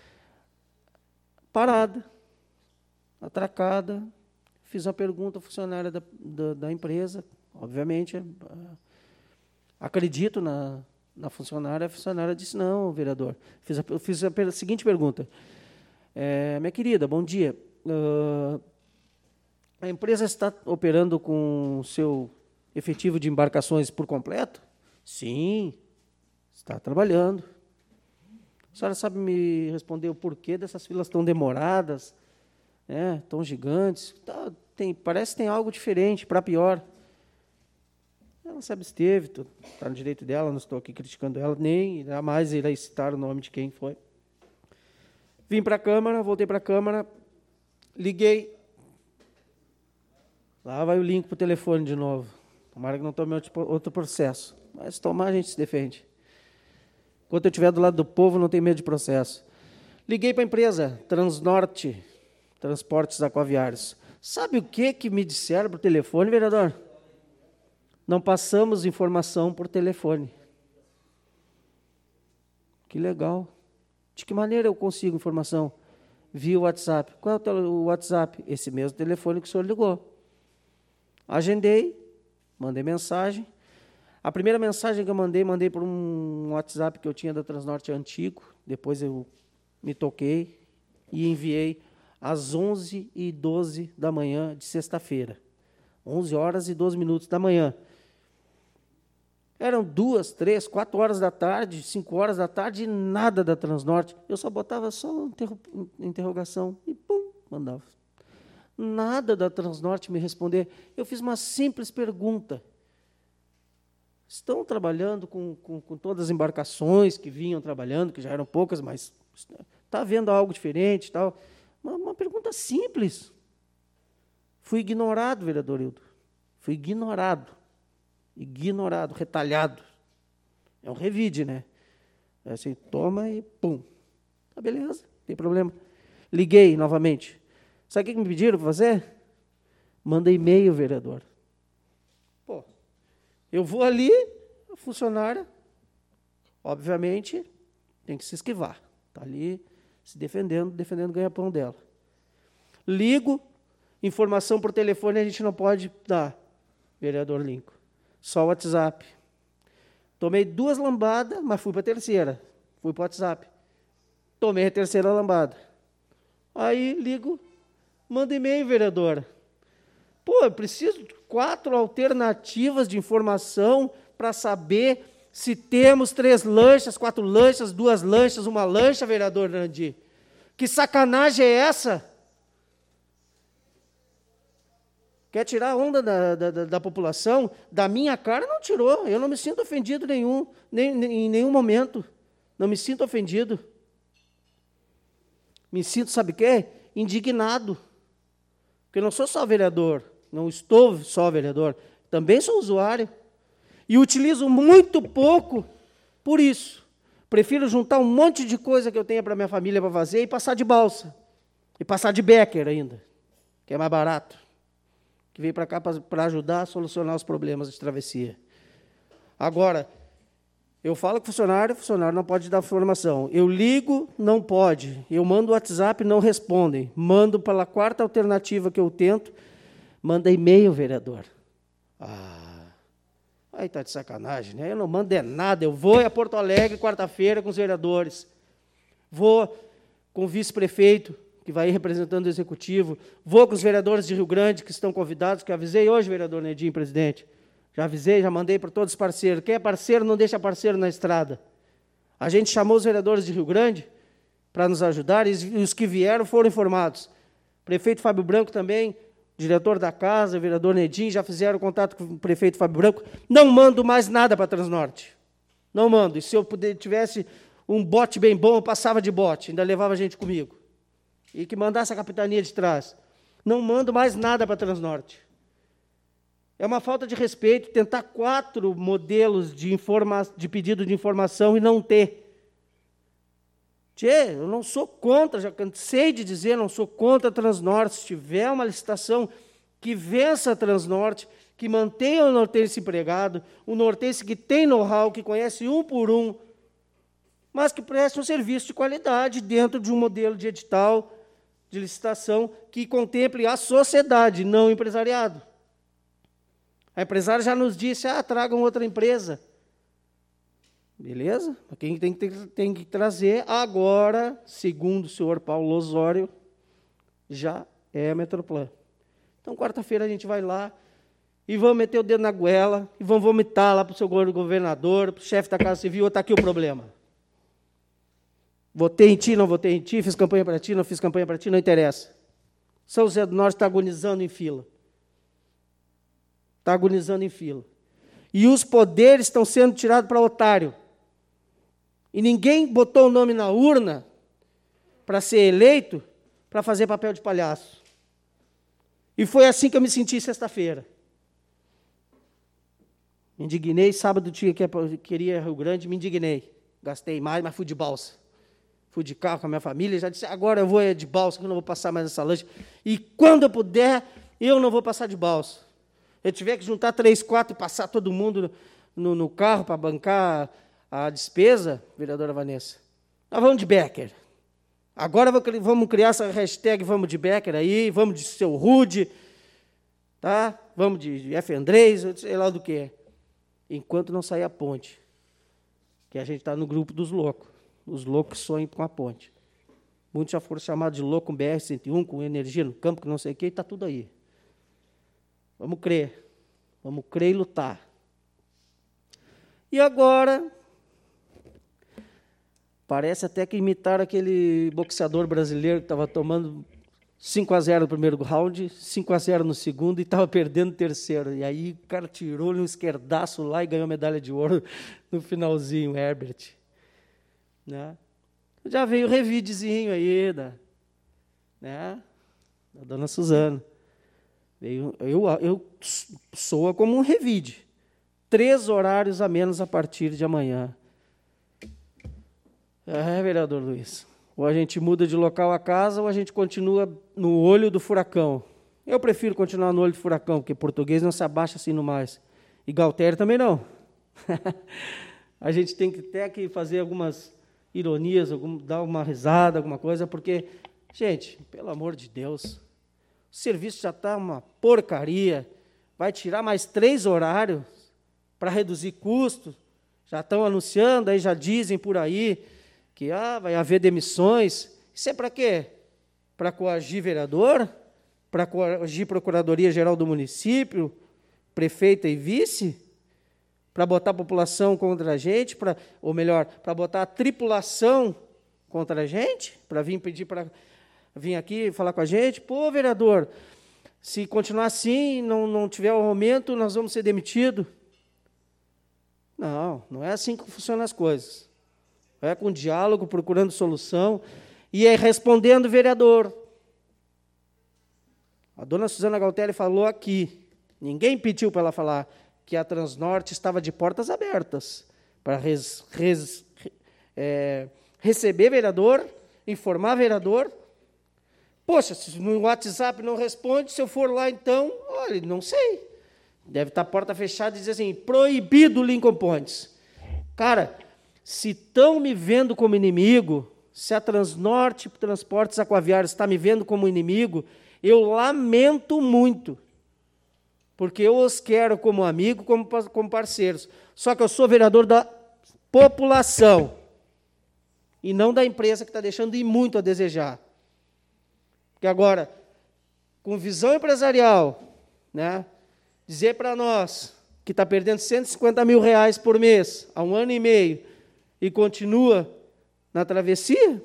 Parada, atracada. Fiz uma pergunta à funcionária da, da, da empresa, obviamente, acredito na, na funcionária, a funcionária disse, não, vereador. Fiz a, fiz a, a seguinte pergunta, é, minha querida, bom dia, uh, a empresa está operando com o seu efetivo de embarcações por completo? Sim, está trabalhando. A senhora sabe me responder o porquê dessas filas tão demoradas, né, tão gigantes? Tá, tem, parece que tem algo diferente, para pior. Ela se absteve, está no direito dela, não estou aqui criticando ela, nem jamais irei citar o nome de quem foi. Vim para a Câmara, voltei para a Câmara, liguei. Lá vai o link para o telefone de novo. Tomara que não tome outro processo. Mas tomar, a gente se defende. Enquanto eu estiver do lado do povo, não tenho medo de processo. Liguei para a empresa Transnorte, Transportes Aquaviários. Sabe o que, que me disseram por telefone, vereador? Não passamos informação por telefone. Que legal. De que maneira eu consigo informação? Via WhatsApp. Qual é o WhatsApp? Esse mesmo telefone que o senhor ligou. Agendei, mandei mensagem. A primeira mensagem que eu mandei, mandei por um WhatsApp que eu tinha da Transnorte antigo. Depois eu me toquei e enviei às onze e doze da manhã de sexta-feira. onze horas e doze minutos da manhã. Eram duas, três, quatro horas da tarde, cinco horas da tarde, e nada da Transnorte. Eu só botava só interro interrogação e pum, mandava. Nada da Transnorte me responder. Eu fiz uma simples pergunta. Estão trabalhando com, com, com todas as embarcações que vinham trabalhando, que já eram poucas, mas está havendo algo diferente, tal. Uma, uma pergunta simples. Fui ignorado, vereador Hildo. Fui ignorado. Ignorado, retalhado. É um revide, né? É assim, toma e pum. Tá, beleza, não tem problema. Liguei novamente. Sabe o que me pediram para fazer? Manda e-mail, vereador. Pô, eu vou ali, a funcionária, obviamente, tem que se esquivar. Está ali se defendendo, defendendo o ganha-pão dela. Ligo, informação por telefone a gente não pode dar, vereador Lincoln. Só o WhatsApp. Tomei duas lambadas, mas fui para a terceira. Fui para o WhatsApp. Tomei a terceira lambada. Aí ligo, manda e-mail, vereadora. Pô, eu preciso de quatro alternativas de informação para saber se temos três lanchas, quatro lanchas, duas lanchas, uma lancha, vereador Nandi. Que sacanagem é essa? Quer tirar a onda da, da, da, da população? Da minha cara, não tirou. Eu não me sinto ofendido nenhum, nem, nem, em nenhum momento. Não me sinto ofendido. Me sinto, sabe o quê? Indignado. Porque eu não sou só vereador. Não estou só vereador. Também sou usuário. E utilizo muito pouco por isso. Prefiro juntar um monte de coisa que eu tenho para minha família para fazer e passar de balsa. E passar de Becker ainda, que é mais barato. Que veio para cá para ajudar a solucionar os problemas de travessia. Agora, eu falo com o funcionário, o funcionário não pode dar informação. Eu ligo, não pode. Eu mando o WhatsApp, não respondem. Mando pela quarta alternativa que eu tento, manda e-mail, vereador. Ah, aí está de sacanagem, né? Eu não mando é nada. Eu vou a Porto Alegre quarta-feira com os vereadores. Vou com o vice-prefeito, que vai ir representando o executivo. Vou com os vereadores de Rio Grande, que estão convidados, que avisei hoje, vereador Nedim, presidente. Já avisei, já mandei para todos os parceiros. Quem é parceiro, não deixa parceiro na estrada. A gente chamou os vereadores de Rio Grande para nos ajudar, e os que vieram foram informados. Prefeito Fábio Branco também, diretor da casa, vereador Nedim, já fizeram contato com o prefeito Fábio Branco. Não mando mais nada para a Transnorte. Não mando. E se eu puder, tivesse um bote bem bom, eu passava de bote, ainda levava gente comigo. E que mandasse a capitania de trás. Não mando mais nada para a Transnorte. É uma falta de respeito tentar quatro modelos de, informa de pedido de informação e não ter. Tchê, eu não sou contra, já cansei de dizer, não sou contra a Transnorte. Se tiver uma licitação que vença a Transnorte, que mantenha o nortense empregado, o nortense que tem know-how, que conhece um por um, mas que preste um serviço de qualidade dentro de um modelo de edital, de licitação, que contemple a sociedade, não o empresariado. A empresária já nos disse, ah, tragam outra empresa. Beleza? Quem tem que, tem que trazer agora, segundo o senhor Paulo Osório, já é a Metroplan. Então, quarta-feira a gente vai lá e vamos meter o dedo na goela e vamos vomitar lá para o seu governador, para o chefe da Casa Civil, está aqui o problema. Votei em ti, não votei em ti, fiz campanha para ti, não fiz campanha para ti, não interessa. São José do Norte está agonizando em fila. Está agonizando em fila. E os poderes estão sendo tirados para otário. E ninguém botou o nome na urna para ser eleito, para fazer papel de palhaço. E foi assim que eu me senti sexta-feira. Me indignei, sábado tinha que queria Rio Grande, me indignei. Gastei mais, mas fui de balsa. Fui de carro com a minha família, já disse, agora eu vou de balsa, que eu não vou passar mais nessa lancha. E quando eu puder, eu não vou passar de balsa. Eu tiver que juntar três, quatro e passar todo mundo no, no carro para bancar a despesa, vereadora Vanessa, nós vamos de Becker. Agora vamos criar essa hashtag vamos de Becker aí, vamos de seu Rude, tá? Vamos de F. Andrés, sei lá do que. Enquanto não sair a ponte, que a gente está no grupo dos loucos. Os loucos sonham com a ponte. Muitos já foram chamados de louco com B R cento e um, com energia no campo, que não sei o quê, e está tudo aí. Vamos crer. Vamos crer e lutar. E agora, parece até que imitaram aquele boxeador brasileiro que estava tomando cinco a zero no primeiro round, cinco a zero no segundo e estava perdendo o terceiro. E aí o cara tirou um esquerdaço lá e ganhou medalha de ouro no finalzinho, Herbert. Né? Já veio o revidezinho aí da, né, da dona Suzana. Veio, eu, eu soa como um revide. Três horários a menos a partir de amanhã. É, vereador Luiz. Ou a gente muda de local a casa, ou a gente continua no olho do furacão. Eu prefiro continuar no olho do furacão, porque português não se abaixa assim no mais. E Galtério também não. A gente tem que até que fazer algumas ironias, algum, dar uma risada, alguma coisa, porque, gente, pelo amor de Deus, o serviço já está uma porcaria, vai tirar mais três horários para reduzir custos, já estão anunciando, aí já dizem por aí que ah, vai haver demissões. Isso é para quê? Para coagir vereador? Para coagir Procuradoria-Geral do município, prefeita e vice? Para botar a população contra a gente, pra, ou melhor, para botar a tripulação contra a gente, para vir pedir para vir aqui falar com a gente, pô, vereador, se continuar assim, não, não tiver o aumento, nós vamos ser demitidos. Não, não é assim que funcionam as coisas. É com diálogo, procurando solução, e é respondendo o vereador. A dona Suzana Galtelli falou aqui, ninguém pediu para ela falar, que a Transnorte estava de portas abertas para res, res, é, receber vereador, informar vereador. Poxa, se no WhatsApp não responde, se eu for lá, então, olha, não sei. Deve estar a porta fechada e dizer assim, proibido Lincoln Pontes. Cara, se estão me vendo como inimigo, se a Transnorte Transportes Aquaviários está me vendo como inimigo, eu lamento muito. Porque eu os quero como amigo, como, como parceiros. Só que eu sou vereador da população e não da empresa que está deixando ir muito a desejar. Porque agora, com visão empresarial, né, dizer para nós que está perdendo cento e cinquenta mil reais por mês há um ano e meio e continua na travessia,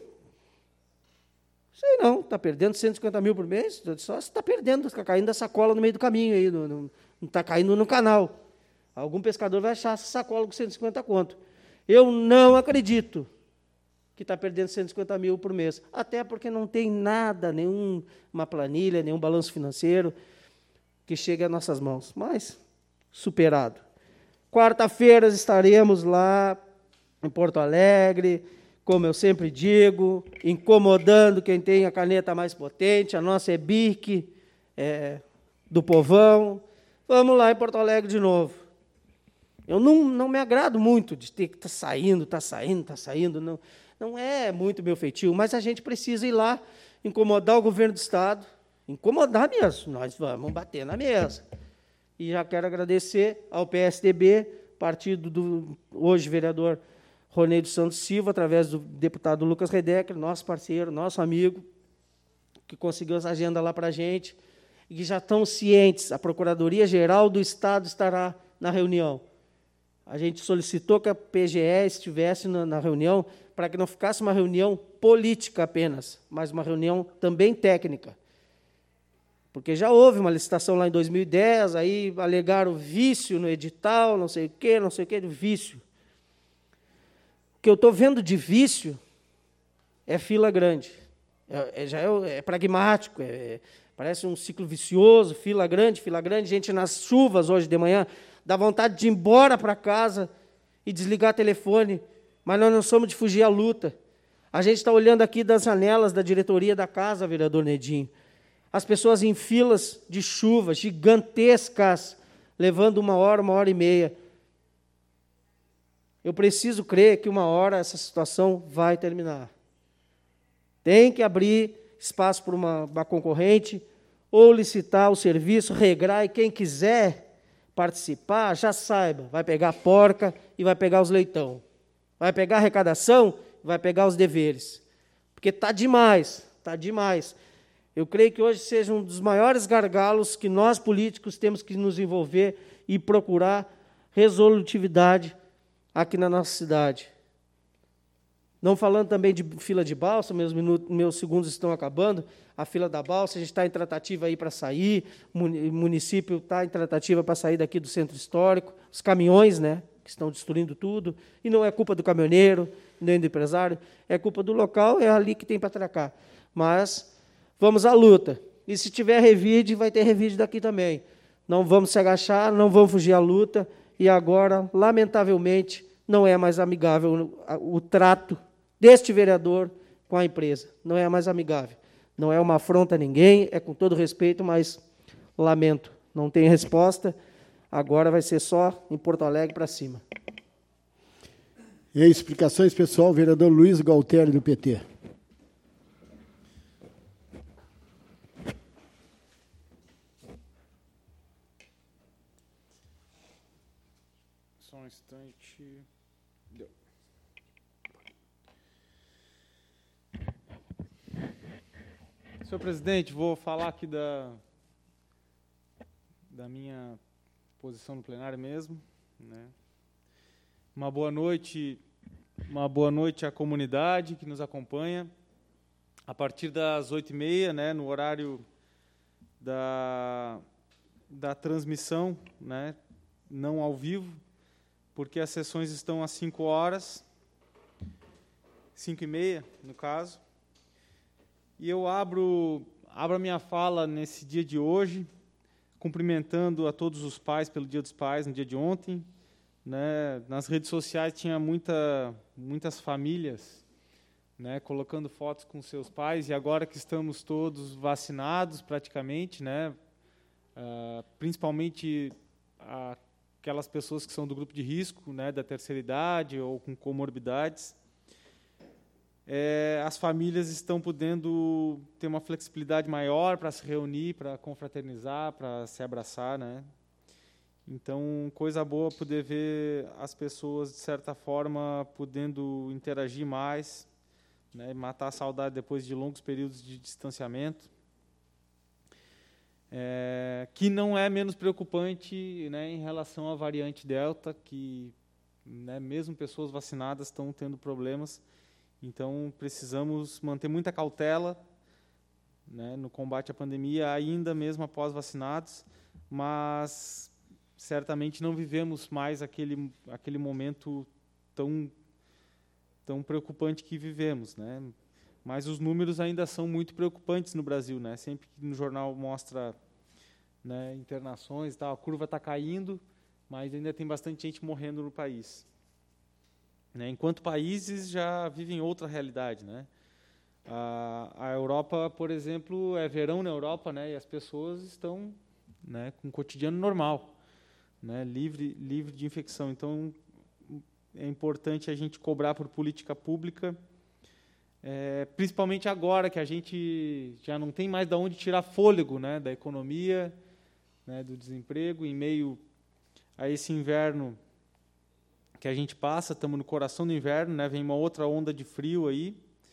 sei não, está perdendo cento e cinquenta mil por mês, só se está perdendo, está caindo a sacola no meio do caminho, aí, no, no, não está caindo no canal. Algum pescador vai achar essa sacola com cento e cinquenta conto. Eu não acredito que está perdendo cento e cinquenta mil por mês, até porque não tem nada, nenhuma planilha, nenhum balanço financeiro que chegue às nossas mãos. Mas, superado. Quarta-feira estaremos lá em Porto Alegre, como eu sempre digo, incomodando quem tem a caneta mais potente, a nossa é B I C, é, do povão. Vamos lá em Porto Alegre de novo. Eu não, não me agrado muito de ter que estar tá saindo, está saindo, está saindo. Não, não é muito meu feitio, mas a gente precisa ir lá, incomodar o governo do Estado, incomodar mesmo. Nós vamos bater na mesa. E já quero agradecer ao P S D B, partido do hoje vereador Ronei dos Santos Silva, através do deputado Lucas Redecker, nosso parceiro, nosso amigo, que conseguiu essa agenda lá para a gente, e que já estão cientes, a Procuradoria-Geral do Estado estará na reunião. A gente solicitou que a P G E estivesse na, na reunião, para que não ficasse uma reunião política apenas, mas uma reunião também técnica. Porque já houve uma licitação lá em dois mil e dez, aí alegaram vício no edital, não sei o quê, não sei o quê, vício. O que eu estou vendo de vício é fila grande. É, é, já é, é pragmático, é, parece um ciclo vicioso, fila grande, fila grande, gente nas chuvas hoje de manhã, dá vontade de ir embora para casa e desligar o telefone, mas nós não somos de fugir à luta. A gente está olhando aqui das janelas da diretoria da casa, vereador Nedinho. As pessoas em filas de chuva gigantescas, levando uma hora, uma hora e meia. Eu preciso crer que uma hora essa situação vai terminar. Tem que abrir espaço para uma, uma concorrente, ou licitar o serviço, regrar, e quem quiser participar, já saiba, vai pegar a porca e vai pegar os leitão. Vai pegar a arrecadação e vai pegar os deveres. Porque está demais, está demais. Eu creio que hoje seja um dos maiores gargalos que nós, políticos, temos que nos envolver e procurar resolutividade aqui na nossa cidade. Não falando também de fila de balsa, meus, minutos, meus segundos estão acabando, a fila da balsa, a gente está em tratativa aí para sair, o município está em tratativa para sair daqui do centro histórico, os caminhões, né, que estão destruindo tudo, e não é culpa do caminhoneiro, nem do empresário, é culpa do local, é ali que tem para atracar. Mas vamos à luta. E se tiver revide, vai ter revide daqui também. Não vamos se agachar, não vamos fugir à luta, e agora, lamentavelmente, não é mais amigável o, o trato deste vereador com a empresa. Não é mais amigável. Não é uma afronta a ninguém, é com todo respeito, mas lamento. Não tem resposta. Agora vai ser só em Porto Alegre para cima. E aí, explicações, pessoal, vereador Luiz Galtelli, do P T. Só um instante. Deu. Senhor presidente, vou falar aqui da, da minha posição no plenário mesmo, né? Uma boa noite, uma boa noite à comunidade que nos acompanha. A partir das oito e meia, né, no horário da, da transmissão, né, não ao vivo, porque as sessões estão às cinco horas, cinco e meia, no caso. E eu abro, abro a minha fala nesse dia de hoje, cumprimentando a todos os pais pelo Dia dos Pais, no dia de ontem. Né? Nas redes sociais tinha muita, muitas famílias, né, colocando fotos com seus pais, e agora que estamos todos vacinados praticamente, né, uh, principalmente uh, aquelas pessoas que são do grupo de risco, né, da terceira idade ou com comorbidades, é, as famílias estão podendo ter uma flexibilidade maior para se reunir, para confraternizar, para se abraçar, né? Então, coisa boa poder ver as pessoas, de certa forma, podendo interagir mais, né, matar a saudade depois de longos períodos de distanciamento, é, que não é menos preocupante, né, em relação à variante Delta, que, né, mesmo pessoas vacinadas estão tendo problemas. Então, precisamos manter muita cautela, né, no combate à pandemia, ainda mesmo após vacinados, mas certamente não vivemos mais aquele, aquele momento tão, tão preocupante que vivemos, né? Mas os números ainda são muito preocupantes no Brasil, né? Sempre que no jornal mostra, né, internações, tal, a curva está caindo, mas ainda tem bastante gente morrendo no país. Né? Enquanto países já vivem outra realidade, né? A, a Europa, por exemplo, é verão na Europa, né? E as pessoas estão, né, com o cotidiano normal, né, livre, livre de infecção. Então, é importante a gente cobrar por política pública, é, principalmente agora que a gente já não tem mais de onde tirar fôlego, né, da economia, né, do desemprego, em meio a esse inverno que a gente passa, estamos no coração do inverno, né, vem uma outra onda de frio aí,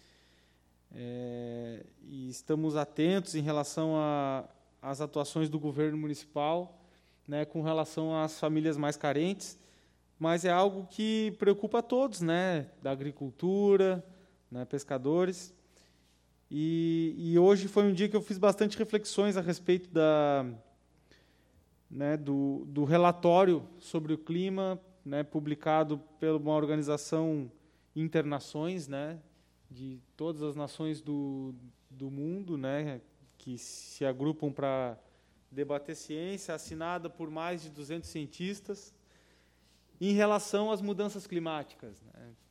é, e estamos atentos em relação às atuações do governo municipal, né, com relação às famílias mais carentes, mas é algo que preocupa a todos, né, da agricultura, né, pescadores. E, e hoje foi um dia que eu fiz bastante reflexões a respeito da, né, do, do relatório sobre o clima, né, publicado por uma organização Internações, né, de todas as nações do, do mundo, né, que se agrupam para debater ciência, assinada por mais de duzentos cientistas, em relação às mudanças climáticas, né?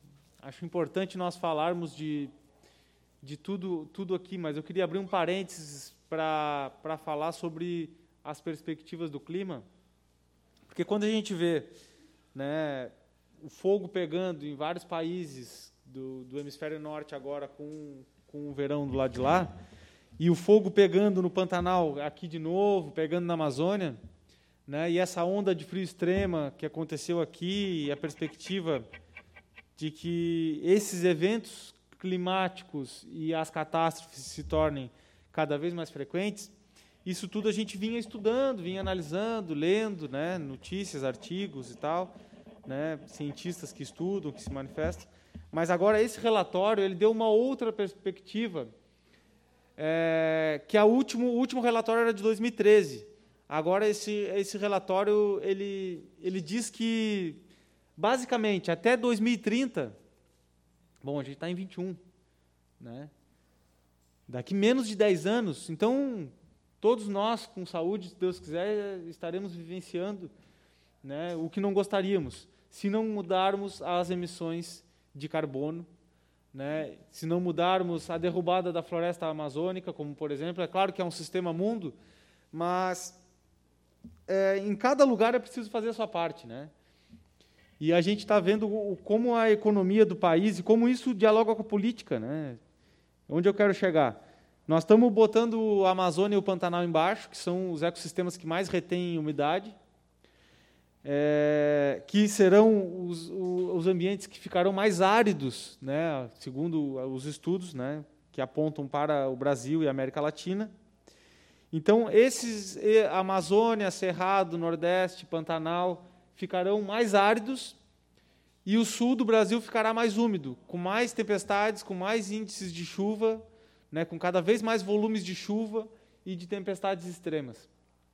acho importante nós falarmos de, de tudo, tudo aqui, mas eu queria abrir um parênteses para falar sobre as perspectivas do clima, porque quando a gente vê, né, o fogo pegando em vários países do, do hemisfério norte agora com, com o verão do lado de lá, e o fogo pegando no Pantanal aqui de novo, pegando na Amazônia, né, e essa onda de frio extrema que aconteceu aqui, e a perspectiva de que esses eventos climáticos e as catástrofes se tornem cada vez mais frequentes, isso tudo a gente vinha estudando, vinha analisando, lendo, né, notícias, artigos e tal, né, cientistas que estudam, que se manifestam. Mas agora esse relatório ele deu uma outra perspectiva, é, que a último, o último relatório era de dois mil e treze. Agora esse, esse relatório ele, ele diz que, basicamente, até dois mil e trinta, bom, a gente está em vinte e um, né? Daqui menos de dez anos, então, todos nós, com saúde, se Deus quiser, estaremos vivenciando, né, o que não gostaríamos, se não mudarmos as emissões de carbono, né, se não mudarmos a derrubada da floresta amazônica, como, por exemplo, é claro que é um sistema mundo, mas é, em cada lugar é preciso fazer a sua parte, né? E a gente está vendo o, como a economia do país e como isso dialoga com a política, né? Onde eu quero chegar? Nós estamos botando a Amazônia e o Pantanal embaixo, que são os ecossistemas que mais retêm umidade, é, que serão os, os ambientes que ficarão mais áridos, né, segundo os estudos, né, que apontam para o Brasil e a América Latina. Então, esses, Amazônia, Cerrado, Nordeste, Pantanal, ficarão mais áridos e o sul do Brasil ficará mais úmido, com mais tempestades, com mais índices de chuva, né, com cada vez mais volumes de chuva e de tempestades extremas.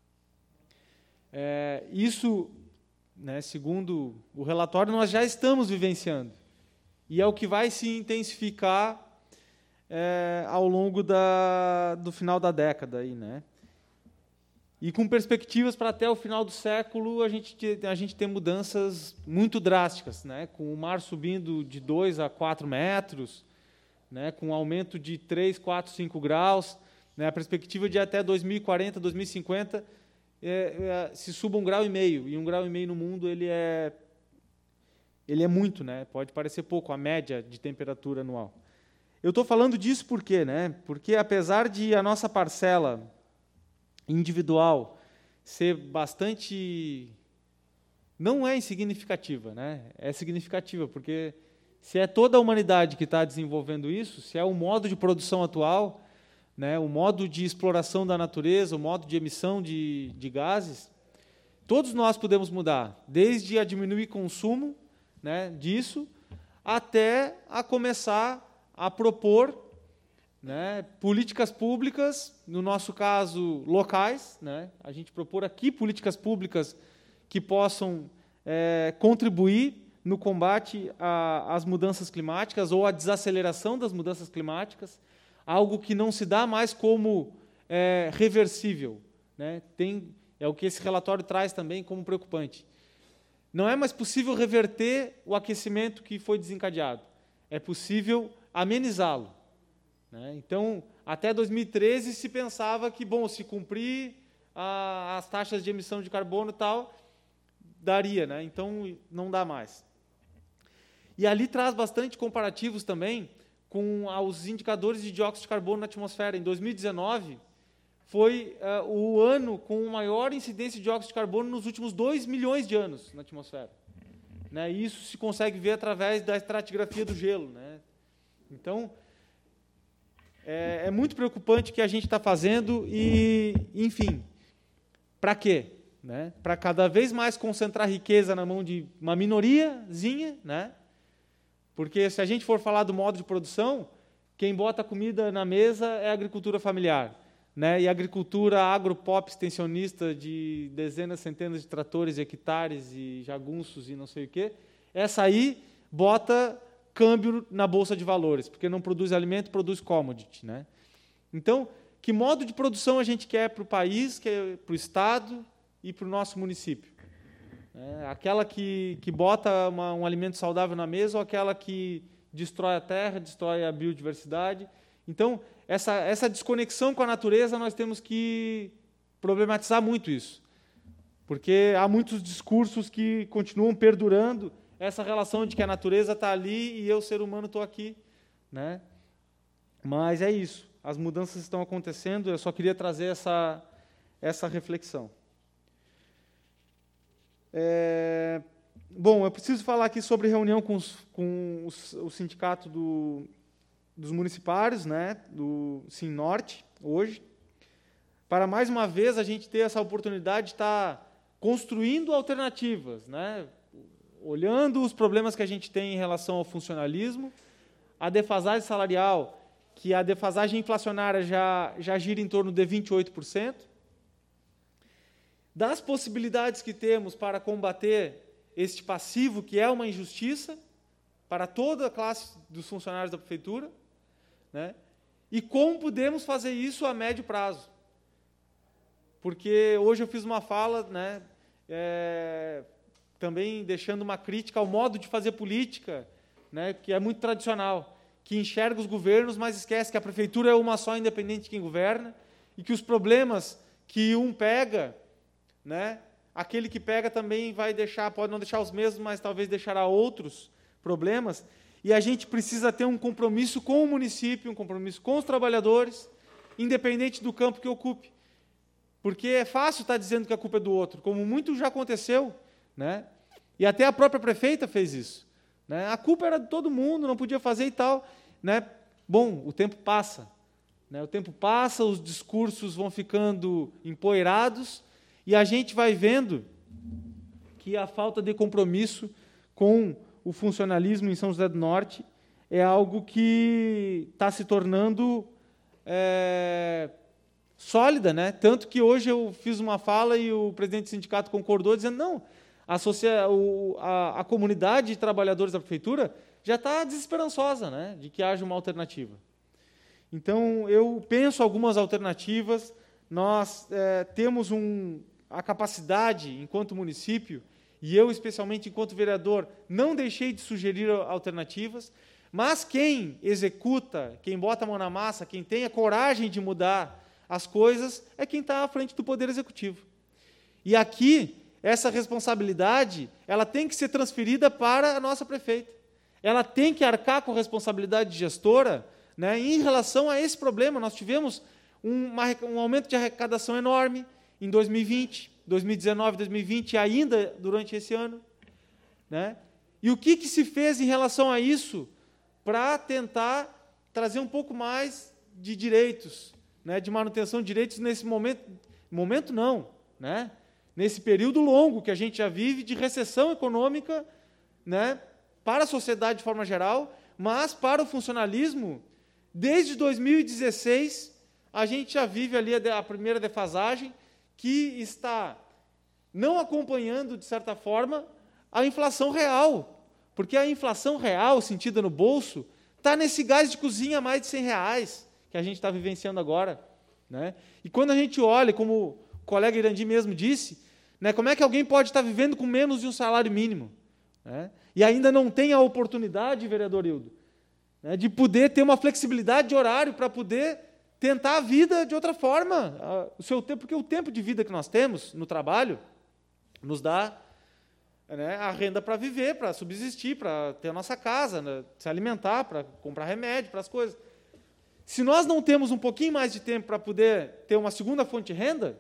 É, isso, né, segundo o relatório, nós já estamos vivenciando. E é o que vai se intensificar é, ao longo da, do final da década. Aí, né? E com perspectivas para até o final do século a gente, a gente tem mudanças muito drásticas, né? Com o mar subindo de dois a quatro metros, né? Com um aumento de três, quatro, cinco graus, né? A perspectiva de até dois mil e quarenta, dois mil e cinquenta é, é, se suba um grau e meio, e um grau e meio no mundo ele é, ele é muito, né? Pode parecer pouco, a média de temperatura anual. Eu estou falando disso por quê? Né? Porque, apesar de a nossa parcela individual ser bastante... não é insignificativa, né? É significativa, porque se é toda a humanidade que está desenvolvendo isso, se é o modo de produção atual, né, o modo de exploração da natureza, o modo de emissão de, de gases, todos nós podemos mudar, desde a diminuir o consumo, né, disso, até a começar a propor, né, políticas públicas, no nosso caso, locais, né, a gente propor aqui políticas públicas que possam é, contribuir no combate às mudanças climáticas ou à desaceleração das mudanças climáticas, algo que não se dá mais como é, reversível, né? Tem, é o que esse relatório traz também como preocupante. Não é mais possível reverter o aquecimento que foi desencadeado, é possível amenizá-lo. Né? Então, até dois mil e treze se pensava que, bom, se cumprir a, as taxas de emissão de carbono e tal, daria, né? Então não dá mais. E ali traz bastante comparativos também com os indicadores de dióxido de carbono na atmosfera. Em dois mil e dezenove, foi uh, o ano com maior incidência de dióxido de carbono nos últimos dois milhões de anos na atmosfera. Né? E isso se consegue ver através da estratigrafia do gelo. Né? Então, é, é muito preocupante o que a gente está fazendo e, enfim, para quê? Né? Para cada vez mais concentrar riqueza na mão de uma minoriazinha, né? Porque se a gente for falar do modo de produção, quem bota comida na mesa é a agricultura familiar, né? E a agricultura agropop extensionista de dezenas, centenas de tratores, hectares e jagunços e não sei o quê, essa aí bota câmbio na bolsa de valores, porque não produz alimento, produz commodity, né? Então, que modo de produção a gente quer para o país, para o Estado e para o nosso município? É, aquela que, que bota uma, um alimento saudável na mesa ou aquela que, destrói a terra, destrói a biodiversidade. Então, essa, essa desconexão com a natureza, nós temos que problematizar muito isso. Porque há muitos discursos que continuam perdurando essa relação de que a natureza está ali e eu, ser humano, estou aqui, né? Mas é isso. As mudanças estão acontecendo, eu só queria trazer essa, essa reflexão. É, bom, eu preciso falar aqui sobre reunião com, os, com os, o sindicato do, dos municipários, né, do Sim-Norte, hoje, para, mais uma vez, a gente ter essa oportunidade de estar construindo alternativas, né, olhando os problemas que a gente tem em relação ao funcionalismo, a defasagem salarial, que a defasagem inflacionária já, já gira em torno de vinte e oito por cento, das possibilidades que temos para combater este passivo, que é uma injustiça para toda a classe dos funcionários da prefeitura, né? E como podemos fazer isso a médio prazo. Porque hoje eu fiz uma fala, né, é, também deixando uma crítica ao modo de fazer política, né, que é muito tradicional, que enxerga os governos, mas esquece que a prefeitura é uma só, independente de quem governa, e que os problemas que um pega, né, aquele que pega também vai deixar, pode não deixar os mesmos, mas talvez deixará outros problemas, e a gente precisa ter um compromisso com o município, um compromisso com os trabalhadores, independente do campo que ocupe. Porque é fácil estar dizendo que a culpa é do outro, como muito já aconteceu, né? E até a própria prefeita fez isso, né? A culpa era de todo mundo, não podia fazer e tal, né? Bom, o tempo passa, né? O tempo passa, os discursos vão ficando empoeirados e a gente vai vendo que a falta de compromisso com o funcionalismo em São José do Norte é algo que está se tornando é, sólida, né? Tanto que hoje eu fiz uma fala e o presidente do sindicato concordou, dizendo, não, a, socia, o, a, a comunidade de trabalhadores da prefeitura já está desesperançosa, né, de que haja uma alternativa. Então, eu penso algumas alternativas, nós é, temos um, a capacidade, enquanto município, e eu, especialmente, enquanto vereador, não deixei de sugerir alternativas, mas quem executa, quem bota a mão na massa, quem tem a coragem de mudar as coisas, é quem está à frente do Poder Executivo. E aqui, essa responsabilidade, ela tem que ser transferida para a nossa prefeita. Ela tem que arcar com responsabilidade de gestora, né, em relação a esse problema. Nós tivemos um, uma, um aumento de arrecadação enorme em dois mil e vinte, dois mil e dezenove, dois mil e vinte e ainda durante esse ano, né? E o que, que se fez em relação a isso para tentar trazer um pouco mais de direitos, né, de manutenção de direitos nesse momento? Momento não, né? Nesse período longo que a gente já vive de recessão econômica, né, para a sociedade de forma geral, mas para o funcionalismo, desde dois mil e dezesseis, a gente já vive ali a, a primeira defasagem, que está não acompanhando, de certa forma, a inflação real. Porque a inflação real, sentida no bolso, está nesse gás de cozinha a mais de cem reais, que a gente está vivenciando agora, né? E quando a gente olha, como o colega Irandi mesmo disse, né, como é que alguém pode estar vivendo com menos de um salário mínimo, né, e ainda não tem a oportunidade, vereador Hildo, né, de poder ter uma flexibilidade de horário para poder tentar a vida de outra forma, a, o seu tempo, porque o tempo de vida que nós temos no trabalho nos dá, né, a renda para viver, para subsistir, para ter a nossa casa, né, se alimentar, para comprar remédio, para as coisas. Se nós não temos um pouquinho mais de tempo para poder ter uma segunda fonte de renda,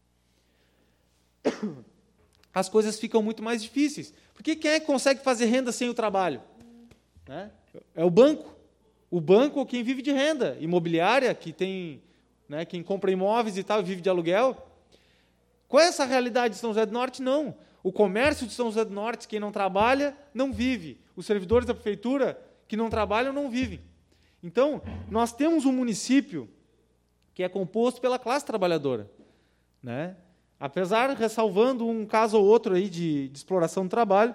as coisas ficam muito mais difíceis. Porque quem é que consegue fazer renda sem o trabalho? Né? É o banco. O banco ou quem vive de renda imobiliária, que tem, né, quem compra imóveis e tal, vive de aluguel. Qual é essa realidade de São José do Norte? Não. O comércio de São José do Norte, quem não trabalha, não vive. Os servidores da prefeitura, que não trabalham, não vivem. Então, nós temos um município que é composto pela classe trabalhadora, né? Apesar, ressalvando um caso ou outro aí de, de exploração do trabalho,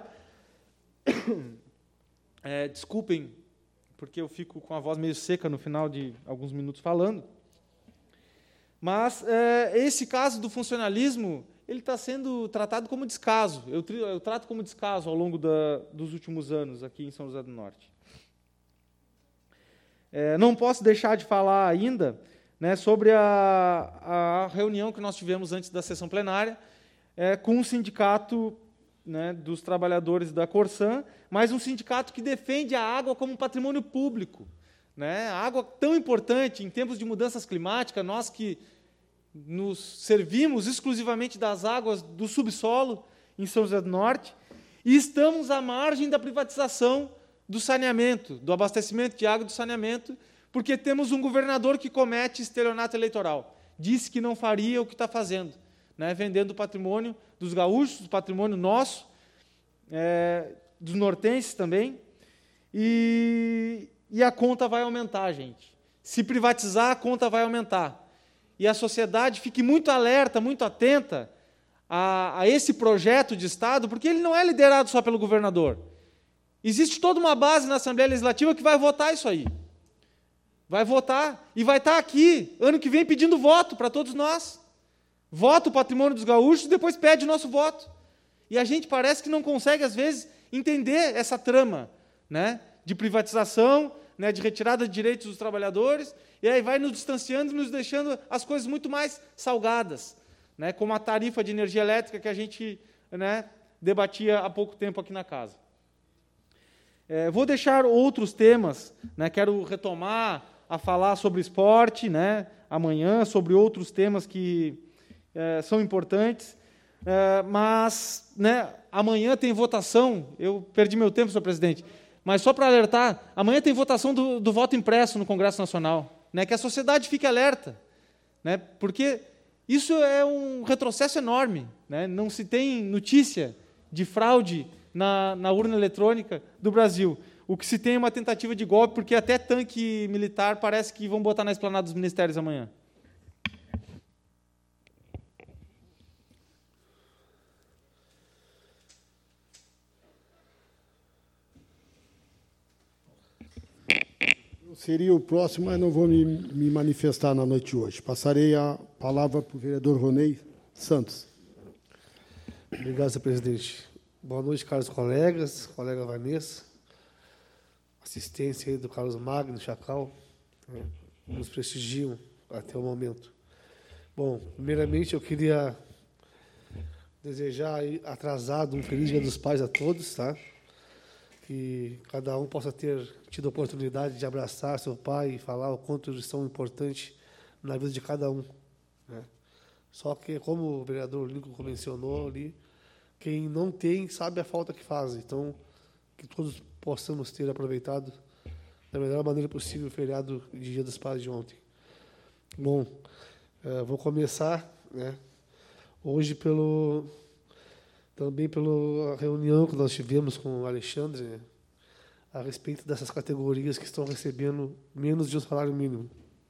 é, desculpem, porque eu fico com a voz meio seca no final de alguns minutos falando, mas é, esse caso do funcionalismo, ele está sendo tratado como descaso. Eu, eu trato como descaso ao longo da, dos últimos anos aqui em São José do Norte. É, não posso deixar de falar ainda, né, sobre a, a reunião que nós tivemos antes da sessão plenária, é, com o sindicato, né, dos trabalhadores da Corsan, mas um sindicato que defende a água como patrimônio público, né? A água tão importante em tempos de mudanças climáticas, nós que nos servimos exclusivamente das águas do subsolo em São José do Norte, e estamos à margem da privatização do saneamento, do abastecimento de água e do saneamento, porque temos um governador que comete estelionato eleitoral. Disse que não faria o que está fazendo, né, vendendo o patrimônio dos gaúchos, o patrimônio nosso, é, dos nortenses também, e, e a conta vai aumentar, gente. Se privatizar, a conta vai aumentar. E a sociedade fique muito alerta, muito atenta a, a esse projeto de Estado, porque ele não é liderado só pelo governador. Existe toda uma base na Assembleia Legislativa que vai votar isso aí. Vai votar e vai estar aqui, ano que vem, pedindo voto para todos nós. Vota o patrimônio dos gaúchos e depois pede o nosso voto. E a gente parece que não consegue, às vezes, entender essa trama, né, de privatização, né, de retirada de direitos dos trabalhadores, e aí vai nos distanciando e nos deixando as coisas muito mais salgadas, né, como a tarifa de energia elétrica que a gente, né, debatia há pouco tempo aqui na casa. É, vou deixar outros temas, né, quero retomar a falar sobre esporte, né, amanhã, sobre outros temas que é, são importantes, é, mas, né, amanhã tem votação, eu perdi meu tempo, senhor presidente, mas só para alertar, amanhã tem votação do, do voto impresso no Congresso Nacional, né, que a sociedade fique alerta, né, porque isso é um retrocesso enorme, né, não se tem notícia de fraude na, na urna eletrônica do Brasil. O que se tem é uma tentativa de golpe, porque até tanque militar parece que vão botar na esplanada dos ministérios amanhã. Eu seria o próximo, mas não vou me, me manifestar na noite de hoje. Passarei a palavra para o vereador Ronei Santos. Obrigado, senhor presidente. Boa noite, caros colegas, colega Vanessa, assistência aí do Carlos Magno, Chacal, né, nos prestigiam até o momento. Bom, primeiramente eu queria desejar aí, atrasado um feliz Dia dos Pais a todos, tá? Que cada um possa ter tido a oportunidade de abraçar seu pai e falar o quanto eles são importantes na vida de cada um, né? Só que, como o vereador Lincoln mencionou ali, quem não tem sabe a falta que faz. Então, que todos possamos ter aproveitado da melhor maneira possível o feriado de Dia dos Pais de ontem. Bom, uh, vou começar, né, hoje pelo, também pela reunião que nós tivemos com o Alexandre, né, a respeito dessas categorias que estão recebendo menos de um salário mínimo.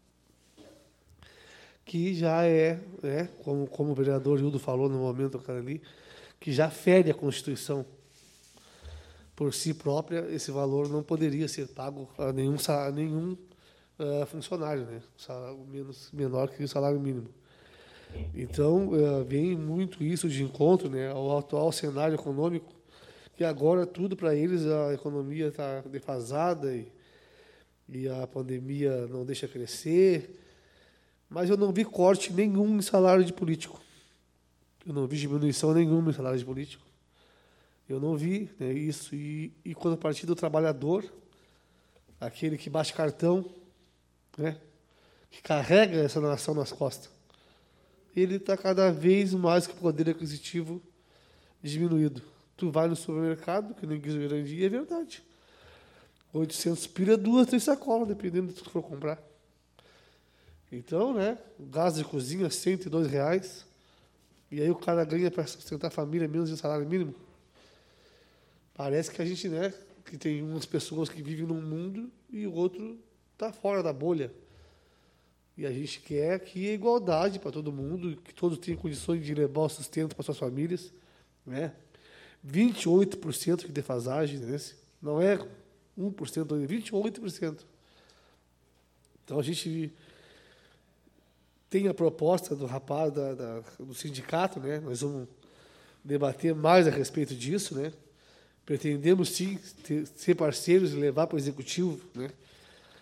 Que já é, né, como, como o vereador Hildo falou no momento ali, que já fere a Constituição por si própria, esse valor não poderia ser pago a nenhum, a nenhum uh, funcionário, né? Salário menos, menor que o salário mínimo. Então, uh, vem muito isso de encontro, né, ao atual cenário econômico, que agora tudo para eles, a economia está defasada e, e a pandemia não deixa crescer, mas eu não vi corte nenhum em salário de político. Eu não vi diminuição nenhuma em salário de político. Eu não vi, né, isso. E, e quando a partir do trabalhador, aquele que bate cartão, né, que carrega essa nação nas costas, ele está cada vez mais com o poder aquisitivo diminuído. Tu vai no supermercado, que nem quis ver em dia, é verdade. oitocentos pila, duas, três sacolas, dependendo do que tu for comprar. Então, né, gás de cozinha, cento e dois reais. E aí o cara ganha para sustentar a família menos de um salário mínimo. Parece que a gente, né, que tem umas pessoas que vivem num mundo e o outro está fora da bolha. E a gente quer que a igualdade para todo mundo, que todos tenham condições de levar o sustento para suas famílias, né? vinte e oito por cento de defasagem, né? Não é um por cento, é vinte e oito por cento. Então a gente tem a proposta do rapaz da, da, do sindicato, né? Nós vamos debater mais a respeito disso, né? Pretendemos sim ter, ser parceiros e levar para o executivo, né,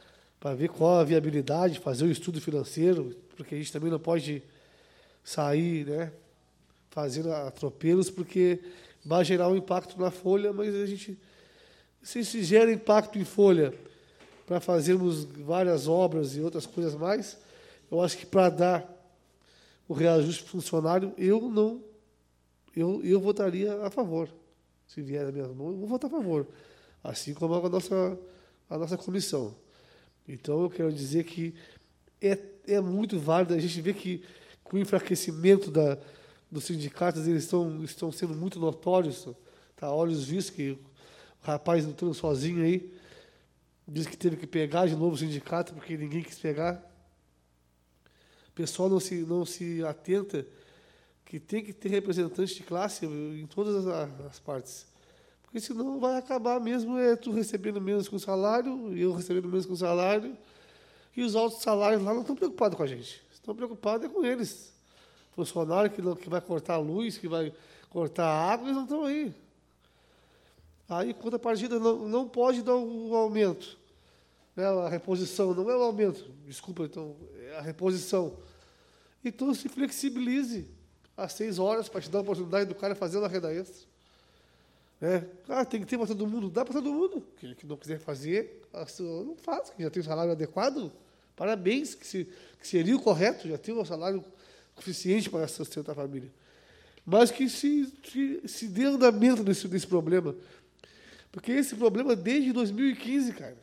para ver qual a viabilidade, fazer o estudo financeiro, porque a gente também não pode sair, né, fazendo atropelos, porque vai gerar um impacto na folha, mas a gente, se se gera impacto em folha para fazermos várias obras e outras coisas mais, eu acho que para dar o reajuste funcionário, eu não, eu, eu votaria a favor. Se vier das minhas mãos, eu vou votar a favor, assim como a nossa, a nossa comissão. Então, eu quero dizer que é, é muito válido, a gente vê que com o enfraquecimento da, dos sindicatos, eles estão, estão sendo muito notórios, tá, olhos vistos, que o rapaz entrando sozinho aí, diz que teve que pegar de novo o sindicato, porque ninguém quis pegar. O pessoal não se, não se atenta que tem que ter representantes de classe em todas as, as partes. Porque senão vai acabar mesmo é tu recebendo menos com salário, e eu recebendo menos com salário, e os altos salários lá não estão preocupados com a gente. Estão preocupados é com eles. Funcionário que, não, que vai cortar a luz, que vai cortar a água, eles não estão aí. Aí, quando a partida não, não pode dar um aumento, né, a reposição, não é o aumento, desculpa, então, é a reposição. Então, se flexibilize às seis horas para te dar a oportunidade do cara fazer uma renda extra. É. Ah, tem que ter para todo mundo. Dá para todo mundo. Quem que não quiser fazer, não faz, que já tem um salário adequado. Parabéns, que, se, que seria o correto, já tem um salário suficiente para sustentar a família. Mas que se, se, se dê andamento nesse, nesse problema. Porque esse problema desde dois mil e quinze, cara.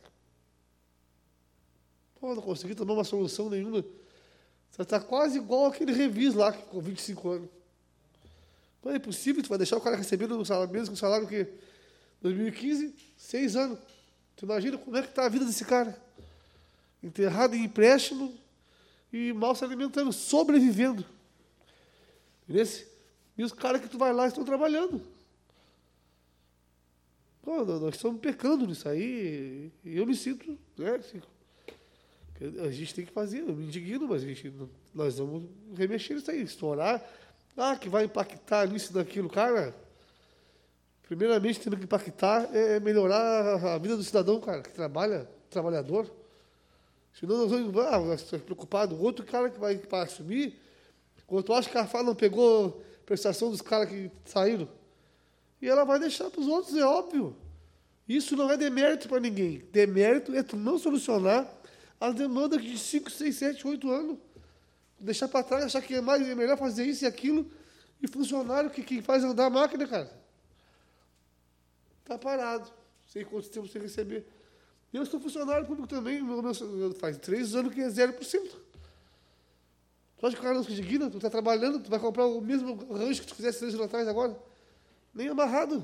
Pô, não consegui tomar uma solução nenhuma. Você está quase igual aquele revis lá, com vinte e cinco anos. Não é impossível, tu vai deixar o cara recebendo um salário, mesmo com salário que dois mil e quinze, seis anos. Tu imagina como é que está a vida desse cara? Enterrado em empréstimo e mal se alimentando, sobrevivendo. Nesse, e os caras que tu vai lá estão trabalhando. Pô, nós estamos pecando nisso aí, e eu me sinto, né, assim, a gente tem que fazer, eu me indigno, mas a gente, nós vamos remexer isso aí, estourar. Ah, que vai impactar nisso e naquilo. Cara, primeiramente, temos que impactar é melhorar a vida do cidadão, cara, que trabalha, trabalhador. Senão nós vamos, ah, nós estamos preocupados. O outro cara que vai para assumir, quando tu acha que a F A não pegou prestação dos caras que saíram, e ela vai deixar para os outros, é óbvio. Isso não é demérito para ninguém. Demérito é tu não solucionar as demandas de cinco, seis, sete, oito anos. Deixar para trás, achar que é, mais, é melhor fazer isso e aquilo, e funcionário que, que faz andar a máquina, cara, está parado, sem quanto tempo sem receber. Eu sou funcionário público também, meu, meu, faz três anos que é zero por cento. Tu acha que o cara não se indigna? Tu está trabalhando, tu vai comprar o mesmo rancho que tu fizesse três anos atrás agora? Nem amarrado.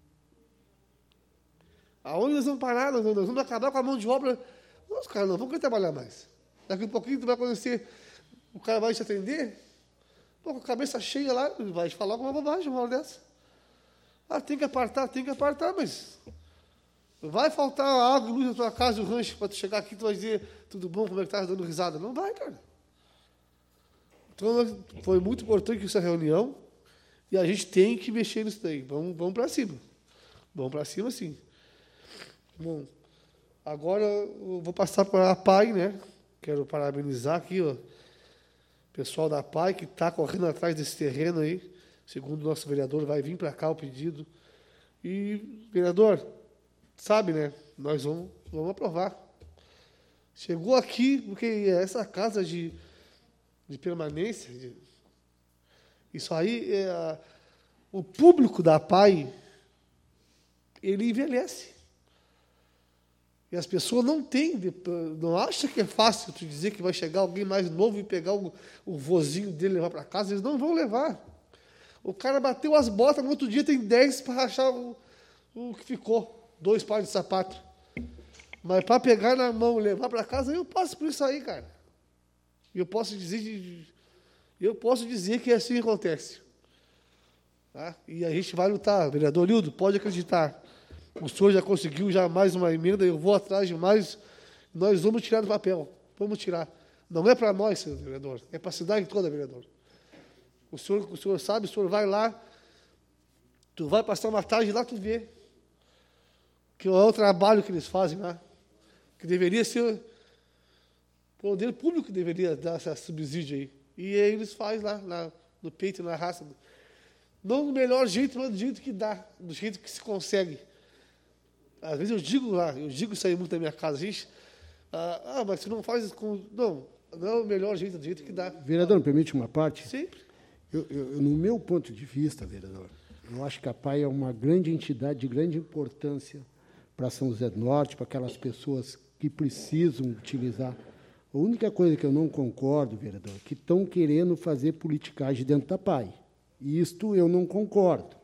Aonde nós vamos parar? Nós, nós vamos acabar com a mão de obra. Os caras não vão querer trabalhar mais. Daqui a pouquinho tu vai conhecer, o cara vai te atender, pô, com a cabeça cheia lá, vai te falar alguma bobagem, uma hora dessa. Ah, tem que apartar, tem que apartar, mas vai faltar água e luz na tua casa e o rancho para tu chegar aqui, tu vai dizer, tudo bom, como é que tá dando risada? Não vai, cara. Então, foi muito importante essa reunião e a gente tem que mexer nisso daí. Vamos, vamos para cima. Vamos para cima, sim. Bom, agora eu vou passar para a P A I, né? Quero parabenizar aqui, ó, pessoal da P A I que está correndo atrás desse terreno aí, segundo o nosso vereador, vai vir para cá o pedido. E, vereador, sabe, né? Nós vamos, vamos aprovar. Chegou aqui, porque essa casa de, de permanência, de, isso aí, é, o público da P A I, ele envelhece. E as pessoas não têm, não acham que é fácil tu dizer que vai chegar alguém mais novo e pegar o, o vozinho dele e levar para casa. Eles não vão levar. O cara bateu as botas, no outro dia tem dez para rachar o, o que ficou, dois pares de sapato. Mas para pegar na mão e levar para casa, eu passo por isso aí, cara. E eu posso dizer, eu posso dizer que assim acontece. Tá? E a gente vai lutar. Vereador Hildo, pode acreditar. O senhor já conseguiu já mais uma emenda, eu vou atrás de mais, nós vamos tirar do papel, vamos tirar. Não é para nós, senhor vereador, é para a cidade toda, vereador. O senhor, o senhor sabe, o senhor vai lá, tu vai passar uma tarde lá, tu vê, que é o trabalho que eles fazem lá, que deveria ser poder público deveria dar esse subsídio aí. E aí eles fazem lá, lá no peito, na raça. Não do melhor jeito, mas do jeito que dá, do jeito que se consegue. Às vezes eu digo lá, eu digo isso aí muito na minha casa, gente, ah, ah mas você não faz com... Não, não é o melhor jeito, do jeito que dá. Vereador, me permite uma parte? Sempre. Eu, eu, no meu ponto de vista, vereador, eu acho que a P A I é uma grande entidade de grande importância para São José do Norte, para aquelas pessoas que precisam utilizar. A única coisa que eu não concordo, vereador, é que estão querendo fazer politicagem dentro da P A I. E isto eu não concordo.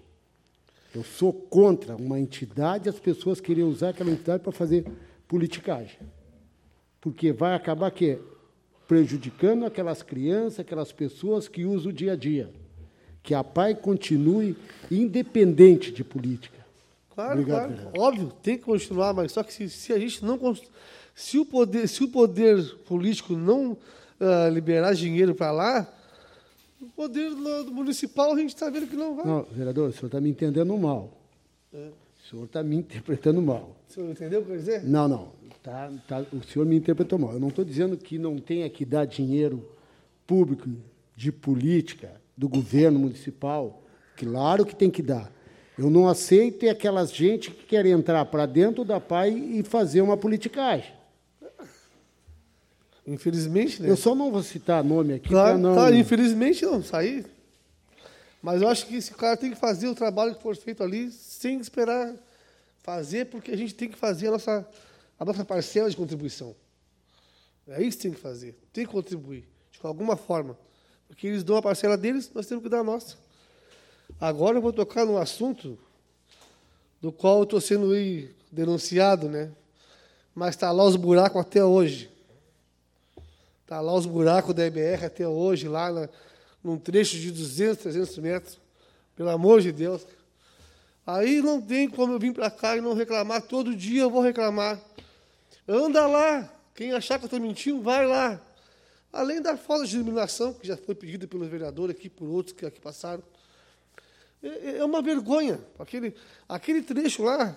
Eu sou contra uma entidade, as pessoas querem usar aquela entidade para fazer politicagem. Porque vai acabar quê? Prejudicando aquelas crianças, aquelas pessoas que usam o dia a dia. Que a P A I continue independente de política. Claro, Obrigado, claro. vereador. Óbvio, tem que continuar, mas só que se, se a gente não... Se o poder, se o poder político não uh, liberar dinheiro para lá, o poder do, do municipal a gente está vendo que não vai. Não, vereador, o senhor está me entendendo mal. É. O senhor está me interpretando mal. O senhor entendeu o que eu quero dizer? Não, não. Tá, tá, o senhor me interpretou mal. Eu não estou dizendo que não tenha que dar dinheiro público de política do governo municipal. Claro que tem que dar. Eu não aceito é aquelas gente que quer entrar para dentro da P A I e fazer uma politicagem. Infelizmente, né? Eu só não vou citar nome aqui Claro, para não... claro, infelizmente não, sair. Mas eu acho que esse cara tem que fazer o trabalho que for feito ali sem esperar fazer, porque a gente tem que fazer a nossa, a nossa parcela de contribuição. É isso que tem que fazer. Tem que contribuir, de alguma forma. Porque eles dão a parcela deles, nós temos que dar a nossa. Agora eu vou tocar num assunto do qual eu estou sendo aí denunciado, né? Mas está lá os buracos até hoje. Está lá os buracos da E B R até hoje, lá na, num trecho de duzentos, trezentos metros. Pelo amor de Deus. Aí não tem como eu vir para cá e não reclamar. Todo dia eu vou reclamar. Anda lá. Quem achar que eu estou mentindo, vai lá. Além da falta de iluminação, que já foi pedida pelo vereador aqui, por outros que aqui passaram. É, é uma vergonha. Aquele, aquele trecho lá...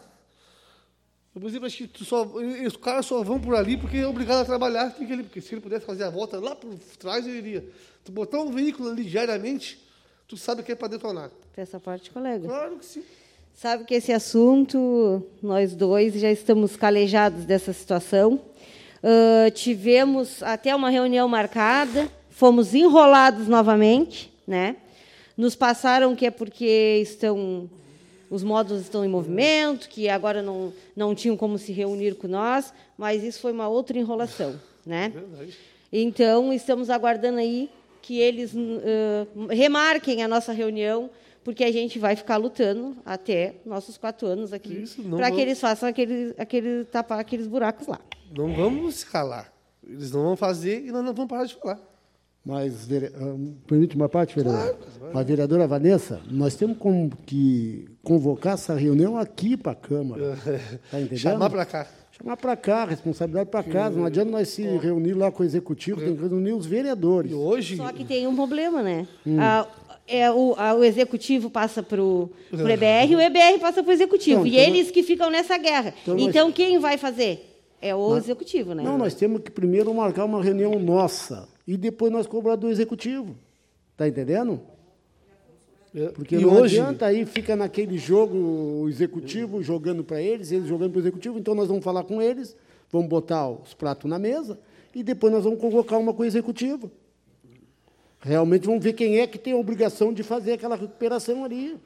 Eu exemplo, acho que tu só, os caras só vão por ali porque é obrigado a trabalhar. Tem que ele, porque se ele pudesse fazer a volta lá por trás, ele iria. Tu botar um veículo ali diariamente, tu sabe que é para detonar. Essa parte, colega. Claro que sim. Sabe que esse assunto, nós dois já estamos calejados dessa situação. Uh, tivemos até uma reunião marcada, fomos enrolados novamente, né? Nos passaram que é porque estão... os módulos estão em movimento, que agora não, não tinham como se reunir com nós, mas isso foi uma outra enrolação, né? Então, estamos aguardando aí que eles uh, remarquem a nossa reunião, porque a gente vai ficar lutando até nossos quatro anos aqui, para que eles façam aquele, aquele, tapar aqueles buracos lá. Não vamos se calar. Eles não vão fazer e nós não vamos parar de falar. Mas, vere... permite uma parte, vereador? Claro. A vereadora Vanessa, nós temos como que convocar essa reunião aqui para a Câmara. Tá entendendo? Chamar para cá. Chamar para cá, responsabilidade para casa. Não adianta nós se reunir lá com o Executivo, tem que reunir os vereadores. E hoje... Só que tem um problema, né? Hum. A, é, o, a, o Executivo passa para o E B R e o E B R passa para o Executivo. Então, e então, eles que ficam nessa guerra. Então, então nós... quem vai fazer? É o nós... Executivo, né? Não, nós temos que primeiro marcar uma reunião nossa. E depois nós cobrar do Executivo. Está entendendo? Porque e não hoje... adianta aí, fica naquele jogo, o Executivo jogando para eles, eles jogando para o Executivo, então nós vamos falar com eles, vamos botar os pratos na mesa, e depois nós vamos convocar uma com o Executivo. Realmente vamos ver quem é que tem a obrigação de fazer aquela recuperação ali.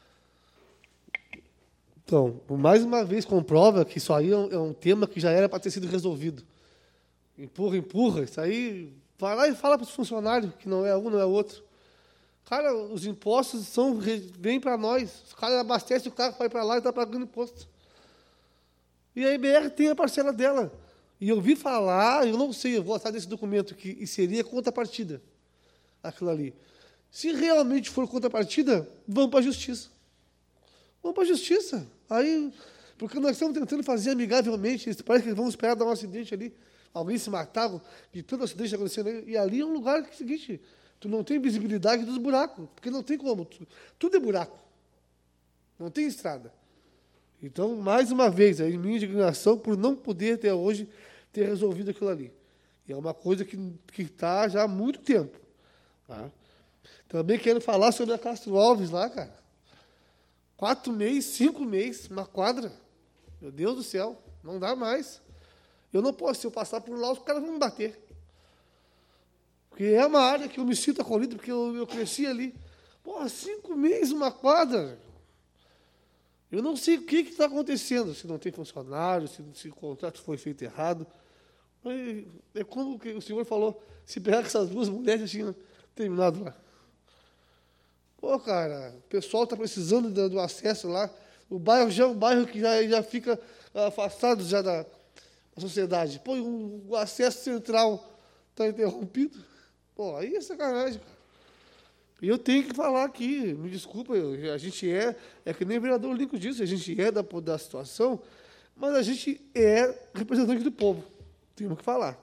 Então, mais uma vez comprova que isso aí é um tema que já era para ter sido resolvido. Empurra, empurra, isso aí... Vai lá e fala para os funcionários que não é um, não é outro. Cara, os impostos são, vêm para nós. Os caras abastecem o carro, vai para lá e está pagando imposto. E a E B R tem a parcela dela. E eu vi falar, eu não sei, eu vou atrás desse documento, que seria contrapartida. Aquilo ali. Se realmente for contrapartida, vamos para a justiça. Vamos para a justiça. Aí, porque nós estamos tentando fazer amigavelmente, parece que vamos esperar dar um acidente ali. Alguém se matava, de todo acidente acontecendo. E ali é um lugar que é o seguinte, tu não tem visibilidade dos buracos, porque não tem como. Tudo é buraco. Não tem estrada. Então, mais uma vez, a minha indignação por não poder até hoje ter resolvido aquilo ali. E é uma coisa que está já há muito tempo. Tá? Também quero falar sobre a Castro Alves lá, cara. Quatro meses, cinco meses, uma quadra. Meu Deus do céu, não dá mais. Eu não posso, se eu passar por lá, os caras vão me bater. Porque é uma área que eu me sinto acolhido, porque eu, eu cresci ali. Porra, cinco meses, uma quadra. Eu não sei o que está acontecendo, se não tem funcionário, se, se o contrato foi feito errado. É como o senhor falou, se pegar com essas duas mulheres, já tinha terminado lá. Pô, cara, o pessoal está precisando do, do acesso lá. O bairro já é um bairro que já, já fica afastado já da, da sociedade. Pô, o, o acesso central está interrompido. Pô, aí é sacanagem, cara. E eu tenho que falar aqui, me desculpa, eu, a gente é, é que nem o vereador Lincoln disse, a gente é da, da situação, mas a gente é representante do povo. Temos que falar.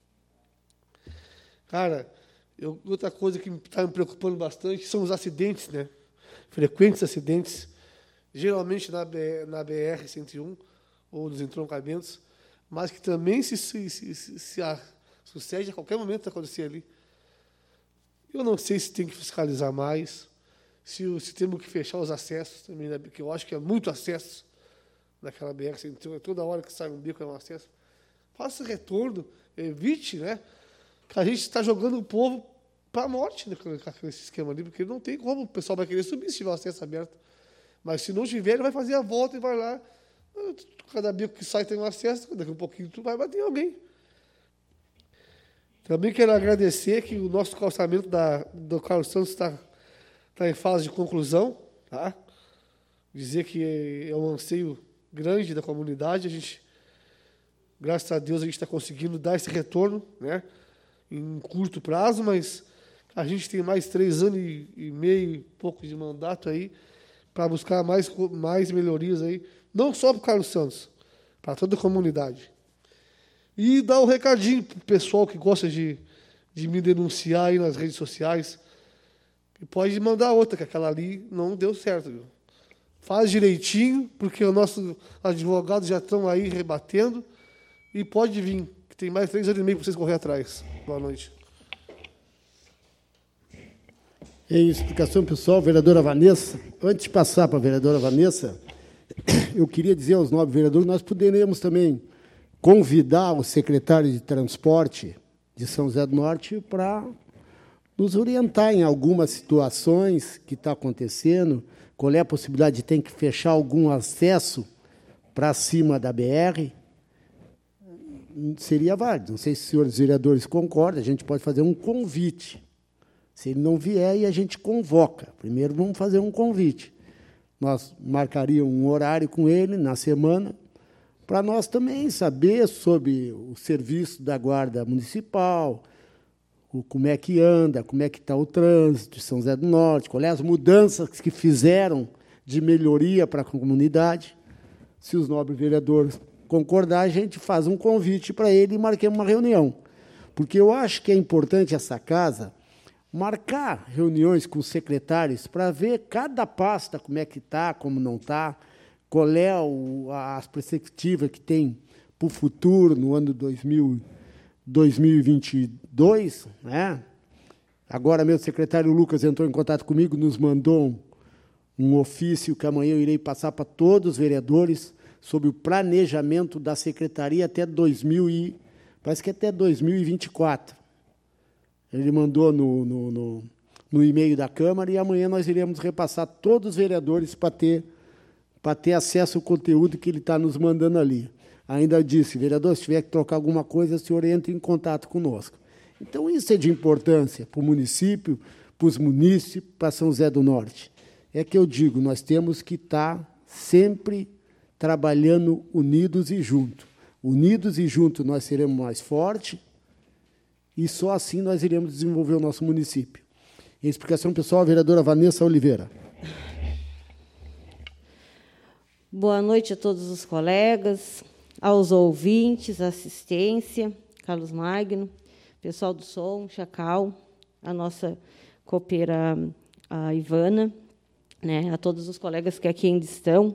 Cara, eu, outra coisa que está me preocupando bastante são os acidentes, né? Frequentes acidentes, geralmente na, na B R cento e um, ou nos entroncamentos, mas que também se, se, se, se, se a, sucede a qualquer momento acontecer ali. Eu não sei se tem que fiscalizar mais, se, se temos que fechar os acessos também, né? Porque eu acho que é muito acesso naquela B R cento e um, toda hora que sai um bico é um acesso. Faça retorno, evite, né? Que a gente está jogando o povo para a morte nesse esquema ali, porque não tem como, o pessoal vai querer subir se tiver o acesso aberto. Mas se não tiver, ele vai fazer a volta e vai lá. Cada bico que sai tem um acesso, daqui a um pouquinho tu vai bater em alguém. Também quero agradecer que o nosso calçamento da, do Carlos Santos está tá em fase de conclusão. Tá? Dizer que é um anseio grande da comunidade, a gente... Graças a Deus a gente está conseguindo dar esse retorno, né, em curto prazo, mas a gente tem mais três anos e, e meio, pouco de mandato aí, para buscar mais, mais melhorias aí, não só para o Carlos Santos, para toda a comunidade. E dar um recadinho para o pessoal que gosta de, de me denunciar aí nas redes sociais, que pode mandar outra, que aquela ali não deu certo. Viu? Faz direitinho, porque os nossos advogados já estão aí rebatendo. E pode vir, que tem mais três anos e meio para vocês correr atrás. Boa noite. Em explicação pessoal, vereadora Vanessa, antes de passar para a vereadora Vanessa, eu queria dizer aos nove vereadores que nós poderíamos também convidar o secretário de Transporte de São José do Norte para nos orientar em algumas situações que está acontecendo, qual é a possibilidade de ter que fechar algum acesso para cima da B R, seria válido. Não sei se os senhores vereadores concordam, a gente pode fazer um convite. Se ele não vier, e a gente convoca. Primeiro, vamos fazer um convite. Nós marcaríamos um horário com ele na semana, para nós também saber sobre o serviço da Guarda Municipal, o, como é que anda, como é que está o trânsito de São José do Norte, quais as mudanças que fizeram de melhoria para a comunidade. Se os nobres vereadores concordar, a gente faz um convite para ele e marquemos uma reunião. Porque eu acho que é importante essa casa marcar reuniões com os secretários para ver cada pasta como é que está, como não está, qual é o, as perspectivas que tem para o futuro no ano dois mil, dois mil e vinte e dois. Né? Agora, meu secretário Lucas entrou em contato comigo, nos mandou um, um ofício que amanhã eu irei passar para todos os vereadores sobre o planejamento da secretaria até dois mil e parece que até dois mil e vinte e quatro. Ele mandou no, no, no, no e-mail da Câmara e amanhã nós iremos repassar todos os vereadores para ter, para ter acesso ao conteúdo que ele está nos mandando ali. Ainda disse, vereador, se tiver que trocar alguma coisa, o senhor entre em contato conosco. Então, isso é de importância para o município, para os munícipes, para São José do Norte. É que eu digo, nós temos que estar sempre trabalhando unidos e juntos. Unidos e juntos nós seremos mais fortes e só assim nós iremos desenvolver o nosso município. Em explicação pessoal, a vereadora Vanessa Oliveira. Boa noite a todos os colegas, aos ouvintes, assistência, Carlos Magno, pessoal do som, Chacal, a nossa copeira, a Ivana, né, a todos os colegas que aqui ainda estão.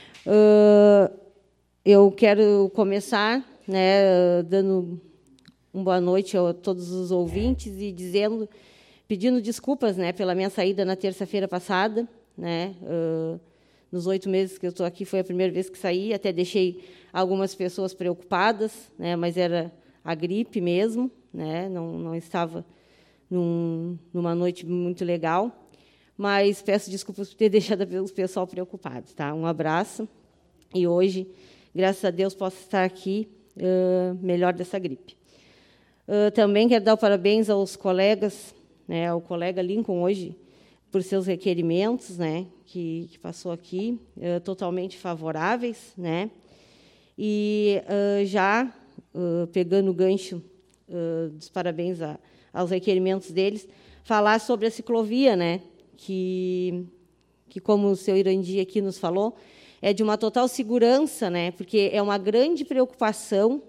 Uh, eu quero começar, né, dando uma boa noite a todos os ouvintes e dizendo, pedindo desculpas, né, pela minha saída na terça-feira passada, né, uh, nos oito meses que eu estou aqui foi a primeira vez que saí, até deixei algumas pessoas preocupadas, né, mas era a gripe mesmo, né, não, não estava num, numa noite muito legal, mas peço desculpas por ter deixado o pessoal preocupado. Tá? Um abraço, e hoje, graças a Deus, posso estar aqui uh, melhor dessa gripe. Uh, também quero dar parabéns aos colegas, né, ao colega Lincoln hoje, por seus requerimentos, né, que, que passou aqui, uh, totalmente favoráveis, né, e uh, já uh, pegando o gancho uh, dos parabéns a, aos requerimentos deles, falar sobre a ciclovia, né, que, que, como o senhor Irandi aqui nos falou, é de uma total segurança, né, porque é uma grande preocupação,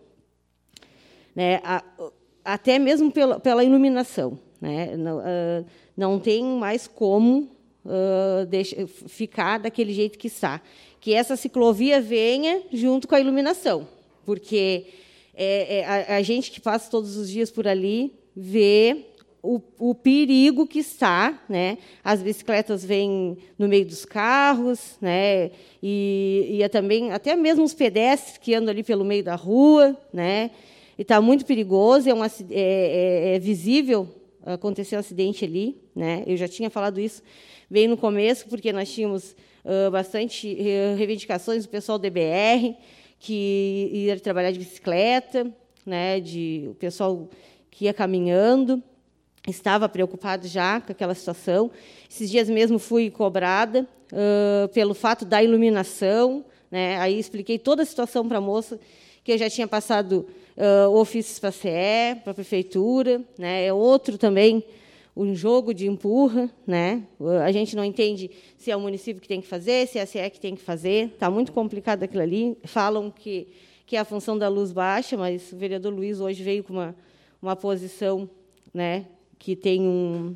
né, a, até mesmo pela, pela iluminação. Né, não, uh, não tem mais como uh, deixa, ficar daquele jeito que está. Que essa ciclovia venha junto com a iluminação, porque é, é, a, a gente que passa todos os dias por ali vê o, o perigo que está, né? As bicicletas vêm no meio dos carros, né? E, e é também até mesmo os pedestres que andam ali pelo meio da rua, né? E está muito perigoso, é, um, é, é, é visível. Aconteceu um acidente ali, né? Eu já tinha falado isso bem no começo, porque nós tínhamos uh, bastante uh, reivindicações do pessoal do D B R, que ia trabalhar de bicicleta, né? De, o pessoal que ia caminhando, estava preocupado já com aquela situação. Esses dias mesmo fui cobrada uh, pelo fato da iluminação, né? Aí expliquei toda a situação para a moça, que eu já tinha passado uh, ofícios para a C E, para a Prefeitura, né? É outro também, um jogo de empurra, né? A gente não entende se é o município que tem que fazer, se é a C E que tem que fazer, está muito complicado aquilo ali. Falam que, que é a função da luz baixa, mas o vereador Luiz hoje veio com uma, uma posição, né, que tem um,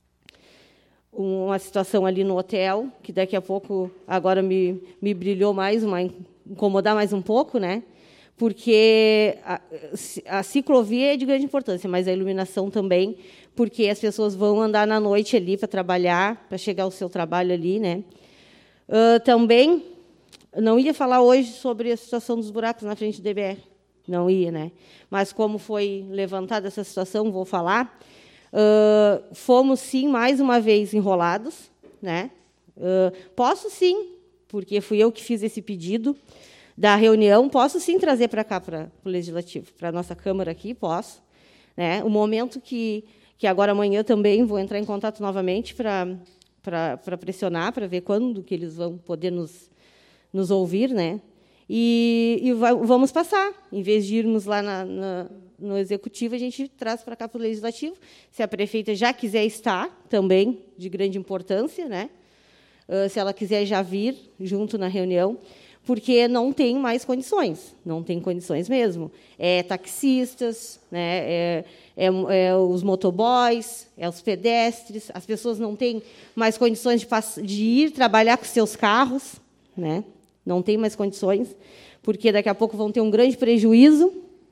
uma situação ali no hotel, que daqui a pouco agora me, me brilhou mais, uma, incomodar mais um pouco, né? Porque a, a ciclovia é de grande importância, mas a iluminação também, porque as pessoas vão andar na noite ali para trabalhar, para chegar ao seu trabalho ali, né? Uh, também, não ia falar hoje sobre a situação dos buracos na frente do D B R, não ia, né? Mas como foi levantada essa situação, vou falar. Uh, fomos, sim, mais uma vez enrolados, né? Uh, posso, sim, porque fui eu que fiz esse pedido da reunião, posso sim trazer para cá, para o Legislativo, para a nossa Câmara aqui, posso. Né? O momento que, que agora amanhã também vou entrar em contato novamente para, para, para pressionar, para ver quando que eles vão poder nos, nos ouvir, né? E, e vai, vamos passar. Em vez de irmos lá na, na, no Executivo, a gente traz para cá para o Legislativo. Se a prefeita já quiser estar, também de grande importância, né? Uh, se ela quiser já vir junto na reunião, porque não tem mais condições, não tem condições mesmo. É taxistas, né, é, é, é os motoboys, é os pedestres, as pessoas não têm mais condições de, de ir trabalhar com seus carros, né, não tem mais condições, porque daqui a pouco vão ter um grande prejuízo,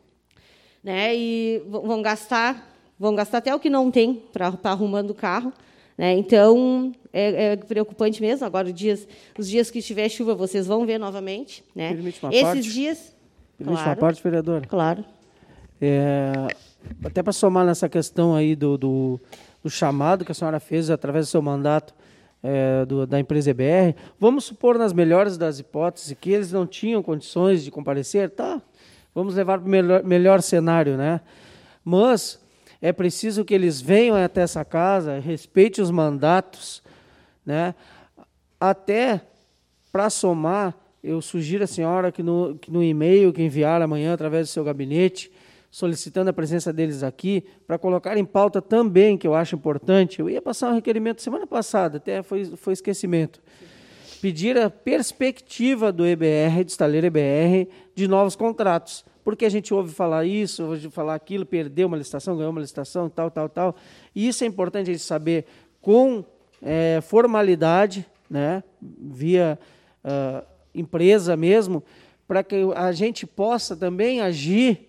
né, e vão gastar, vão gastar até o que não tem para estar arrumando o carro. Né? Então, é, é preocupante mesmo. Agora, os dias, os dias que tiver chuva, vocês vão ver novamente. Né? Permite uma Esses parte? dias... Permite claro, uma parte, vereador? Claro. É, até para somar nessa questão aí do, do, do chamado que a senhora fez através do seu mandato é, do, da empresa E B R, vamos supor, nas melhores das hipóteses, que eles não tinham condições de comparecer, tá? Vamos levar para o melhor, melhor cenário, né? Mas é preciso que eles venham até essa casa, respeitem os mandatos, né? Até para somar, eu sugiro à senhora que no, que no e-mail que enviar amanhã através do seu gabinete, solicitando a presença deles aqui, para colocar em pauta também, que eu acho importante, eu ia passar um requerimento semana passada, até foi, foi esquecimento, pedir a perspectiva do E B R, do estaleiro E B R, de novos contratos. Porque a gente ouve falar isso, ouve falar aquilo, perdeu uma licitação, ganhou uma licitação, tal, tal, tal. E isso é importante a gente saber com é, formalidade, né, via uh, empresa mesmo, para que a gente possa também agir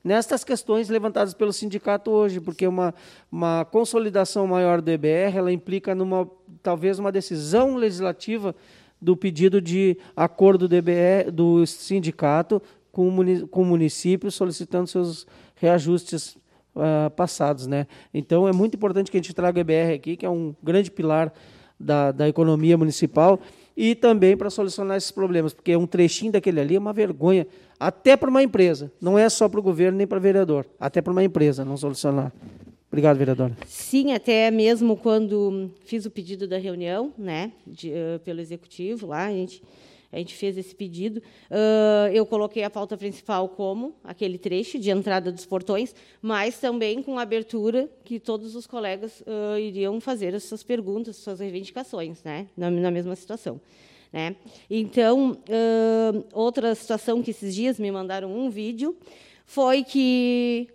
nestas questões levantadas pelo sindicato hoje, porque uma, uma consolidação maior do E B R ela implica numa, talvez uma decisão legislativa do pedido de acordo do, E B R, do sindicato com o, com o município solicitando seus reajustes uh, passados, né? Então, é muito importante que a gente traga o E B R aqui, que é um grande pilar da, da economia municipal, e também para solucionar esses problemas, porque um trechinho daquele ali é uma vergonha, até para uma empresa, não é só para o governo nem para o vereador, até para uma empresa não solucionar. Obrigado, vereadora. Sim, até mesmo quando fiz o pedido da reunião, né, de, uh, pelo executivo, lá a gente, a gente fez esse pedido, uh, eu coloquei a pauta principal como aquele trecho de entrada dos portões, mas também com a abertura que todos os colegas uh, iriam fazer as suas perguntas, suas reivindicações, né, na, na mesma situação. Né? Então, uh, outra situação que esses dias me mandaram um vídeo foi que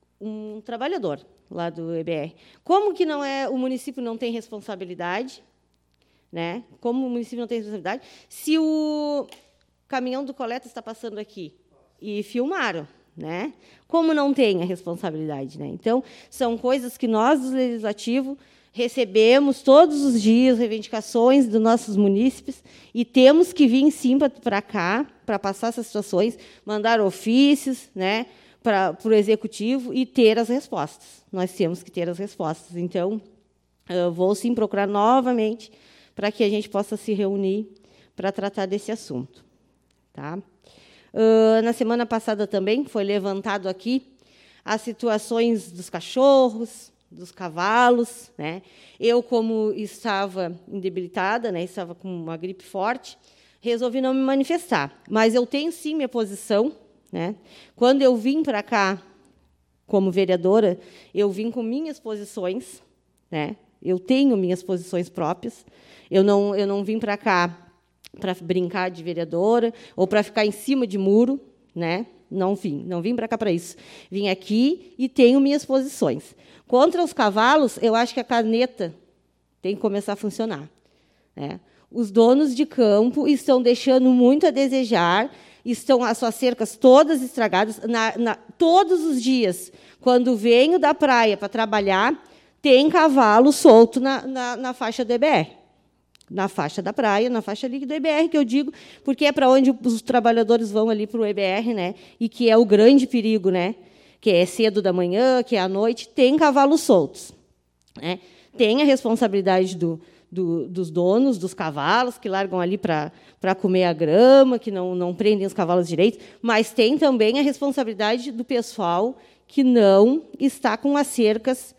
um trabalhador lá do E B R, como que não é, o município não tem responsabilidade, né? Como o município não tem responsabilidade, se o caminhão do coleta está passando aqui e filmaram, né? Como não tem a responsabilidade, né? Então, são coisas que nós, do Legislativo, recebemos todos os dias, reivindicações dos nossos munícipes, e temos que vir, sim, para cá, para passar essas situações, mandar ofícios, né, para o Executivo e ter as respostas. Nós temos que ter as respostas. Então, eu vou, sim, procurar novamente para que a gente possa se reunir para tratar desse assunto. Tá? Uh, na semana passada também foi levantado aqui as situações dos cachorros, dos cavalos, né? Eu, como estava debilitada, né, estava com uma gripe forte, resolvi não me manifestar. Mas eu tenho, sim, minha posição, né? Quando eu vim para cá, como vereadora, eu vim com minhas posições, né? Eu tenho minhas posições próprias. Eu não, eu não vim para cá para brincar de vereadora ou para ficar em cima de muro, né? Não vim, não vim para cá para isso. Vim aqui e tenho minhas posições. Contra os cavalos, eu acho que a caneta tem que começar a funcionar, né? Os donos de campo estão deixando muito a desejar, estão as suas cercas todas estragadas. Na, na, todos os dias, quando venho da praia para trabalhar, tem cavalo solto na, na, na faixa do E B R. Na faixa da praia, na faixa ali do E B R, que eu digo, porque é para onde os trabalhadores vão ali para o E B R, né? E que é o grande perigo, né? Que é cedo da manhã, que é à noite, tem cavalos soltos, né? Tem a responsabilidade do, do, dos donos dos cavalos, que largam ali para comer a grama, que não, não prendem os cavalos direito, mas tem também a responsabilidade do pessoal que não está com as cercas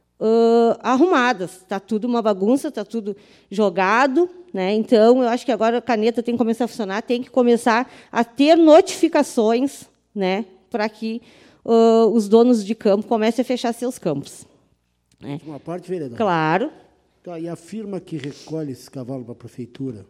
uh, arrumadas. Está tudo uma bagunça, está tudo jogado, né? Então, eu acho que agora a caneta tem que começar a funcionar, tem que começar a ter notificações, né, para que Uh, os donos de campo comecem a fechar seus campos. Né? Uma parte, vereador. Claro. Tá, e a firma que recolhe esse cavalo para a prefeitura,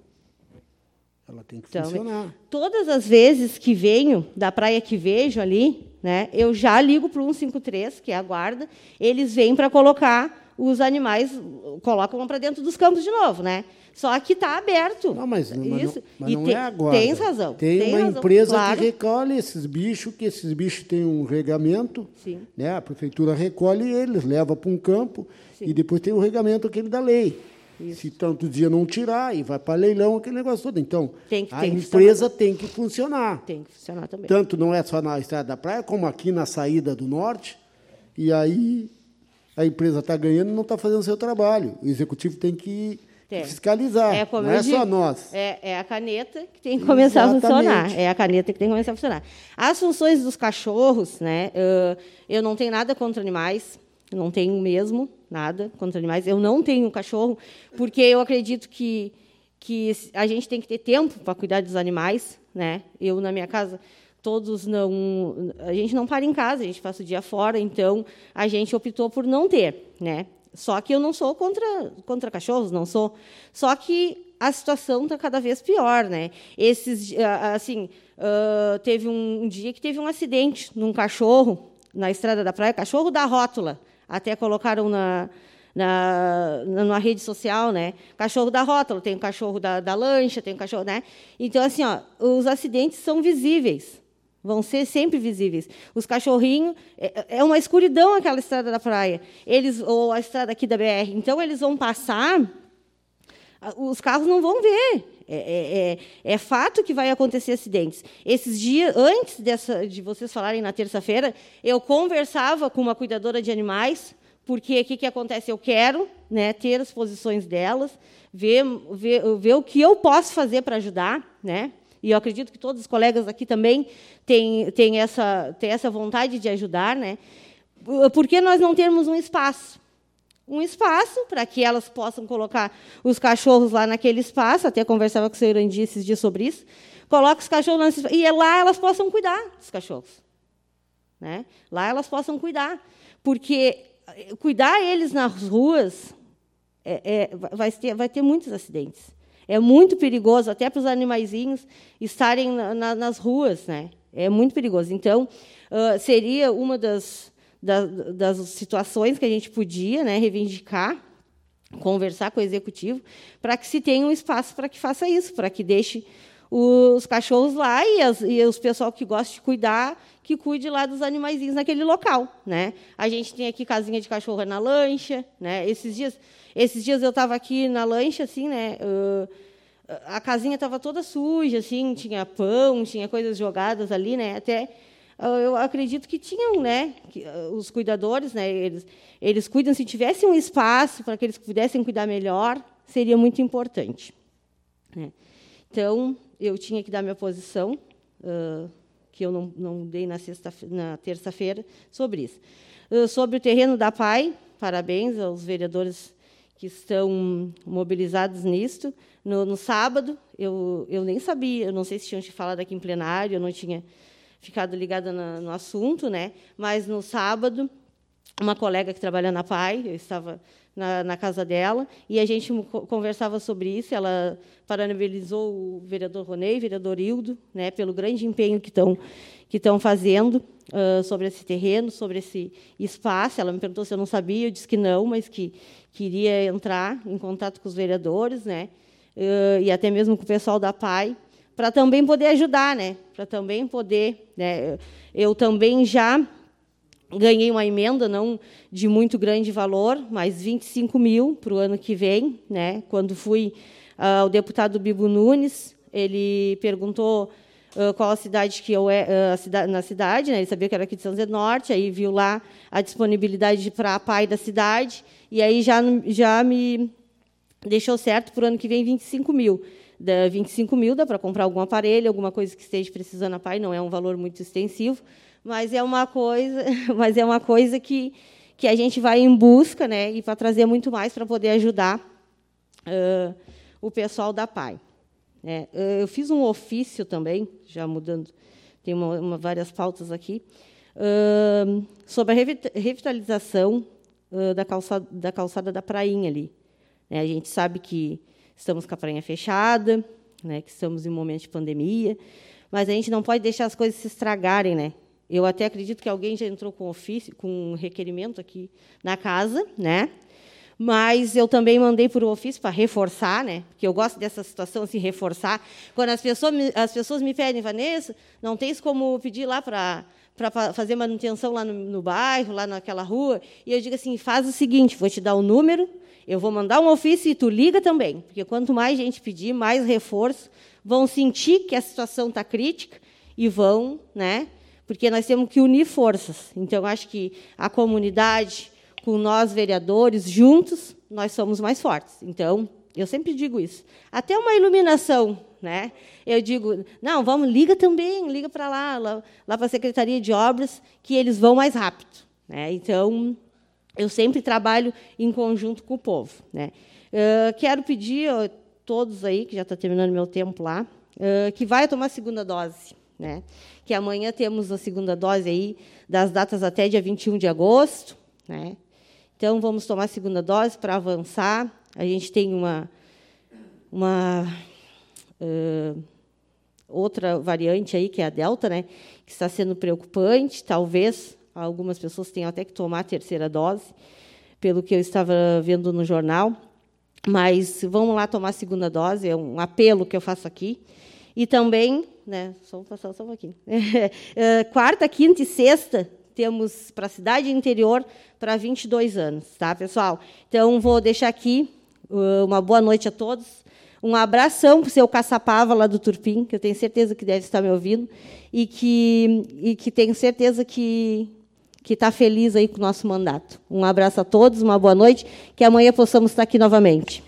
ela tem que então, funcionar. Todas as vezes que venho, da praia que vejo ali, né, eu já ligo para o cento e cinquenta e três, que é a guarda, eles vêm para colocar os animais, colocam para dentro dos campos de novo, né? Só que está aberto. Não, mas, mas Isso. não, mas e não tem, é agora. Tens razão. Tem, tem uma razão, empresa claro. que recolhe esses bichos, que esses bichos têm um regamento. Sim. Né? A prefeitura recolhe eles, leva para um campo, sim, e depois tem o regamento aquele da lei. Isso. Se tanto dia não tirar, e vai para leilão, aquele negócio todo. Então, tem que, a tem empresa que tem que funcionar. Tem que funcionar também. Tanto não é só na estrada da praia, como aqui na saída do norte. E aí a empresa está ganhando e não está fazendo o seu trabalho. O executivo tem que tem. fiscalizar, é, não é digo, só nós. É, é a caneta que tem que começar Exatamente. a funcionar. É a caneta que tem que começar a funcionar. As funções dos cachorros, né, eu não tenho nada contra animais, não tenho mesmo nada contra animais. Eu não tenho cachorro, porque eu acredito que, que a gente tem que ter tempo para cuidar dos animais. Né? Eu, na minha casa, todos não... A gente não para em casa, a gente passa o dia fora, então a gente optou por não ter, né? Só que eu não sou contra, contra cachorros, não sou. Só que a situação está cada vez pior, né? Esses, assim, uh, teve um, um dia que teve um acidente num cachorro na estrada da praia, cachorro da rótula, até colocaram na, na, na rede social, né? Cachorro da rótula, tem o cachorro da, da lancha, tem o cachorro, né? Então, assim, ó, os acidentes são visíveis, Vão ser sempre visíveis. Os cachorrinhos, é, é uma escuridão aquela estrada da praia, eles, ou a estrada aqui da B R. Então, eles vão passar, os carros não vão ver. É, é, é, é fato que vai acontecer acidentes. Esses dias, antes dessa, de vocês falarem na terça-feira, eu conversava com uma cuidadora de animais, porque o que, que acontece? Eu quero, né, ter as posições delas, ver, ver, ver o que eu posso fazer para ajudar, né? E eu acredito que todos os colegas aqui também têm, têm, essa, têm essa vontade de ajudar, né? Por que nós não temos um espaço? Um espaço para que elas possam colocar os cachorros lá naquele espaço, até conversava com o senhor Andi esses dias sobre isso, coloca os cachorros lá nesse espaço, e lá elas possam cuidar dos cachorros. Né? Lá elas possam cuidar, porque cuidar eles nas ruas é, é, vai, ter, vai ter muitos acidentes. É muito perigoso, até para os animaizinhos estarem na, na, nas ruas. Né? É muito perigoso. Então, uh, seria uma das... Das, das situações que a gente podia, né, reivindicar, conversar com o executivo, para que se tenha um espaço para que faça isso, para que deixe os cachorros lá e, as, e os pessoal que gosta de cuidar, que cuide lá dos animaizinhos naquele local. Né? A gente tem aqui casinha de cachorro na lancha. Né? Esses dias, esses dias eu estava aqui na lancha, assim, né, uh, a casinha estava toda suja, assim, tinha pão, tinha coisas jogadas ali, né, até... Eu acredito que tinham, né, que, os cuidadores, né, eles, eles cuidam, se tivesse um espaço para que eles pudessem cuidar melhor, seria muito importante. Né? Então, eu tinha que dar minha posição, uh, que eu não, não dei na, sexta, na terça-feira, sobre isso. Uh, sobre o terreno da P A I, parabéns aos vereadores que estão mobilizados nisto. No, no sábado, eu, eu nem sabia, eu não sei se tinham te falado aqui em plenário, eu não tinha... ficado ligada na, no assunto, né? Mas, no sábado, uma colega que trabalha na P A I, eu estava na, na casa dela, e a gente conversava sobre isso, ela parabenizou o vereador Ronei, o vereador Hildo, né, pelo grande empenho que estão que estão fazendo uh, sobre esse terreno, sobre esse espaço. Ela me perguntou se eu não sabia, eu disse que não, mas que queria entrar em contato com os vereadores, né, uh, e até mesmo com o pessoal da P A I, para também poder ajudar, né? Para também poder, né? Eu também já ganhei uma emenda, não de muito grande valor, mas vinte e cinco mil para o ano que vem, né? Quando fui ao uh, deputado Bibo Nunes, ele perguntou uh, qual a cidade que eu é, uh, a cidade, na cidade, né? Ele sabia que era aqui de São José do Norte, aí viu lá a disponibilidade para a P A I da cidade, e aí já já me deixou certo para o ano que vem vinte e cinco mil. Da vinte e cinco mil dá para comprar algum aparelho, alguma coisa que esteja precisando a P A I, não é um valor muito extensivo, mas é uma coisa, mas é uma coisa que, que a gente vai em busca, né, e para trazer muito mais para poder ajudar uh, o pessoal da P A I. É, eu fiz um ofício também, já mudando, tem uma, uma, várias pautas aqui, uh, sobre a revitalização uh, da, calçada, da calçada da Prainha ali. É, a gente sabe que estamos com a prainha fechada, né, que estamos em um momento de pandemia, mas a gente não pode deixar as coisas se estragarem. Né? Eu até acredito que alguém já entrou com ofício, com um requerimento aqui na casa, né? Mas eu também mandei por ofício para reforçar, né? Porque eu gosto dessa situação, assim, reforçar. Quando as pessoas me, as pessoas me pedem, Vanessa, não tens como pedir lá para para fazer manutenção lá no, no bairro, lá naquela rua, e eu digo assim, faz o seguinte, vou te dar o número, eu vou mandar um ofício e tu liga também, porque quanto mais gente pedir, mais reforço, vão sentir que a situação está crítica e vão, né? Porque nós temos que unir forças. Então, acho que a comunidade, com nós, vereadores, juntos, nós somos mais fortes. Então, eu sempre digo isso. Até uma iluminação, né? Eu digo, não, vamos, liga também, liga para lá, lá, lá para a Secretaria de Obras, que eles vão mais rápido. Né? Então, eu sempre trabalho em conjunto com o povo. Né? Uh, quero pedir a todos aí, que já está terminando meu tempo lá, uh, que vai tomar a segunda dose. Né? Que amanhã temos a segunda dose aí, das datas até dia vinte e um de agosto. Né? Então, vamos tomar a segunda dose para avançar. A gente tem uma, uma uh, outra variante aí, que é a Delta, né? Que está sendo preocupante. Talvez algumas pessoas tenham até que tomar a terceira dose, pelo que eu estava vendo no jornal. Mas vamos lá tomar a segunda dose, é um apelo que eu faço aqui. E também, né, só vou passar só um pouquinho. É, quarta, quinta e sexta, temos para a cidade interior para vinte e dois anos, tá, pessoal? Então, vou deixar aqui uh, uma boa noite a todos. Um abração para o seu Caçapava, lá do Turpim, que eu tenho certeza que deve estar me ouvindo, e que, e que tenho certeza que que está feliz aí com o nosso mandato. Um abraço a todos, uma boa noite, que amanhã possamos estar aqui novamente.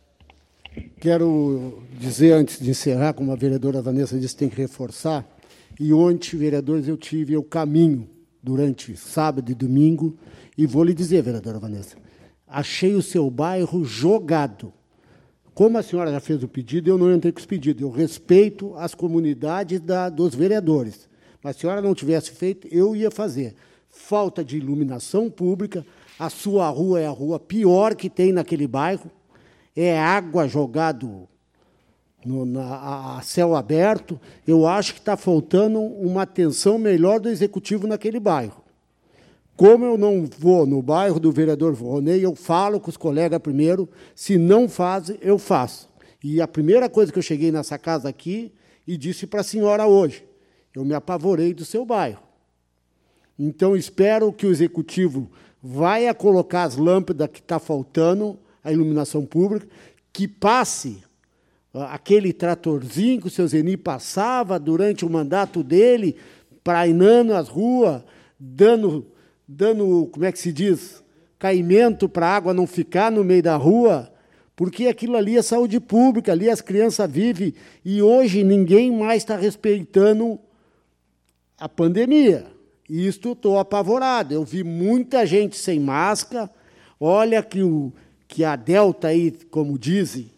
Quero dizer, antes de encerrar, como a vereadora Vanessa disse, tem que reforçar, e ontem, vereadores, eu tive o caminho durante sábado e domingo, e vou lhe dizer, vereadora Vanessa, achei o seu bairro jogado. Como a senhora já fez o pedido, eu não entrei com esse pedido. Eu respeito as comunidades da, dos vereadores. Mas se a senhora não tivesse feito, eu ia fazer. Falta de iluminação pública, a sua rua é a rua pior que tem naquele bairro, é água jogado no, na, a, a céu aberto. Eu acho que está faltando uma atenção melhor do executivo naquele bairro. Como eu não vou no bairro do vereador Ronei, eu falo com os colegas primeiro, se não fazem, eu faço. E a primeira coisa que eu cheguei nessa casa aqui e disse para a senhora hoje, eu me apavorei do seu bairro. Então, espero que o executivo vai a colocar as lâmpadas que está faltando, a iluminação pública, que passe aquele tratorzinho que o seu Zeni passava durante o mandato dele, prainando as ruas, dando, dando, como é que se diz, caimento para a água não ficar no meio da rua, porque aquilo ali é saúde pública, ali as crianças vivem, e hoje ninguém mais está respeitando a pandemia. E isto eu estou apavorado. Eu vi muita gente sem máscara. Olha que, o, que a Delta, aí, como dizem,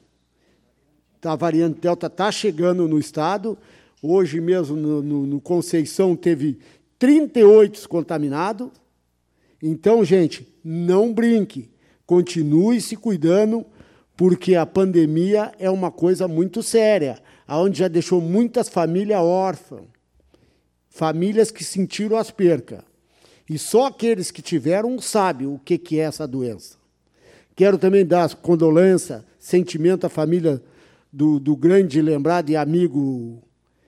a variante Delta está chegando no estado. Hoje mesmo, no, no, no Conceição, teve trinta e oito contaminados. Então, gente, não brinque. Continue se cuidando, porque a pandemia é uma coisa muito séria, onde já deixou muitas famílias órfãs. Famílias que sentiram as percas. E só aqueles que tiveram sabem o que é essa doença. Quero também dar condolência, sentimento à família do, do grande lembrado e amigo,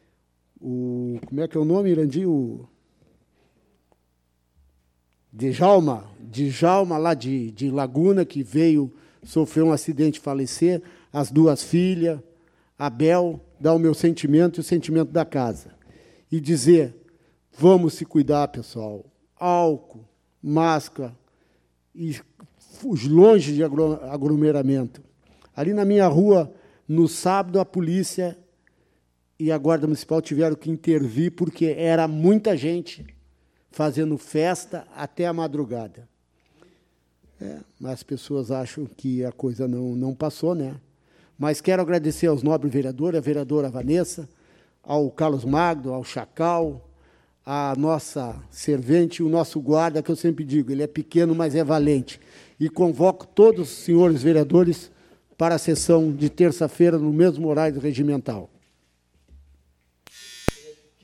o, como é que é o nome, Irandi? O Djalma, Djalma, lá de, de Laguna, que veio, sofreu um acidente e falecer, as duas filhas, Abel, dá o meu sentimento e o sentimento da casa. E dizer, vamos se cuidar, pessoal. Álcool, máscara, e longe de aglomeramento. Ali na minha rua, no sábado, a polícia e a Guarda Municipal tiveram que intervir, porque era muita gente fazendo festa até a madrugada. É, mas as pessoas acham que a coisa não, não passou, né? Mas quero agradecer aos nobres vereadores, a vereadora Vanessa, ao Carlos Magno, ao Chacal, a nossa servente, o nosso guarda, que eu sempre digo, ele é pequeno, mas é valente. E convoco todos os senhores vereadores para a sessão de terça-feira, no mesmo horário regimental.